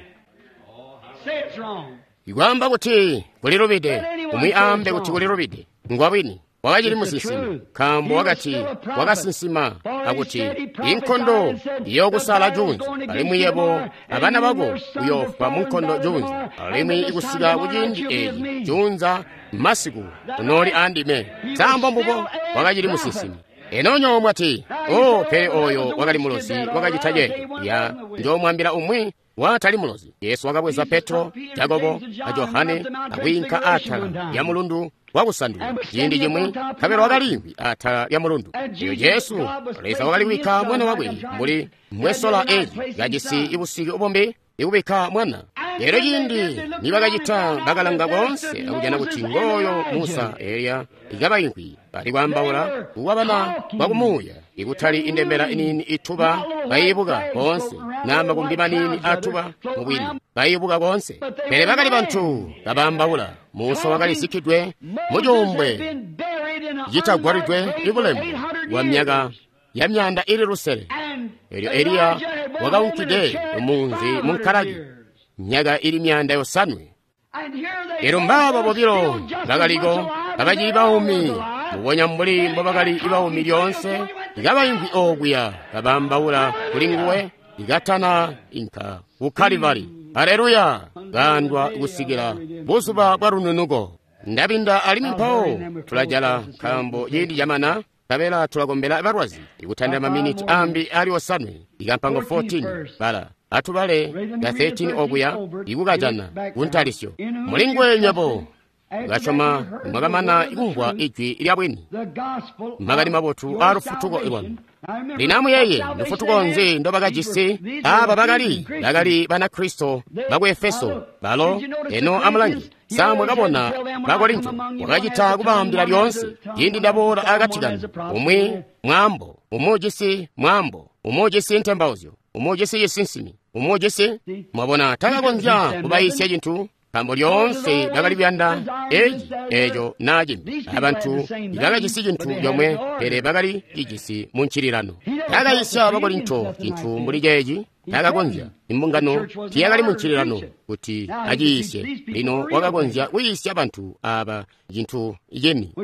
Say it's wrong. ikwamba kuti kulirubide umuyambe kuti kulirubide ngwabwini wakachili musinsimi kambo wakati wakasinsima akuti inkhondo yokusala junzi alimwi yebo abana bako uyofa munkhondo junzi alimwi ikusika kuchindi eji junza masiku unoli andime sambo mbupo wakachili musinsimi enonyo mwati pere oyo wakali mulozi wakachitaje ya njomwambira umwi watali mulozi. Yesu wakabweza Petro, Yakobo na Yohane akwinka atala ya mulundu wakusandula chindi chimwe kapero wakalimbi atala ya mulundu. Iyo Yesu leza wakaliwika mwana wabwe muli mwesola eji yajisi ibusiki ubombe ikubika mwana lero chindi nibakachita bakalanga konse akujana kuti ngoyo Musa eya ikabayinkwi bali kwambaula kuwabana bakumuya ikutali indembera inini ithuba bayibuka konse namba kundima nini athuba mubwini bayibuka konse pere bakali banthu kabambaula Musa wakalisikidwe mujombwe yitagwaridwe ibulemu wa myaka ya myanda ili lusere elyo Eliya wakawunkide munzi munkaragi myaka ili myanda yosanwe lero mbaba bobiro bakaliko abajili bawumi mubonya mbulimbo bakali ibawumi lyonse ikabayimbi okuya kabambaula kulinguwe igatana inka ukalivari. Haleluya gandwa kusigira busuba bwa rununuko ndabinda alimi mpawo tulajala kambo yindi jamana kabela tulagombela barwazi ikutanda maminiti ambi ali osanwe ikampango 14 bala atubale ga 13 okuya ikukajana kuntalisyo mulingwe nyabo gachoma magamana ikumbwa ichwi ilyabweni magani mabotu arufutuko ibonu linamu yeye nufutuko nzi ndo bagajisi aba bagali bana Kristo bagwe Efeso balo eno amulangi samwe kabona bakorinto wakajita kubambira lyonse yindi ndabora agatigana umwe mwambo umojisi ntembauzo umojisi yesinsimi umojisi mwabona takagonja kubayisya jintu kambo lyonse bagali byanda ejo najimbi abantu igagajisi jintu yomwe pere bagali igisi munchirirano tagayisya bakorinto jintu muri jeji tagagonja imbungano tiyagali munchirirano kuti ajiyisye lino wakagonja uyisya abantu aba jintu igeni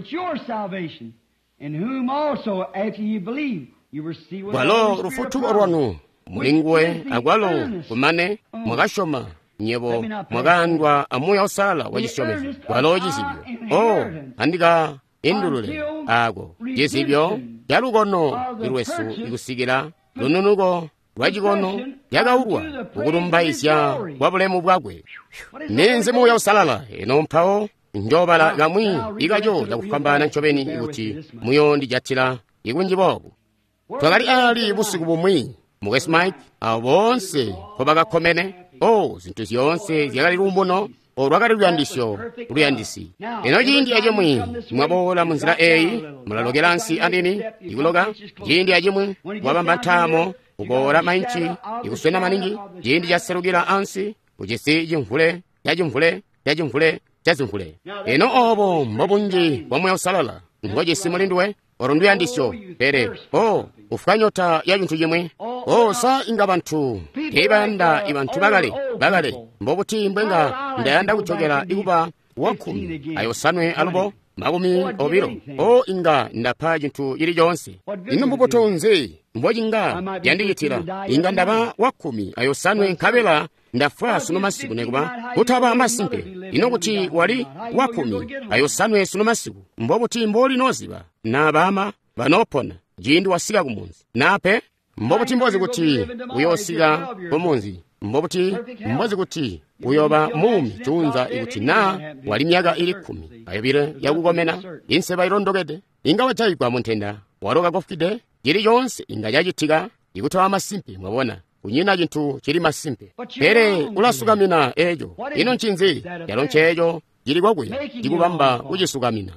gwalo rufutu orwanu mulingwe agwalo kumane mwakashoma nyebo mwakandwa amuya osala wajisomeza gwalo jisibyo andika indulule ago jisibyo yalugono irwesu ikusigira lununugo lwajikono yakaulwa ukulumbaisya wabulemu bwagwe nenze muya osalala eno mpawo njobala gamwi ikajo yakufambana nchobeni ikuti muyo ndijatira ikunjibobu twakali ali busiku bumwi mukesimike abo bonse kobagakomene zintu zyonse zyakali lumbuno olwakali luyandisi eno jindi ajimwi mwabola munzira eyi mulalogera nsi andini ikuloga jindi ajimwi mwabamba ntamo kubola mainchi ikuswena maningi jindi jaserukira ansi kujisi jimvule jazimvule eno obo mbobunji wamwe osalala ngojisi mulindwe orundu yandisyo pere ufukanyota ya juntu jimwe sa inga bantu ibanda ibantu bagale mbobuti mbwenga ndayanda kuchogera ikuba wakumi ayosanwe alubo magumi obiro inga ndapa jintu yili jonse ino mbubotonze mbojinga yandiyitira inga ndaba wakumi ayosanwe nkabela ndafa suno masiku nekuba kutaba amasimpe ino kuti wali wakumi ayosanwe suno masiku mbobuti mboli noziba nabama banopona jindi wasiga kumunzi nape mbobuti mbozi kuti uyosiga kumunzi mbobuti mbozi kuti uyoba mumi chunza ikuti na wali myaka ili 10 ayobire yakugomena inseba ilondokede ingawa chayigwa munthenda waloka kofukide chili chonse ingachachitika ikuthawa masimpi mwabona kunyina chinthu chili masimpi pere ulasukamina ejo ino nchinzi yalonchejo chili kwakuya chikupamba kuchisukamina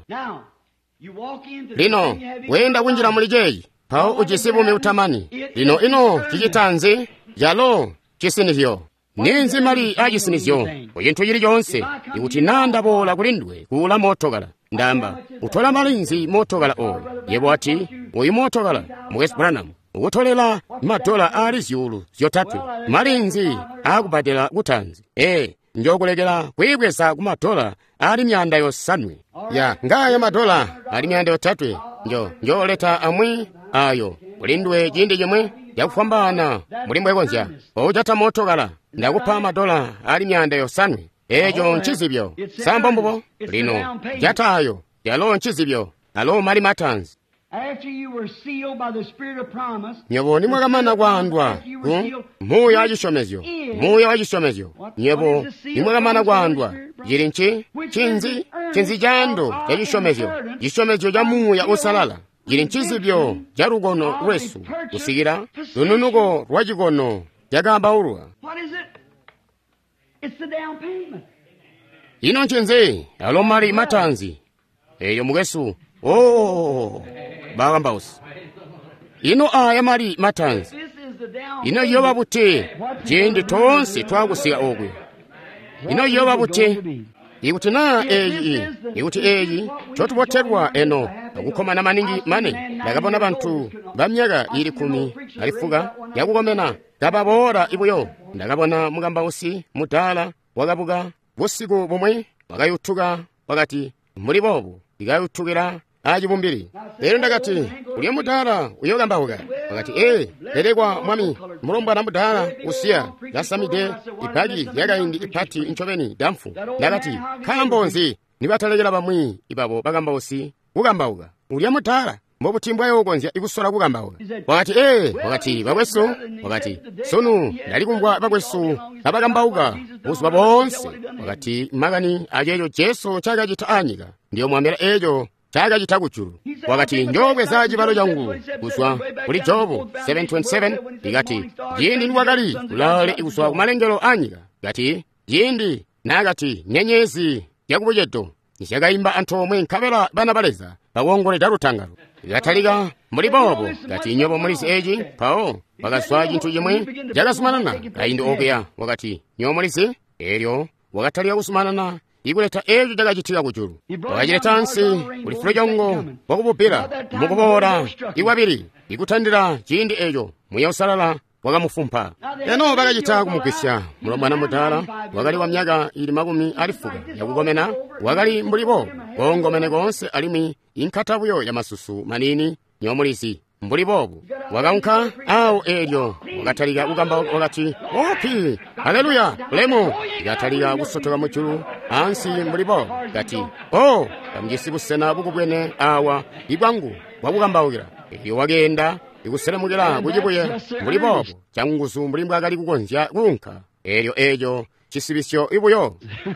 lino wenda kunjira mulijeyi pao uchisipume utamani lino ino chichitanzi yalo chisinizyo ninzi mali achisinizyo kuchinthu chili chonse ikuti nandapola kulindwe kula motokala ndamba uthola malinzi motokala oyo yebo ati uyu motokala West Branham ukutholela madola ali ziyulu ziyotatu malinzi akupatira kutanzi njokulekera kuyikwesa kumadola ali myanda yosanwe ya ngaya madola ali myanda yotatu njoleta amwi ayo ulindwe chindi chimwe yakufambana mulimbwe konzya uchata motokala ndakupha madola ali myanda yosanwe ejo nchizibyo sambombopo lino jatayo yalo nchizibyo alo mali matanzi nyebo nimwakamana kwandwa muyo achishomezyo nyebo nimwakamana kwandwa jili chinzi jando chishomezyo ja muya usalala jili nchizibyo ja lugono lwesu kusikira lununuko lwa chikono jakamba ulwa ino nchinzi alo mali matanzi eyo mukesu bakambausi ino aya mali matanzi ino yoba buti jindi tonsi twakusika okwe ino yoba buti ikuti na eyi chotupoterwa eno akukhomana maningi mane ndakapona bantu bamyaka ili 10 alifuka yakukomena tababora ibuyo ndakapona mukambausi mudala wakapuka busiku bomwe wakayuthuka wakati muli bobo ikayuthukira achibumbiri lero ndakati uliye mudala uyokambauka wakati lerekwa mwami mulombana mudala usiya yasamide ipaki yakayindi ipati nchoveni damfu ndakati khala mbonzi nibatalekera bamwi ibabo bakambausi kukambauka uliye mudala mbobutimbwa yokonzya ikusola kukambauka wakati bakwesu wakati sonu ndalikumbwa bakwesu abakambauka busu babonse wakati makani ajejo jesu chakachita anyika ndiyo mwamera ejo chakachita kuchulu wakati njokweza chipalo changu kuswa kuli Jobu 7:27 ikati yindi ndi wakali kulale ikuswa kumalengero anyika ngati yindi nakati nyenyezi yakubujeto nishakayimba anthu omwe nkhabera bana baleza pawongole darutangalo ikatalika muli bobo ngati nyobo mulisi eji pawo wakaswa chinthu chimwe jakasumanana kayindi okuya wakati nyobo mulisi eryo wakatalika kusumanana ikuleta ejo jakachitika kuchulu wakachiletansi ulifulo chongo wakupupira mukupora ikwapiri ikuthandira chindi ejo mwiya usalala wakamufumpha eno bakachita kumukwisya mulomwana mudala wakali wa myaka ili 10 alifuka yakukomena wakali mbulipo kongomene konse alimi inkhatabuyo ya masusu manini nyomulisi mbulipopo wakankha awo eryo wakatalika ukamba wakati opi haleluya lemo ikatalika kusotoka muchulu ansi mbulipo kati kamjisibusena bukubwene awa ibwangu wakukambawukira iyo wakenda ikuselemukira kuchibuye mbulipopo changusu mbulimbwa akali kukonzya kunkha eryo ejo chisibisyo ibuyo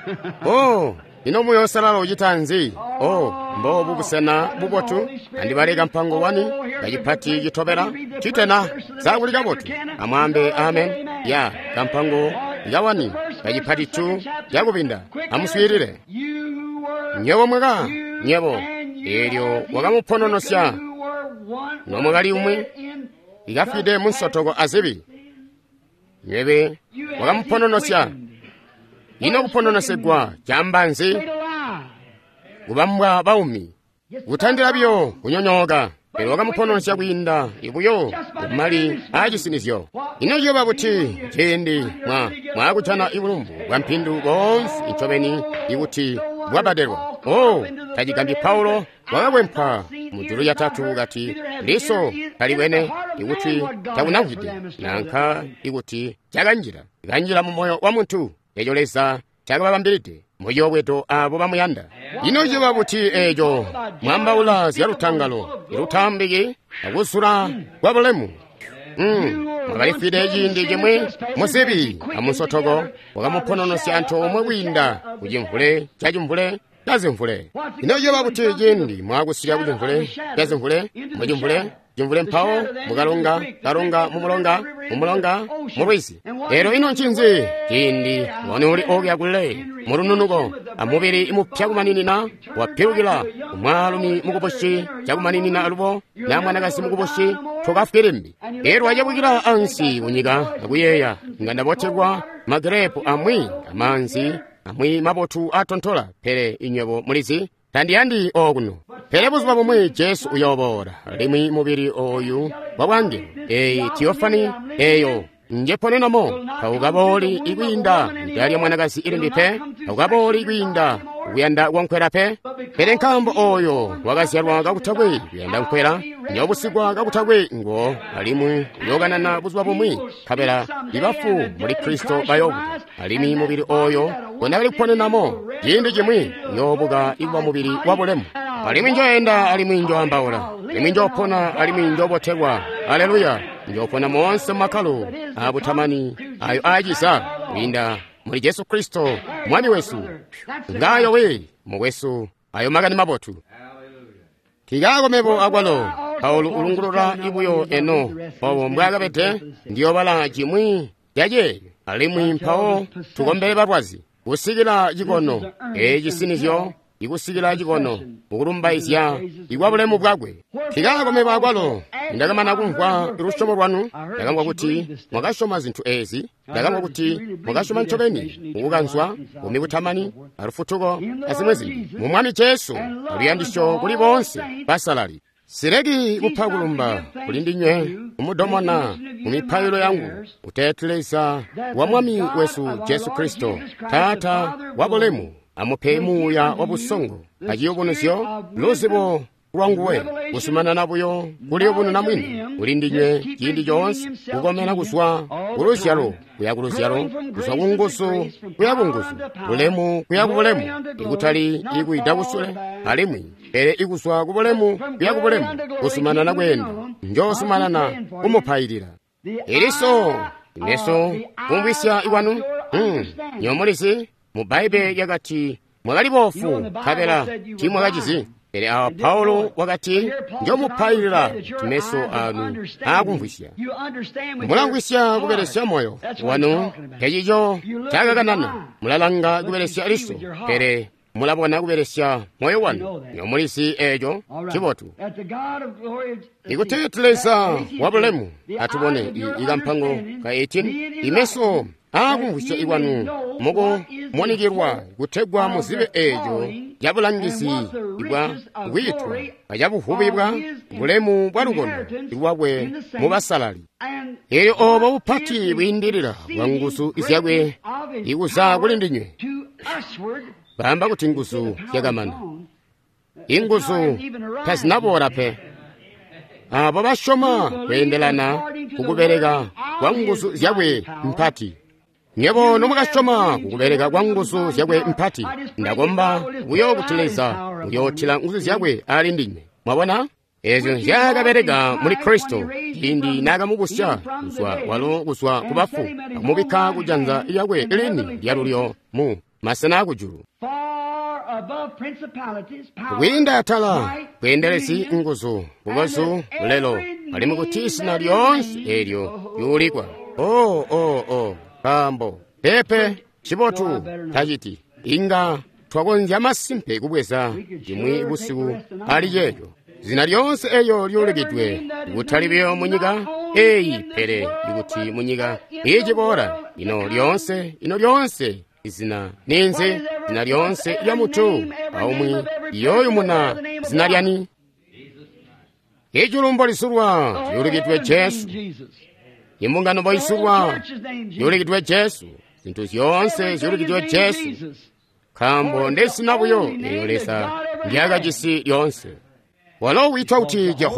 ino muyo salalo uchitanzi mbobu kusena bubotu andibaleka mpango wani kachipati chitopera chitena sakulika botu amwambe amen ya kampango yawani kachipati 2 yakupinda amuswirire nyebo mweka nyebo eryo wakamupononosya nomwekali umwe ikafide munsotoko azibi nyebe wakamupononosya ino kupononosegwa chambanzi kubambwa baumi kuthandira byo kunyonyoka pero wakamupononosya kwinda ibuyo kumali achisinizyo ino yoba buti jendi mwakuchana ibulumbu bwa mpindu bonse inchoveni ikuti bwabaderwa tajigambi Paulo wakakwempha mujulu yatatu gati liso kaliwene ikuti takunawide nankha ikuti chakanjira mu moyo wa munthu ejoleza chakabambirite moyo weto abo bamuyanda ino joba buti ejo mwamba ulazi ya lutangalo ilutambiki akusula kwa bulemu mwakalifide chindi chimwe musipi amusothoko wakamuphonononsya anthu omwe kwinda kuchimvule chachimvule chazimvule inoyo pakuti chindi mwakusiya kuchimvule chazimvule mwachimvule chimvule mphawo mukalonga mumulonga mulwisi lero ino nchinzi chindi wani uli okya kule murununuko amuviri imupsya kumaninina wapirukira umwalumi mukuposhi chakumaninina alupo namwanakasi mukuposhi thokafikirimbi lero achapukira ansi unyika akuyeya ngandapothekwa magerepo amwi amanzi amwi mapothu atonthola phere inywepo mulizi tandiyandi okuno pherepo zipa pomwe Yesu uyobora limwi muviri oyu wabwangelo tiyofani eyo njeponenamo paukapoli ikwinda ndalya mwanakasi ili ndiphe paukapoli ikwinda kuyanda wankhwerape phere nkhambo oyo wakasiyalwa kakuthakwe kuyanda nkhwera nyobusikwa kakuthakwe ngo alimwi yokanana buzipa pomwe khapera libafu muli Kristo bayokuta alimi muviri oyo kwenakali kuponenamo chindi chimwe yobuka ikuba muviri wabulemu alimi njoyenda alimi njoambaula alimi njophona alimi njobothekwa aleluya njopona monse mmakhalu abuthamani ayo achisa winda muli Yesu Kristo mwami wesu ngayo we muwesu ayo makani mapothu kikakomepo akwalo paulo ulungulula ibuyo eno obo mbwakapete ndiyobala chimwi yaje alimwi mphawo tukombere patwazi kusikira chikono chisinizyo ikusikira chikono ukulumbaizya ikwabulemu bwakwe kikakomepo akwalo ndakamana kumva ilushomo lwanu ndakangwa kuti mwakashoma zinthu ezi ndakangwa kuti mwakashoma ntchopeni mukukanzwa umikuthamani alufuthuko azimwezi mumwami Yesu aluyandisho kuli bonse pasalali sireki kupha kulumba kuli ndinywe umudomona mumiphayilo yangu utetheleza wa mwami wesu Yesu Kristo tata wabulemu amuphe muya wabusongo achiyobonosyo luzibo lwanguwe kusumana nabuyo kuli ubuno namwini uli ndinywe chindi chonse kukomera kuswa kulusyalo kuya kulusyalo kuswa kungusu kuya kungusu bulemu kuya kubulemu ikutali ikuita kusule alimwi ere ikuswa kubulemu kuya kubulemu kusumana na kwendo njosumana na kumuphayirira iliso ineso kumbwisya iwanu nyomolisi mu Baibe yakati mwakalibofu khapera chimwakachizi ere awa Paulo wakati njomuphayirira timeso anu akumvwisya mulangwisya kuperesya moyo wanu kechicho chakakanana mulalanga kuperesya aliso pere mulabona kuperesya moyo wanu nyomulisi echo chipotu ikutetheleza wabulemu atubone ikamphango ka 18 imeso akumvwisya iwanu muko monikirwa kuthegwa muzibe echo jabulangizi ibwa kuitwa pajabuhubibwa bulemu bwa lukono iwabwe mubasalali eyo obo buphati bwindirira bwangusu isyakwe ikusa kuli ndinywe bamba kuti ngusu yakamana ingusu tazinabora pe abo bashoma kuendelana kukubereka kwa ngusu zyakwe mphati nyebo nomukashoma kukubereka kwa ngusu zyakwe mphati ndakomba uyo kutileza uyothila ngusu zyakwe ali ndinywe mwabona ezo zyakabereka muli Kristo indi nakamukusya kuswa walo kuswa kubafu amubika kujanza iyakwe ilini lyalulyo mu masana akujulu kuwinda atala kuendelesi ngusu kubasu lelo ali mukutisina lyonse elyo yulikwa kambo pepe chipotu tachiti inga twakonzya masimpe kubweza timwi busiku ali yeyo zina lyonse eyo lyulikidwe ikuthalibweyo munyika eyi pere ikuti munyika ichipora ino lyonse izina ninze zina lyonse lya mutu aumwi iyoyo muna zina lyani ijulumbo lisulwa lyulikidwe Yesu imbungano boyisulwa lyulikidwe Yesu zinthu zyonse zyulikidwe Yesu khambo ndesinabuyo eyolesa lyakachisi lyonse walo witwa kuti Jehova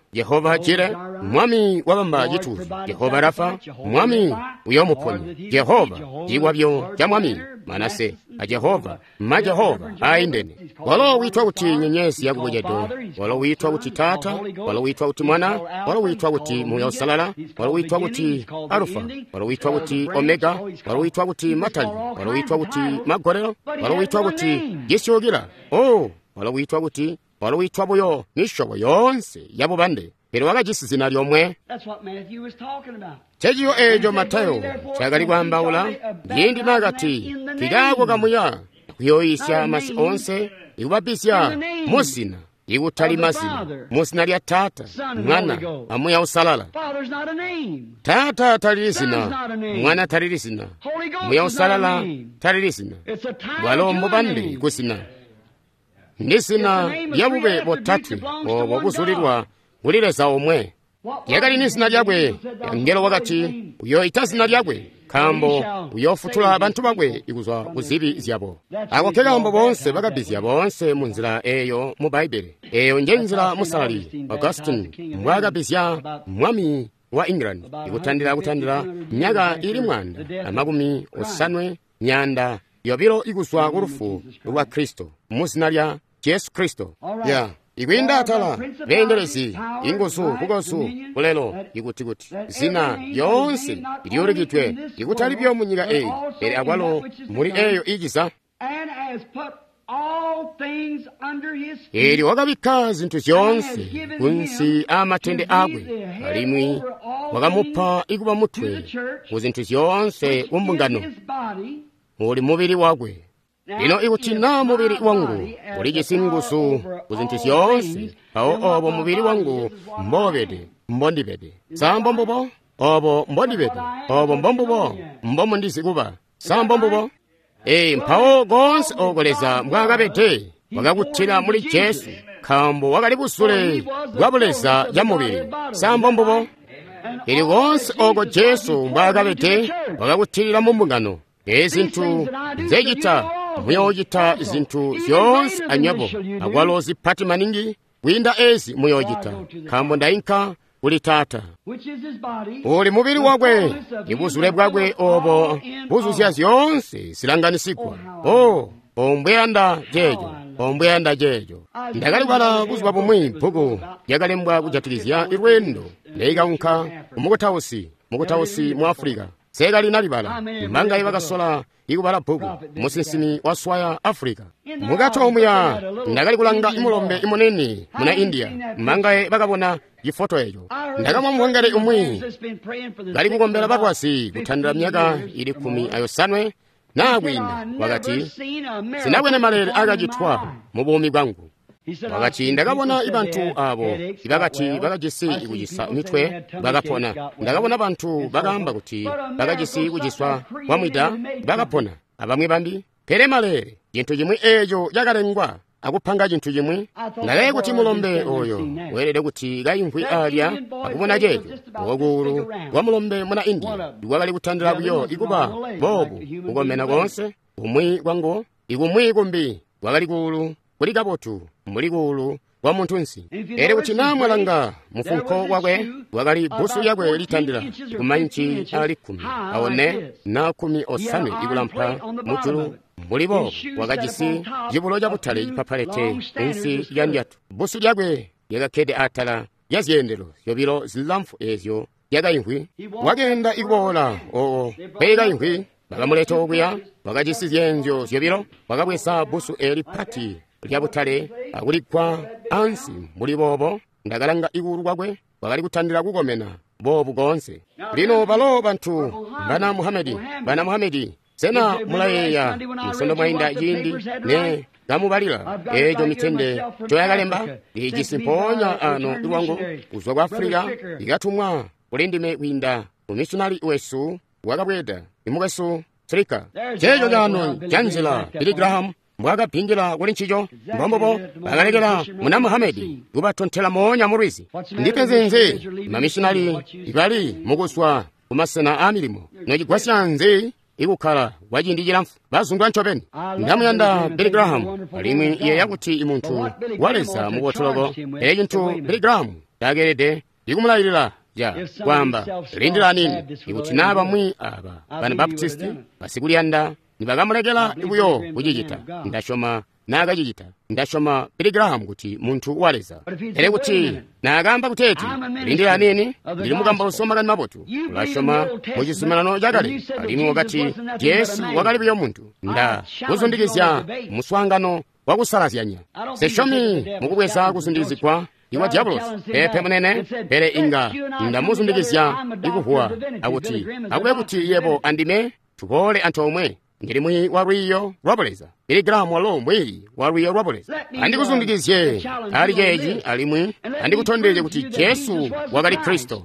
Yehova Jire, mwami wabamba jituzu, Yehova Rafa, mwami uyomuponyi, Yehova jiwabyo ja mwami Manase, Jehova, Jehova aindene. Walo witwa uti nyenyesi ya kubujedo, walo witwa uti tata, walo witwa uti mwana, walo witwa uti muya usalala, walo witwa uti Alfa, walo witwa uti Omega, walo witwa uti Matali, walo witwa uti Magorero, walo witwa uti Gisyogira. Walo witwa uti, walo witwa buyo nishobo yonse yabo bande. Pero wagajisizina lyomwe. Tejiyo ejo Matayo chagali kwambawula yindi nagati kigago kamuya kuyoyisya masi onse iwabisya musina iwutali masina musina lya tata mwana amuya usalala. Tata talilisina mwana talilisina muya usalala talilisina walombo bande kusina nisina yabube botatu obusulirwa ulilesa omwe yagali nisina lyabwe ngelo wakati uyo itasina lyabwe kambo uyofutula abantu bagwe ikuzwa kuzibi zyabo ako kegambo bonse bagabizya bonse munzira eyo mu Bible eyo njenzira musali Augustine mwagabizya mwami wa England ikutandira nyaga ili mwanda amagumi osanwe nyanda yobiro ikuzwa kurufu rwa Kristo musina lya Yesu Kristo igwinda atala vendelesi ingosu kugosu kulelo ikuti zina yonse ilioregitwe ikutali byo munyiga eyi eri agwalo muri eyo igiza eri wagabika zintu zonse kunsi amatende agwe alimwi wagamupa ikuba mutwe ku zintu zonse umbungano muri mubiri wagwe ino ikutina mubiri wangu uligisingusu kuzintu zonse awo obo mubiri wangu mbobede mbondibede sambombobo obo mbondibede obo mbombobo mbomondisi kuba sambombobo mpawo gonse ogoleza mbwagabede wagakutira muri Yesu kambo wagali busule gwabuleza ya mubiri sambombobo ili gonse ogo Yesu mbwagabede wagakutirira mu mbungano ezintu zegita muyojita zintu zonse anyabo agwalozi pati maningi winda ezi muyojita kambo ndainka uli tata uli mubiri wagwe ibuzule bwagwe obo buzuzya zonse silanganisikwa ombweyanda jejo ndagali bala kuzwa bumwi mpugu yagalembwa kujatilizya irwendo leigaunka mugutawusi mu Afrika segali nalibala manga ibagasola ikubala pugu musinsini waswaya Afrika mugato omuya ndagali kulanga imulombe imuneni muna India manga bagabona ifoto eyo ndagamwa muhangale umwi gali kugombera bakwasi kutandira myaka ili 10 ayosanwe nagwina wakati sinabwene malere agajitwa mu bumi bwangu wakati ndagabona ibantu abo ibagati bagajisi ikujisa mitwe bagapona ndagabona abantu bagamba kuti bagajisi ikujiswa wamwida bagapona abamwe bambi peremalere jintu jimwe ejo yagarengwa akupanga jintu jimwe nalaye kuti mulombe oyo werede kuti gayimvwi alya akubona jejo woguru wa mulombe muna India iwagali kutandira buyo ikuba bobu ugomena gonse umwi gwango igumwi gumbi wagali gulu kuli gabotu muli gulu wa muntu nsi ere kuti namwalanga mufunko wagwe wagali busu yagwe litandira kumanchi ali 10 aone na 10 osame igulampa mutulu mulibo wagajisi jibuloja butale ipapalete nsi yandyatu busu yagwe yagakede atala yazyendero yobiro zilamfu ezyo yagayimvwi wagenda ikubola pegayimvwi bagamuleta obuya wagajisi zyenzo yobiro wagabwesa busu eri pati lyabutale agulikwa ansi muli bobo ndagalanga iguru gwagwe wagali kutandira kugomena bobu gonse lino balo bantu bana Muhamedi sena mulayeya musondo mwainda yindi ne gamubalira ejo mitende toyagalemba ijisimponya ano iwango uzwa kwa Afrika igatumwa ulindime winda umissionary wesu wagabweda imugesu trika jejo gano janzila Billy Graham mbwaga pingila walinchijo mbombobo bagalekela muna Muhamedi ubatontela monya murizi ndipenzenze mamissionary igali muguswa kumasena amilimo nojigwasyanze ikukhala wajindijira mfu bazungwa ncobeni ndamuyanda Billy Graham alimwe iye yakuti imuntu waleza mugotologo eyintu Billy Graham tagerede ikumulayirira ja kwamba lindiranini ikuti naba mwi aba bana baptisti basikulyanda nibakamulekera ibuyo kuchichita ndashoma nakachita ndashoma Billy kuti munthu waleza ere kuti nakamba kuteti lindiranini ndili mukamba usoma kani mapotu ulashoma muchisimano chakale alimi wakati Yesu wakalibiyo munthu nda kuzundikizya muswangano wakusalazyanya seshomi mukubweza kuzundikizikwa iwa diabolos pepe munene pere inga ndamuzundikizya ikuhuwa akuti akuye kuti yebo andime tupole anthu omwe ndili mwi warwiyo rwabweleza Billy walo mwi warwiyo rwabweleza andikuzundikizye ali jeji alimwi andikuthondeje kuti Yesu wakali Kristo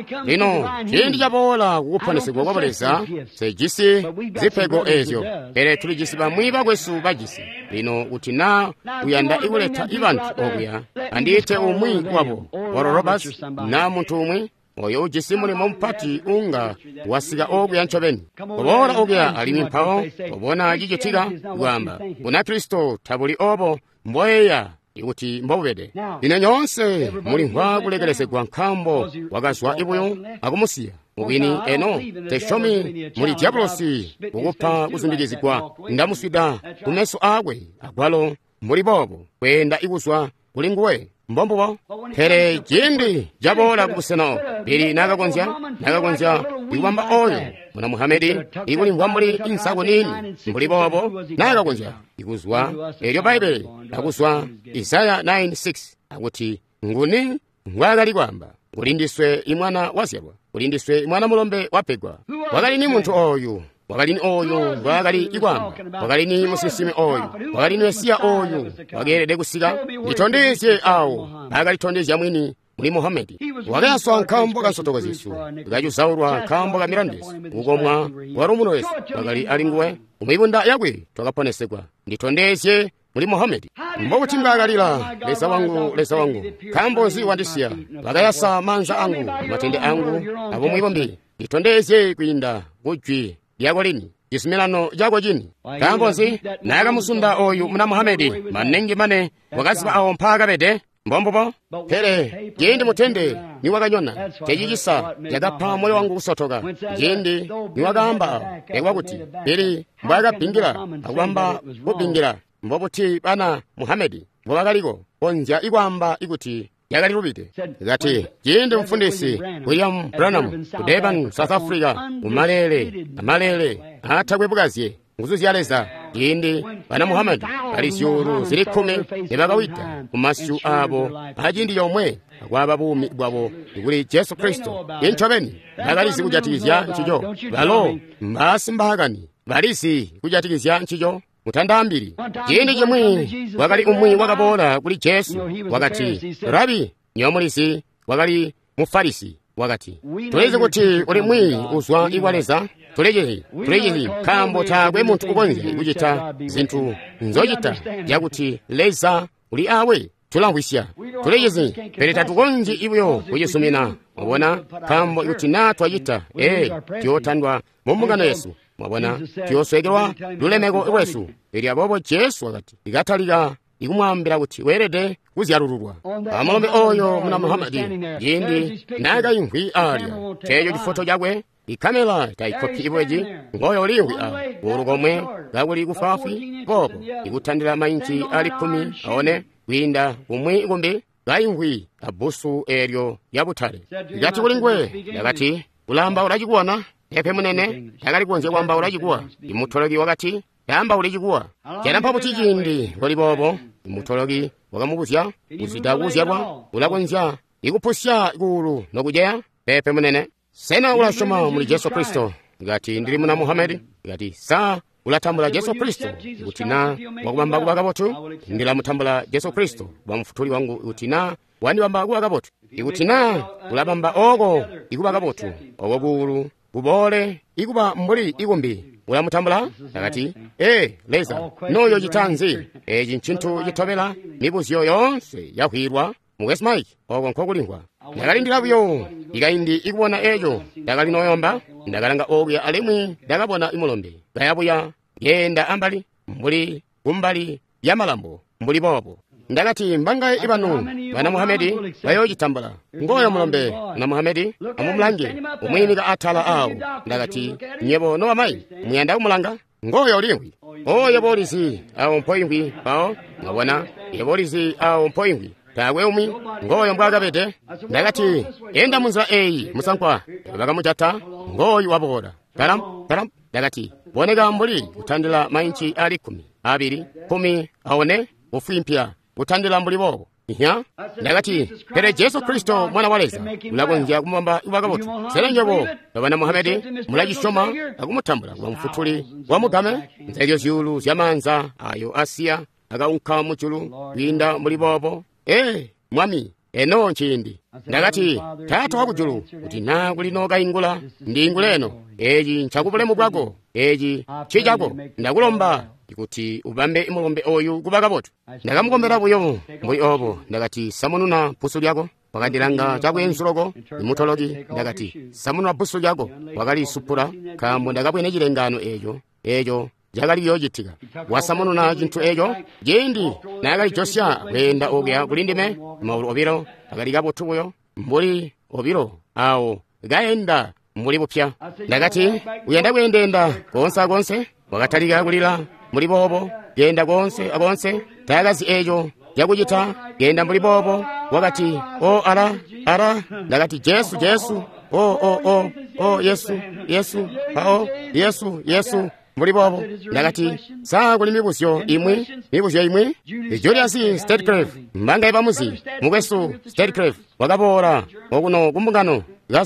lino chindi chapola kukuphonesedwa kwabweleza sejisi zipego ezyo pere tuli jisi bamwi bakwesu bajisi lino kuti na uyanda ikuleta ibantu okuya andite umwi wabo waro Roberts na munthu umwi oyo ujisi mulimo mpati unga wasika okuya nchoveni obora okuya alimi mpao obona jijetika kwamba kuna Kristo tabuli obo mboyeya ikuti mbobede ine nyonse muli nkwa kulekelezedwa nkambo wakazwa ibuyo akumusiya mubini eno teshomi muli diabolosi ukupha kuzundikizikwa ndamuswida kumeso akwe agwalo muli bobo kwenda ikuzwa kulinguwe mbombo pere jindi jabola kuseno bili nakakonzya ikwamba oyo mwana Muhamedi ikuli ngwambuli insako nini mbuli bobo nakakonzya ikuzwa elyo Bible akuzwa Isaya 9:6 akuti nguni ngwakali kwamba kulindiswe imwana wasyabwa kulindiswe imwana mulombe wapegwa wakali ni munthu oyu wakalini oyo ngwakali ikwamba wakalini musisime oyo wakalini wesiya oyo wagerede kusika litondezye awo akalitondezya mwini muli Muhamedi wakayaswa nkambo kasotokozisu kajusaurwa nkambo kamirandesi ukomwa warumuno wesu wakali alinguwe umibunda yakwe twakaponesedwa nditondezye muli Muhamedi mbokuti ngakalira lesa wangu kambozi wandisiya wakayasa manza angu matende angu abo mwibombi nditondezye kwinda kujwi lyako lini chisimilano jako chini kambozi nakamusunda oyu muna Muhamedi manengi mane wakazipa awo mpaka pete mbombopo pere jindi mutende niwakanyona tejijisa yakapha moyo wangu kusotoka jindi niwakamba ekwakuti peri mbwakapingira akwamba kupingira mbokuti pana Muhamedi mbwakaliko konzya ikwamba ikuti yakalirupite ikati jindi mfundisi William Branham ku Durban South Africa amalele atha kwepukazye nguzuzyaleza jindi pana Muhamedi alisyulu zili 10 nebakawita kumasyu abo ajindi yomwe akwaba bumi bwabo ikuli Yesu Kristo inchoveni bakalisi kujatikizya nchijo balo mbasi mbahakani balisi kujatikizya nchijo mutandambiri jindi jemwe wakali umwi wakabola kuli Yesu wakati rabi nyomulisi wakali mufarisi wakati tuleze kuti uli mwi uzwa ikwaleza tulejezi kambo takwe munthu kukonza ikuchita zinthu nzochita yakuti leza uli awe tulangwisya tulejezi pere tatukonji ibuyo kuyisumina mwabona kambo ikuti na twachita tiyothandwa momungano Yesu mwabona tiyoswekerwa lulemeko iwesu ili abobo Yesu wakati ikathalika ikumwambira kuti werede kuzyalululwa amulombe oyo muna Muhamedi jindi nakayimphwi alya cheyo chifoto chakwe ikamela taikopi ibweji ngoyo liwi ulu komwe gakuli kufafi popo ikuthandira mainchi ali 10 aone winda umwi ikumbi gayimphwi abusu elyo yabuthale ikati kulingwe yakati ulamba ulachikuwana epe munene yakalikonze kwamba ulachikuwa imutholoki wakati yamba ulichikuwa chenamphapo chichindi walipopo imutholoki wakamukuzya uzidakuzyawa ulakonzya ikuphusya ikulu nokujeya pepe munene sena ulashoma muli Yesu Kristo ngati ndili muna Muhamedi ngati sa ulatambula Yesu Kristo ikutina wakubamba kuwakapotu ndilamutambula Yesu Kristo wamfutuli wangu ikutina waniwamba kuwakapotu ikutina ulabamba oko ikubakapotu oko kulu ubole ikuba mbuli ikumbi ulamutambula akati leza noyo chitanzi chinchinthu chithobela mibuziyo yonse yakwirwa mukesi maiki oko nkokulingwa ndakali ndilabuyo ikayindi ikuwona ejo ndakali noyomba ndakalanga okuya alimwi ndakabona imulombe gayabuya yenda ambali mbuli kumbali ya malambo mbuli popo ndakati mbangaye ibanu bana Muhamedi bayochitambala ngoyo mulombe na Muhamedi amumulange umwimika athala awo ndakati nyebo no amayi muyanda kumulanga ngoyo liwi yebolizi awo mpoingwi pawo ngabona yebolizi awo mpoingwi tagwe umi ngoyo mbwagabete ndakati enda munzira eyi musankwa bakamuchata ngoyo wabora taram ndakati boneka mbuli kuthandira mainchi ali 10 aone ufimpya kuthandira mbuli bobo ihya ndakati pere Yesu Kristo mwana waleza ulakonzya kumwamba ibakabotu serenjebo bana Muhamedi mulajishoma akumutambula wa mfutuli wa mugame nzeyo zulu zyamanza ayo Asia akaunka muchulu winda mbuli bobo mwami eno nchindi ndakati tata wakujulu kuti nakulino kaingula ndinguleno eji nchakupulemu bwako eji chichako ndakulomba ikuti ubambe imulombe oyu kubakabotu ndakamukombera buyo mbuyi obo ndakati samununa pusu lyako wakandilanga chakuyensuloko imutoloki ndakati samununa pusu lyako wakali supura kambo ndakabwene chilengano ejo jakali yojitika wasamununa chinthu ejo jendi nakali chosya wenda ogya kulindime maulu obiro akali kabotu buyo mbuli obiro awo gaenda mbuli bupya ndakati uyenda kuyendenda konse wakatalika kulira muli bobo genda agonse tagazi ejo yakuchita genda muli bobo wakati ara ndakati Yesu Yesu muli bobo ndakati sakuli mibusyo imwe Julius Statecraft mbanga ipamuzi mukwesu Statecraft wakabora okuno kumbungano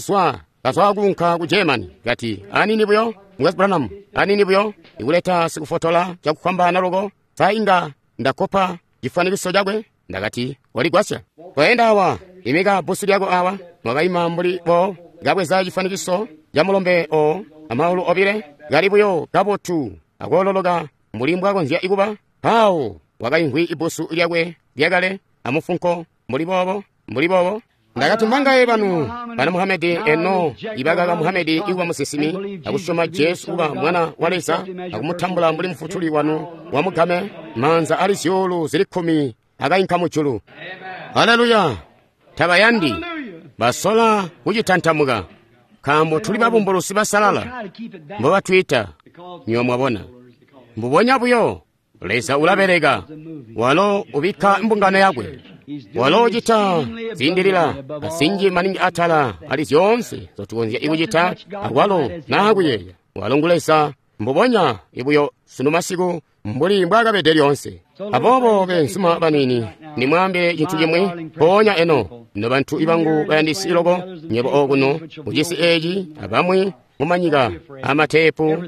gaswa kunka ku Germany gati anini buyo West Branham anini buyo ikuleta sikufotola chakukwambana loko sainga ndakopa chifanikiso chakwe ndakati waligwasya koyenda awa imika busu lyako awa mwakaima mbuli bo gabweza chifanikiso ja mulombe amaulu obire gali buyo kabotu akololoka mulimbo akonzya ikuba awo wakaingwi ibusu lyakwe lyakale amufunko mbuli bobo ndakati mbangaye bana Muhamedi eno ibagaga Muhamedi iwa musisimi akushoma Yesu uba mwana waleza akumutambula mbuli mfutuli wanu wamugame manza ali zyulu zili 10 akainka muchulu haleluya tabayandi basola kujitantamuka kambo tuli babumbulusi basalala mbo batwita nyo mwabona mbubonya buyo leza ulaberega walo ubika mbungano yakwe walo jita zindirira asinji maningi atala ali zyonse zotukonzya ikujita awalo nakuyeya walongulesa mbubonya ibuyo sunu masiku mbuli mbwakabete lyonse abobo bensuma banini nimwambe chinthu chimwe ponya eno no bantu ibangu bayandisiloko nyebo okuno ujisi eji abamwe mumanyika amatepu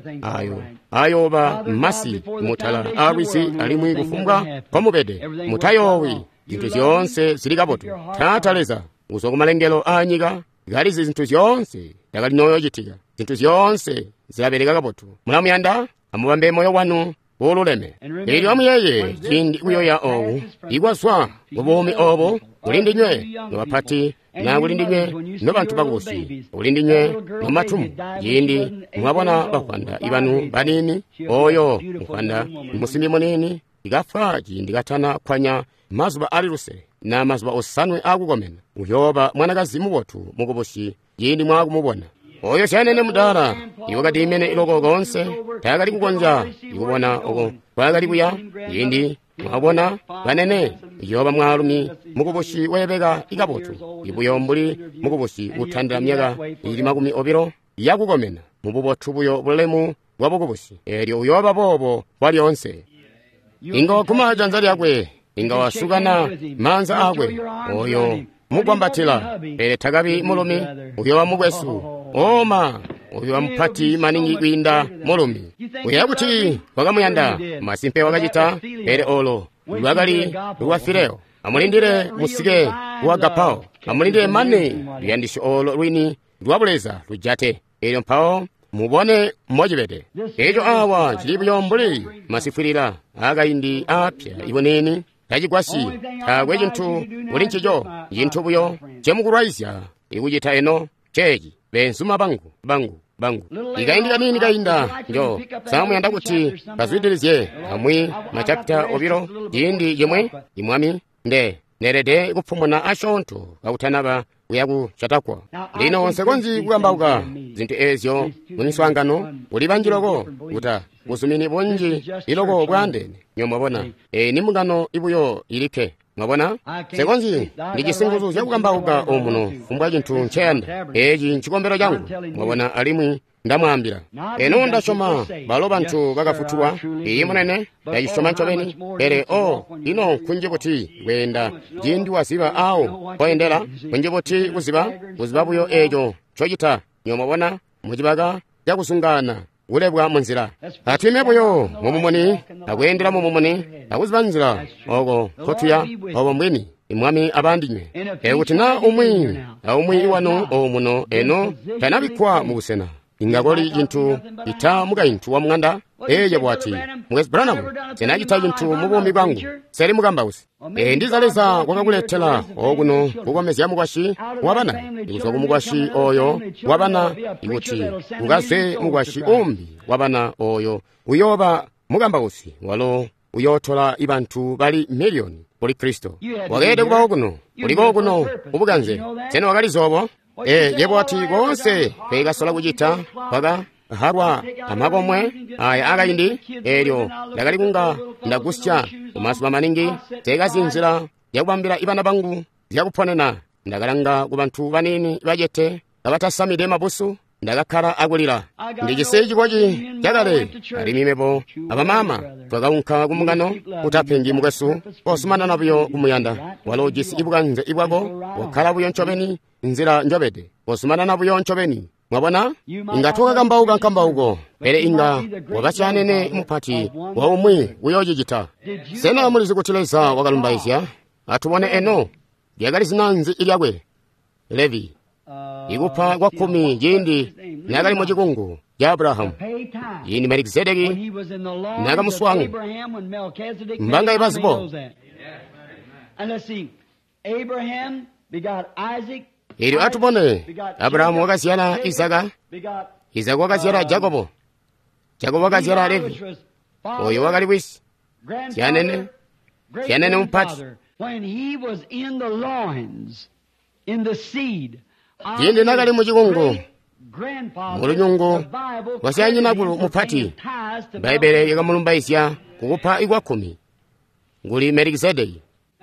ayoba masi mutala awisi alimwi kufunga pamubede mutayowi zinthu zonse zili kabotu tataleza usokumalengelo anyika galizi zinthu zonse dakalinoyo chitika zinthu zonse zilabereka kabotu mulamuyanda amubambe moyo wanu woluleme ili wamuyeye chindi uyoya owu ikwaswa ubomi obo ulindinywe nobapati na ulindinywe no bantu bakusi ulindinywe no matumu yindi mwabona bakwanda ibanu banini oyo mukwanda musimi munini igafa jindi gatana kwanya mazuba aliruse na mazuba osanwe akukomena uyoba mwanakazi mubotu mukuboshi yindi mwakumubona oyo chanene mudala iwakati imene iloko konse tayakali kukonza ikubona oko kwakali kuya yindi mwabona banene yoba mwalumi mukuboshi webeka ikabotu ibuyo mbuli mukuboshi uthandira myaka 20 yakukomena mububotu buyo bulemu wabukuboshi elyo uyoba bobo walyonse inga kumajanza lyakwe inga wasukana manza akwe oyo mugwambatila tagabi mulumi uyoba mugwesu oma uyo ampati maningi kwinda mulumi uyakuti wakamuyanda masimpe wakachita olo lwagali lwafireo amulindire musike wagapao amulindire mane luyandisho olo lwini lwabuleza lujate elyo mpao mubone mmojibete ejo awa chilibuyo mbuli masifirira agayindi apya iboneni tachigwasi tagwe chinthu uli nchicho chinthu buyo chemukulwaisya ikujita eno chechi bensuma bangu bangu ikayindika nini kayinda njo samuyanda kuti kazwidilizye amwi machapita obiro yindi yemwe imwami nerede ikupfumuna ashonto kakuthanaba kuyaku chatakwa lino nsekonzi kukambauka zinthu ezyo muniswangano uli banjiloko kuta kusumini bonji iloko bwandene nyomwabona nimungano ibuyo ilike mwabona sekonzi ndi chisinguzo chakukambauka omuno fumbwa chinthu ncheyanda echi nchikombero changu mwabona alimwi ndamwambira eno ndachoma balo banthu bakafuthuwa iyi munene ndachishoma nchoveni ere ino kunje kuti wenda jindi waziba awo oyendera kunje kuti kuzibabuyo echo chochita nyomwabona muchipaka chakusungana ulebwa munzira atimepoyo momumoni akuyendera momumoni akuzibanzira oko kotuya obo mbwini imwami abandinywe kuti na umwi iwano omuno eno tanabikwa mubusena ingakoli chinthu ita mukayinthu wa mung'anda eya bwati mwezi branamu senachita chinthu mubumi bwangu seri mukambausi ndizaleza kwakakulethera okuno kukomezya mukwashi wabana ikuza kumukwashi oyo wabana ikuti ukazwe mukwashi umbi wabana oyo uyoba mukambausi walo uyothola ibanthu bali miliyoni kuli kristo wakete kuba okuno kuliko okuno ubukanze sene wakalizobo yebo ati konse kwekasola kuchita paka harwa amakomwe aya akayindi eryo ndakalikunga ndagusya kumaso pamaningi tekazinzira yakubambira ibana bangu zyakuphonena ndakalanga ku banthu banini bajete abatasamide mabusu ndakakhala akulira ndichise chikochi chakale alimimepo apamama twakaunkha kumungano utaphengi mukesu osumana nabuyo kumuyanda walojisi ibukanze ibwako wakhala buyo nchoveni nzira njobede osumana nabuyo nchoveni mwabona ingathoka kambauko ere inga wakachanene muphati wa umwi uyochichita sena mulizi kuthileza wakalumbaizya atubone eno lyakali zinanzi ilyakwe levi ikupha kwa 10 yindi nakali muchikungu ya abrahamu yini melikizedeki nakamuswangu mbanga ipazipo ili atubone abrahamu wakasiyana isaka wakasiyana jakobo wakasiyana levi oyo wakali bwisi siyanene muphati yindi nakali muchikungu mulunyungu wasiyanyinakulu muphati baibele yakamulumbaisya kukupha ikwa 10 nguli melikizedeki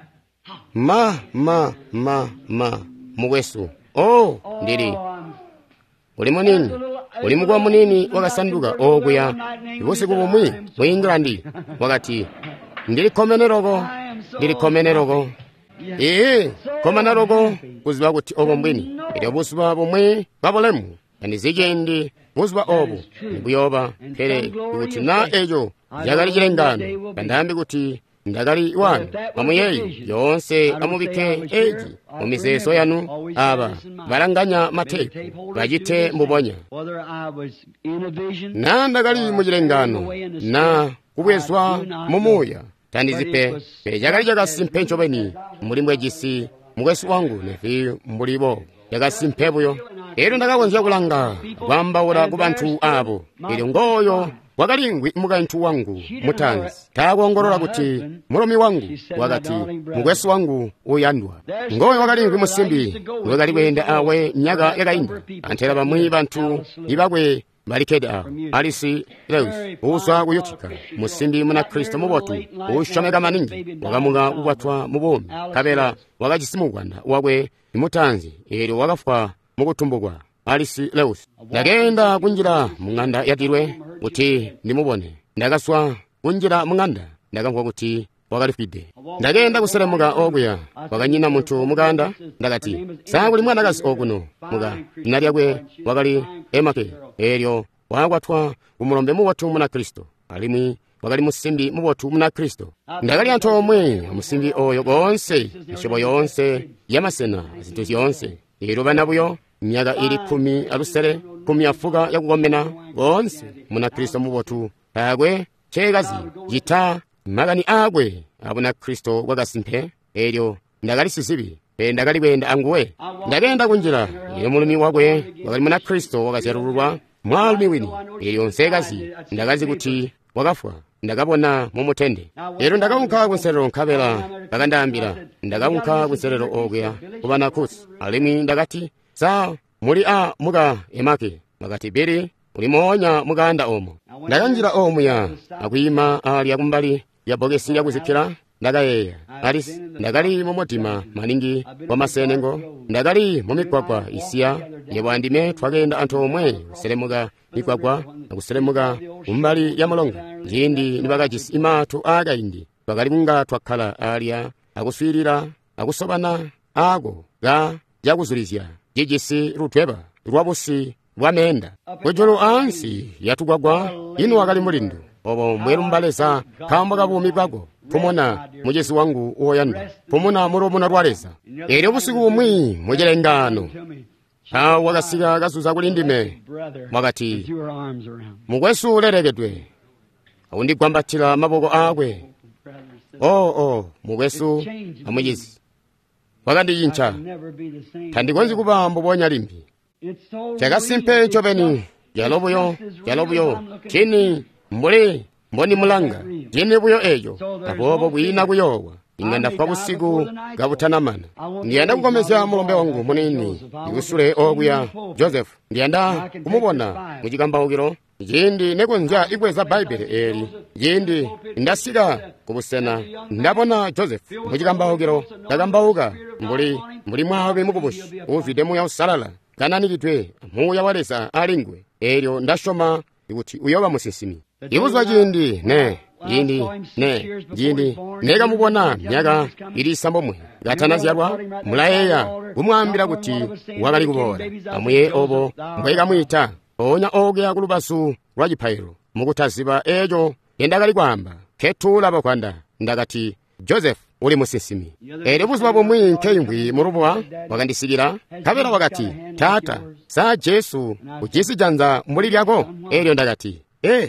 mukwesu ndili uli munini uli mukwa munini wakasanduka okuya ibusiku bumwi mu England wakati ndili khomeneroko khomeneroko kuziba kuti obo mbwini ili obusiba bumwi babulemu anizikendi busiba obu nibuyoba pere kuti na ejo yakali chilengano kandambi kuti ndakali wanu pamuyeyi yonse amubike eji mumiseso yanu aba balanganya matepu bajite mubonya na ndakali muchilengano na kubwezwa mumuya tandizipe jakali jakasimpe nchoveni mulimbwe jisi mukwesu wangu nefi mbulibo jakasimpebuyo ero ndakakonzya kulanga kwambaula ku banthu abo ili ngoyo wakalingwi mukanthu wangu mutanzi takuongolola kuti mulomi wangu wakati mukwesu wangu uyandwa ngoyo wakalingwi musimbi wakali kuyenda awe nyaka yakayinda anthera pamwi banthu ibakwe malikede awo alisi lewis uswa kuyutika musimbi muna kristo mubotu ushomeka maningi wakamuka ukwatwa mubomi kapela wakachisimugwanda wakwe imutanzi ili wakafwa mukutumbukwa alisi lewis ndakenda kunjira mung'anda yatirwe kuti ndimubone ndakaswa kunjira mung'anda ndakamva kuti wakalifide ndakenda kuselemuka okuya wakanyina munthu mukanda ndakati sakuli mwanakasi okuno muka nalyakwe wakali emake eryo wakwatwa umulombe muwathu muna kristo alimwi wakali musimbi muwathu muna kristo ndakali anthu omwe musimbi oyo konse mishobo yonse yamasena zinthu ziyonse ero banabuyo myaka ili 10 alusere 10 afuka yakukomena konse muna kristo muwathu akwe chekazi jita magani akwe abuna kristo wakasimphe eryo ndakali sisibi ndakali kwenda anguwe ndakenda kunjira ile mulumi wakwe wakali muna kristo wakasiyarulwa mwalumi wini iyo nsekazi ndakazi kuti wakafwa ndakabona mumutende ero ndakamunkha kunserero nkhabela kakandayambira ndakamunkha kunserero okuya kupana khusi alimi ndakati sa muli a muka emake makati biri muli moonya mukanda omo ndakanjira omuya akuyima ali akumbali ya bokesi yakuziphira ndakayeya alisi ndakali mumutima maningi wa masenengo ndakali mumigwagwa isiya yepo andime twakenda anthu omwe kuselemuka migwagwa nakuselemuka kumbali ya mulonga njindi nipakachisi imatu akaindi pakali kunga twakhala alya akuswirira akusobana ako ga jakuzulizya jijisi lutweba lwabusi lwamenda kwejolo ansi yatugwagwa inu akali mulindu opo mwelu mbaleza kamba kabumi kwako pomona mujezi wangu woyanda pomona muromona lwaleza eri obusiku umwi mujelengano wakasika kazuza kulindime mwakati mukwesu ulerekedwe akundigwambatira maboko akwe mukwesu amujezi wakandiyincha thandikonzi kupambo ponyalimbi chakasimpe chopeni jalobuyo chini mboni mulanga chini buyo ejo apopo bwina kuyowa inga ndafa busiku gabuthanamana ndiyenda kukomeza mulombe wangu munini ikusule okuya Joseph ndiyenda kumubona muchikambaukiro jindi nekunja ikweza Baibele eri jindi ndasika kubusena ndabona Joseph muchikambaukiro ndakambauka mbuli mwawe mukubushi uvide muya usalala kananikitwe muya walesa alingwe eryo ndashoma ikuti uyoba musisimi ibuzwa jindi jindi nekamubona myaka ili sambomwe gatanazyalwa mulayeya kumwambira kuti wakali kubola amuye obo mbwekamwita onya oge akulubasu lwachiphayiro mukutaziba ejo yendakali kwamba khethula bakwanda ndakati Joseph uli musisimi eri buzwa bomwe nkeimbwi murubwa wakandisikira kabera wakati tata sa Jesu uchisi janza mbuli lyako eryo ndakati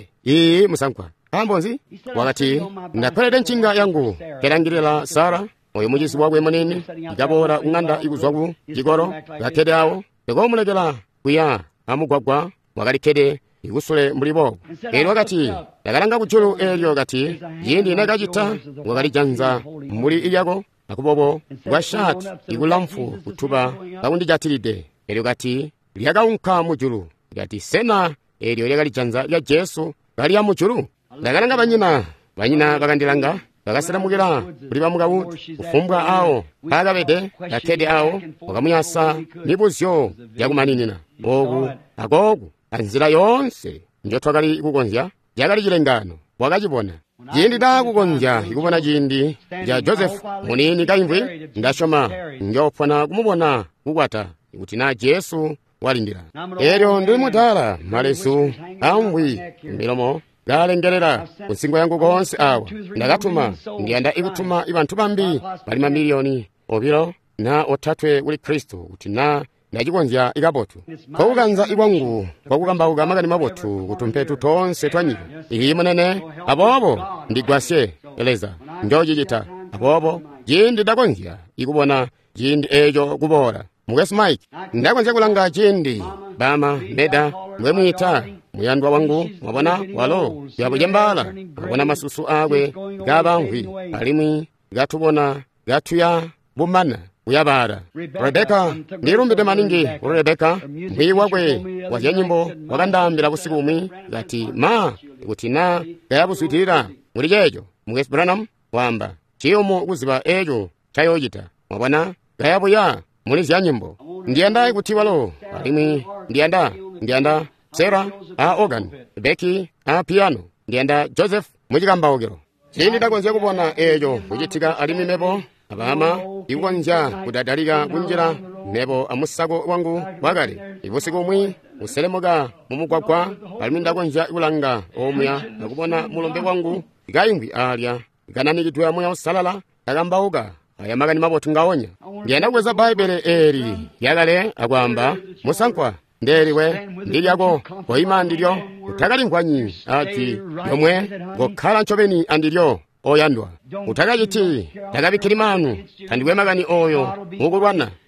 musankwa ambonzi wakati ndakolede nchinga yangu kelangirira Sara oyo mujisi wakwe munene ikabora ung'anda ikuzwaku chikoro gakhede awo ekomulekera kuya amugwagwa wakalikhede ikusule mulibo eri wakati ndakalanga kuchulu eryo kati yindi nakachita wakalijanza muli iyako akubobo washati ikulamfu kuthupa kakundichatilide eryo kati lyakaunkha muchulu kati sena eryo lyakalijanza lya Jesu kali ya muchulu ndakalanga banyina bakandilanga bakaselamukira kuli pamukawu kufumbwa awo pakapete kakhede awo wakamuyasa nibuzyo yakumaninina oku akoku anzira yonse njotho kali ikukonzya yakali chilengano wakachipona jindi dakukonzya ikupona jindi ja Joseph munini kaimbwe ndashoma njofuna kumubona kukwata ikuti na Jesu walindira eryo ndi mudala malesu ambwi milomo galengerera kunsingo yangu konse awa ndakatuma ndiyanda ikutuma ibanthu bambi bali mamiliyoni obiro na othatwe uli Kristu kuti na ndachikonzya ikabotu kwakukanza ikwangu kwakukambauka makani mabotu kuti mpetu tonse twanyika iyi munene apopo ndigwasye eleza njochichita apopo jindi dakonzya ikubona jindi ejo kubola mukesi Mike ndakonzya kulanga jindi bama meda mwemwita muyandwa wangu mwabona walo yakujembala mwabona masusu akwe gabangwi alimwi gatubona gatuya bumana uyabara Rebeka nirumbide maningi Rebeka mwi wakwe wazya nyimbo wakandambira busiku umwi gati ma ikuti na gayabuswitira muri jejo mukesi Branham wamba chiyomo kuziba ejo chayochita mwabona gayabuya muri zya nyimbo ndiyanda ikuti walo alimwi ndiyanda Sarah a organ Becky a piano ndiyanda Joseph muchikambaukiro chindi ndakonzya kupona ejo kuchitika alimi mepo abama ikukonzya kudadalika kunjira mepo amusako wangu wakale ibusiku umwi uselemuka mumugwagwa alimi ndakonzya ikulanga omya nakupona mulombe wangu ikaimbwi alya ikananikitwe amuya usalala akambauka ayamakani mabotu ngaonya ndiyenda kuweza Baibele eri yakale akwamba musankwa nderiwe ndilyako koyima ndilyo utakalinkwanyi ati yomwe ngokhala nchoveni andilyo oyandwa utakachiti takabikhilimanu tandiwe makani oyo mukulwana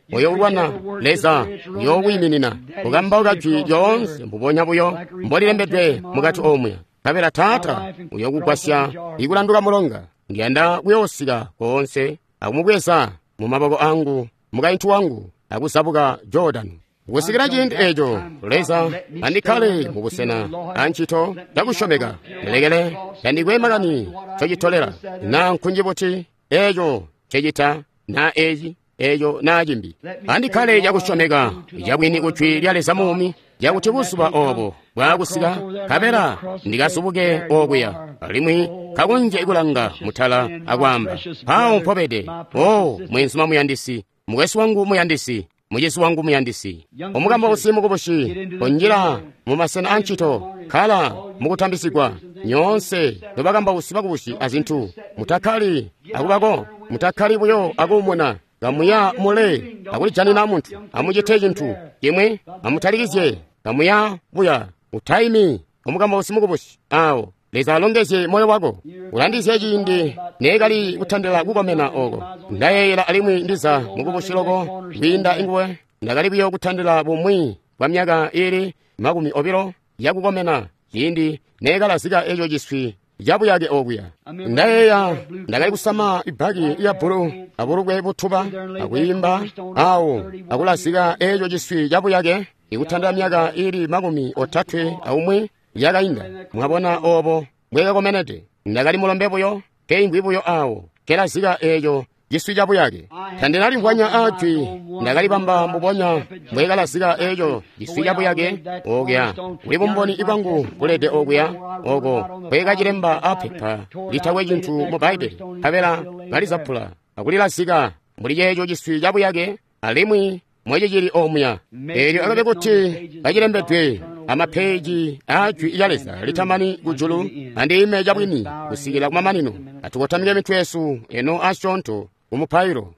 oyo ulwana leza yowiminina kugamba ukajwi lyonse mbuponya buyo mbolilembedwe mukati omwe kapera tata uyo kugwasya ikulanduka mulonga ndiyanda kuyosika konse akumubweza mu maboko angu mukayinthu wangu akusapuka Jordani kusikira chinthu echo leza andikhale mukusena antchito takushomeka lekele tandikwemakani chochitolera na nkhunjiputi echo chechita na echi echo na chimbi andikhale chakushomeka chabwini kuchwi lyaleza mumi yakuti busupa obo bwakusika kapera ndikasupuke okwiya alimwi kakunje ikulanga muthala akwamba pawo mpopete mwenzi muyandisi mukesi wangu muyandisi mujesi wangu muyandisi omukamba usimu kubushi onjira mumasena antchito khala mukutambisidwa nyonse nobakamba usipa kubushi azinthu mutakhali akubako mutakhali buyo akumuna kamuya mule akulijanina munthu amuchite chinthu chimwe amutalikizye kamuya buya utaimi omukamba usimu kubushi awo leza alongeze moyo wako ulandise chindi nekali kuthandira kukomena oko ndayera alimwi ndiza mukubushiloko kwinda ingwe ndakalibiyo kuthandira bumwi kwa myaka ili makumi opiro yakukomena chindi nekalasika echo chiswi jabu yake okwiya ndayeya ndakali kusama ibhaki ya bulu abulukwe buthupa akuyimba awo akulasika echo chiswi jabu yake ikuthandira myaka ili makumi othathu aumwe yakayinda mwabona opo bwekakomenete ndakali mulombepoyo keingwipoyo awo kelasika echo chiswi chapo yake thandinali nkhwanya achwi ndakali pamba mbuponya bwekalasika echo chiswi chapo yake okya ulipo mboni ipangu kulete okwiya oko bwekachilemba aphepha lithawe chinthu mu baibeli kapera ngalizaphula akulilasika muli checho chiswi chapo yake alimwi mweche chili omya elyo akabe kuti kachilembedwe amapheji achwi iyaleza lithamani kujulu andiyime chabwini kusikira kumamanino atikothamike mithu yesu eno achonto kumuphairo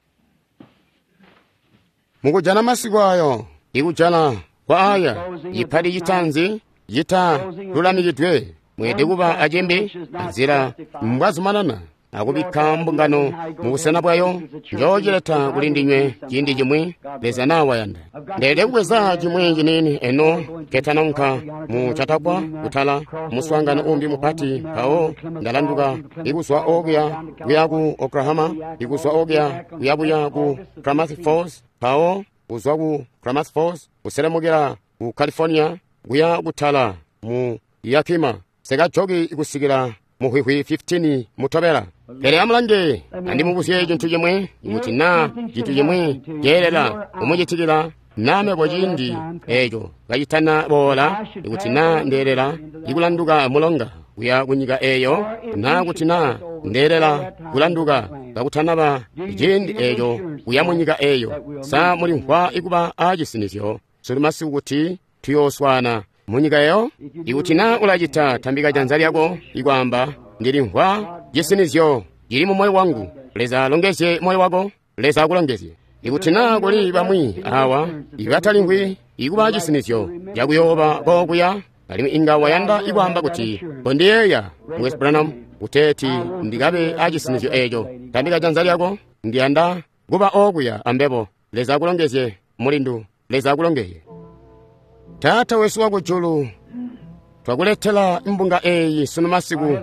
mukujana masiku ayo ikujana kwa aya yiphati chitsanzi yitha lulamikidwe mwede kupa achembe azira mbwazumanana akupikha mbungano mukusena bwayo njochiletha kulindinywe chindi chimwe leza nawayanda ndede kukweza chimwe chinini eno kethanonka mu chatapwa kuthala muswangano umbi mupati pawo ndalanduka ikuswa okya kuyaku Oklahoma ikuswa okya kuyabuya ku Klamath Falls pawo kuzwa ku Klamath Falls kuselemukira ku California kuya kuthala mu Yakima sekajoki ikusikira muhwihwi 15 mutobera pere amulange andi mukusye chinthu chimwe ikuti na chinthu chimwe dyerera umuchitikira name bwachindi echo kachitana bola ikuti na nderera ikulanduka mulonga kuya kunyika eyo na kuti na nderera kulanduka kakuthanapa chindi echo kuya munyika eyo sa muli nkhwa ikuba achisinizyo suli masiku kuti tuyoswana munyika eyo ikuti na ulachita thambika chanza lyako ikwamba ndili nkhwa jisinizyo jili mu moyo wangu leza longeze moyo wako leza akulongeze ikuti na kuli pamwi awa ikathalingwi ikuba chisinizyo jakuyopa kokuya alimi inga wayanda ikwamba kuti kondiyeya West Branham uteti ndikabe achisinizyo echo thambika chanza lyako ndiyanda kuba okuya ambepo leza akulongeze mulindu leza akulongeze tata wesu wakujulu twakulethela imbunga eyi sunu masiku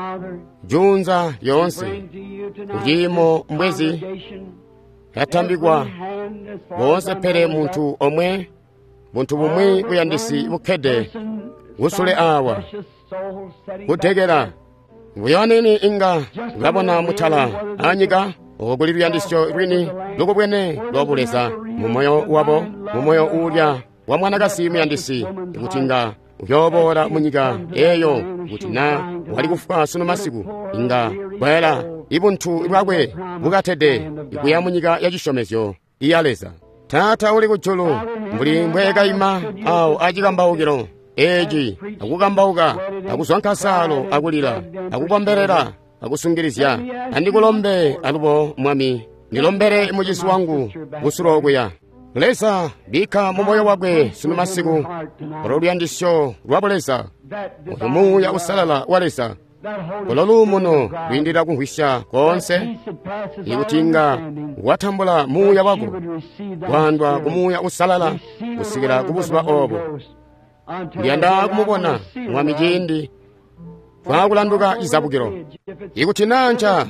junza yonse kujimo mbwezi yathambikwa bonse phere munthu omwe bunthu bumwi buyandisi bukhede busule awa kuthekera buyonini inga ngabona muthala anyika okuli luyandisyo lwini lukubwene lwobulesa mumoyo wabo mumoyo ulya wa mwanakasi muyandisi ikutinga uyobora munyika eyo kuti na wali kufa sunu masiku inga bwela ibunthu ibwakwe bukathede ikuya munyika yachishomezyo iyaleza tata uli kujulu mbuli mbweka ima awu achikambaukiro eji akukambauka akuzwankasalo akulira akukomberera akusungirizya andikulombe alupo mwami nilombere muchisi wangu usulokweya lesa bika mumoyo wakwe sunu masiku oluyandisyo lwabulesa umuya usalala walesa olo lumuno lwindira kunkhwisha konse ikutinga wathambula muya wako wandwa kumuya usalala kusikira kubusuba obo ndiyanda kumubona mwamijindi twakulanduka izabukiro ikutinancha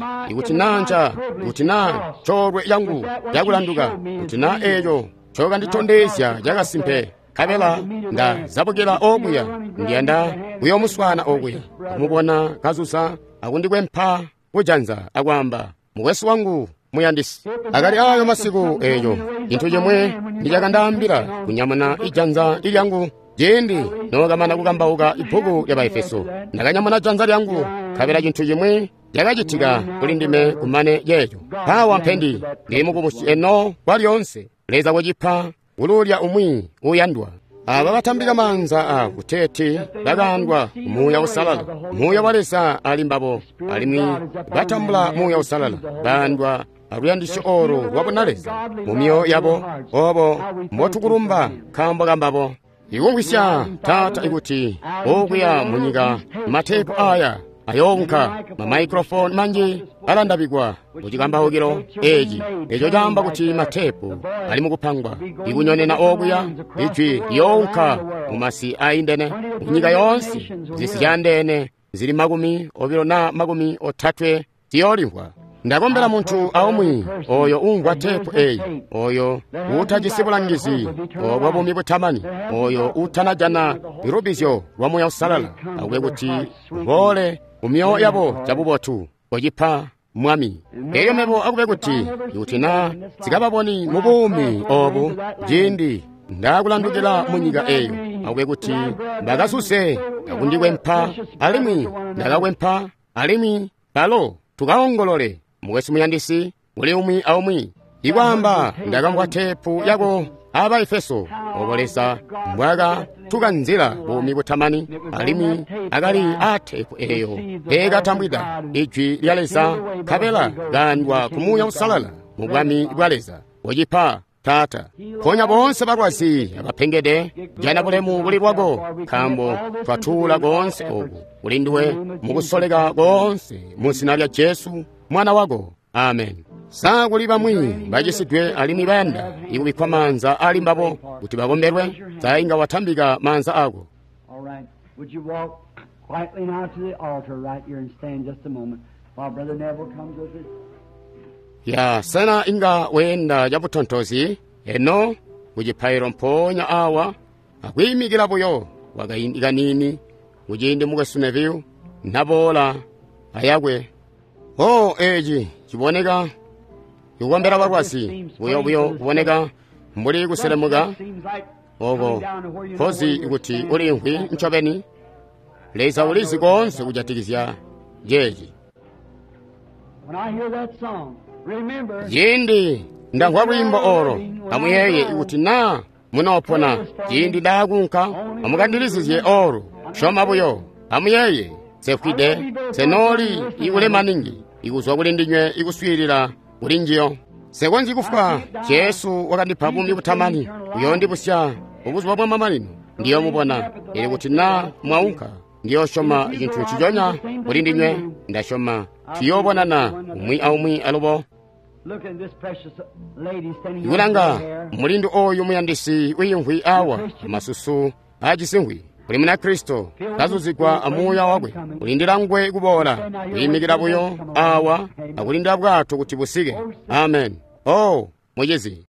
chorwe yangu yakulanduka kutina eyo choka nditondesya jakasimpe kabela nda zabukira okuya ndiyanda uyo muswana okuya kumubona kazusa akundikwempha kujanza akwamba muwesi wangu muyandisi akali ayo masiku eyo inthu yomwe ndijakandambira kunyamana ijanza ilyangu jindi nokamana kukambauka ibhuku lya baefeso ndakanyamana janza lyangu kabela chinthu chimwe yakachitika kuli ndime kumane yeyo pawa mphendi ndimukubusi eno kwalyonse leza kuchipha ululya umwi uyandwa aba bathambika manza akuteti bakandwa umuya usalala umuya walesa alimbabo alimwi bathambula muya usalala bandwa aluyandisha oro lwakunaleza mumyo yabo obo mbotukulumba khambo kambabo ikunkhwisha tata ikuti okuya munyika mathepu aya ayonka mamaikrofoni manji alandabikwa kuchikambahukiro echo chamba kuti mathepu ali mukuphangwa ikunyonena okuya ijwi yonka mumasi aindene munyika yonse zisiyandene zili makumi oviro na makumi othatwe tiyolimbwa ndakombera munthu aomwi oyo ungwa tepu eyi oyo uthacisipulangizi obwa bumi buthamani oyo uthanajana irubisyo lwa muya usalala akwe kuti vole umyo yabo jabubothu kocipha mwami eyo mepo akube kuti yutina zikapaponi mubumi obu jindi ndakulandukira munyika eyo akube kuti ndakasuse ndakundikwempha alimwi ndakakwempha alimwi palo tukaongolole muwesi muyandisi muli umwi aumwi ikwamba ndakambwa tepu yako aba efeso obolesa mbwaga tukanzira bumi buthamani alimwi akali athepu eyo pekathambwida ijwi lyalesa khapela gandwa kumuya usalala mubwami bwaleza wocipha tata khonya bonse bakwasi abaphengede jana bulemu buli bwako khambo twathula konse oku ulindiwe mukusoleka konse musina lya Yesu mwana wako amen sakuli bamwi bajisidwe alimwi bayanda ikubikhwa manza alimbapo kuti bakomberwe sayinga wathambika manza ako. All right. Would you walk quietly now to the altar right here and stand just a moment while Brother Neville comes with us? ya sana inga wenda jabutontozi eno kujiphayiro mphonya awa akwimikira buyo wakayindika nini mujindi mukesuneviyu nabola ayakwe eji chiboneka ikukombera bakwasi buyo kuboneka mbuli kuselemuka oko khozi ikuti uli nkwi mchopeni leza ulizi konse kujatikizya jeji. When I hear that song, remember, yindi ndangwa lwimbo oro amuyeye ikuti na munopona yindi dakunka amukandilizizye oro shoma buyo amuyeye sefwide senoli iule maningi ikuzwa kulindinywe ikuswirira ulinjiyo sekonzi kufwa Yesu wakandipha bumi buthamani uyo ndibusya ubuzwa bwa mamalino ndiyo mubona ili kuti na mwaunka ndiyo shoma chinthu chijonya ulindinywe ndashoma tiyobonana umwi aumwi alobo. look at this precious lady standing here. Ikulanga mulindu oyu muyandisi wiyimvwi awa masusu ajisingwi uli muna Kristo kazuzikwa amuya wakwe ulindira ngwe kubola uyimikira buyo awa akulindira bwathu kuti busike amen. Mwenyezi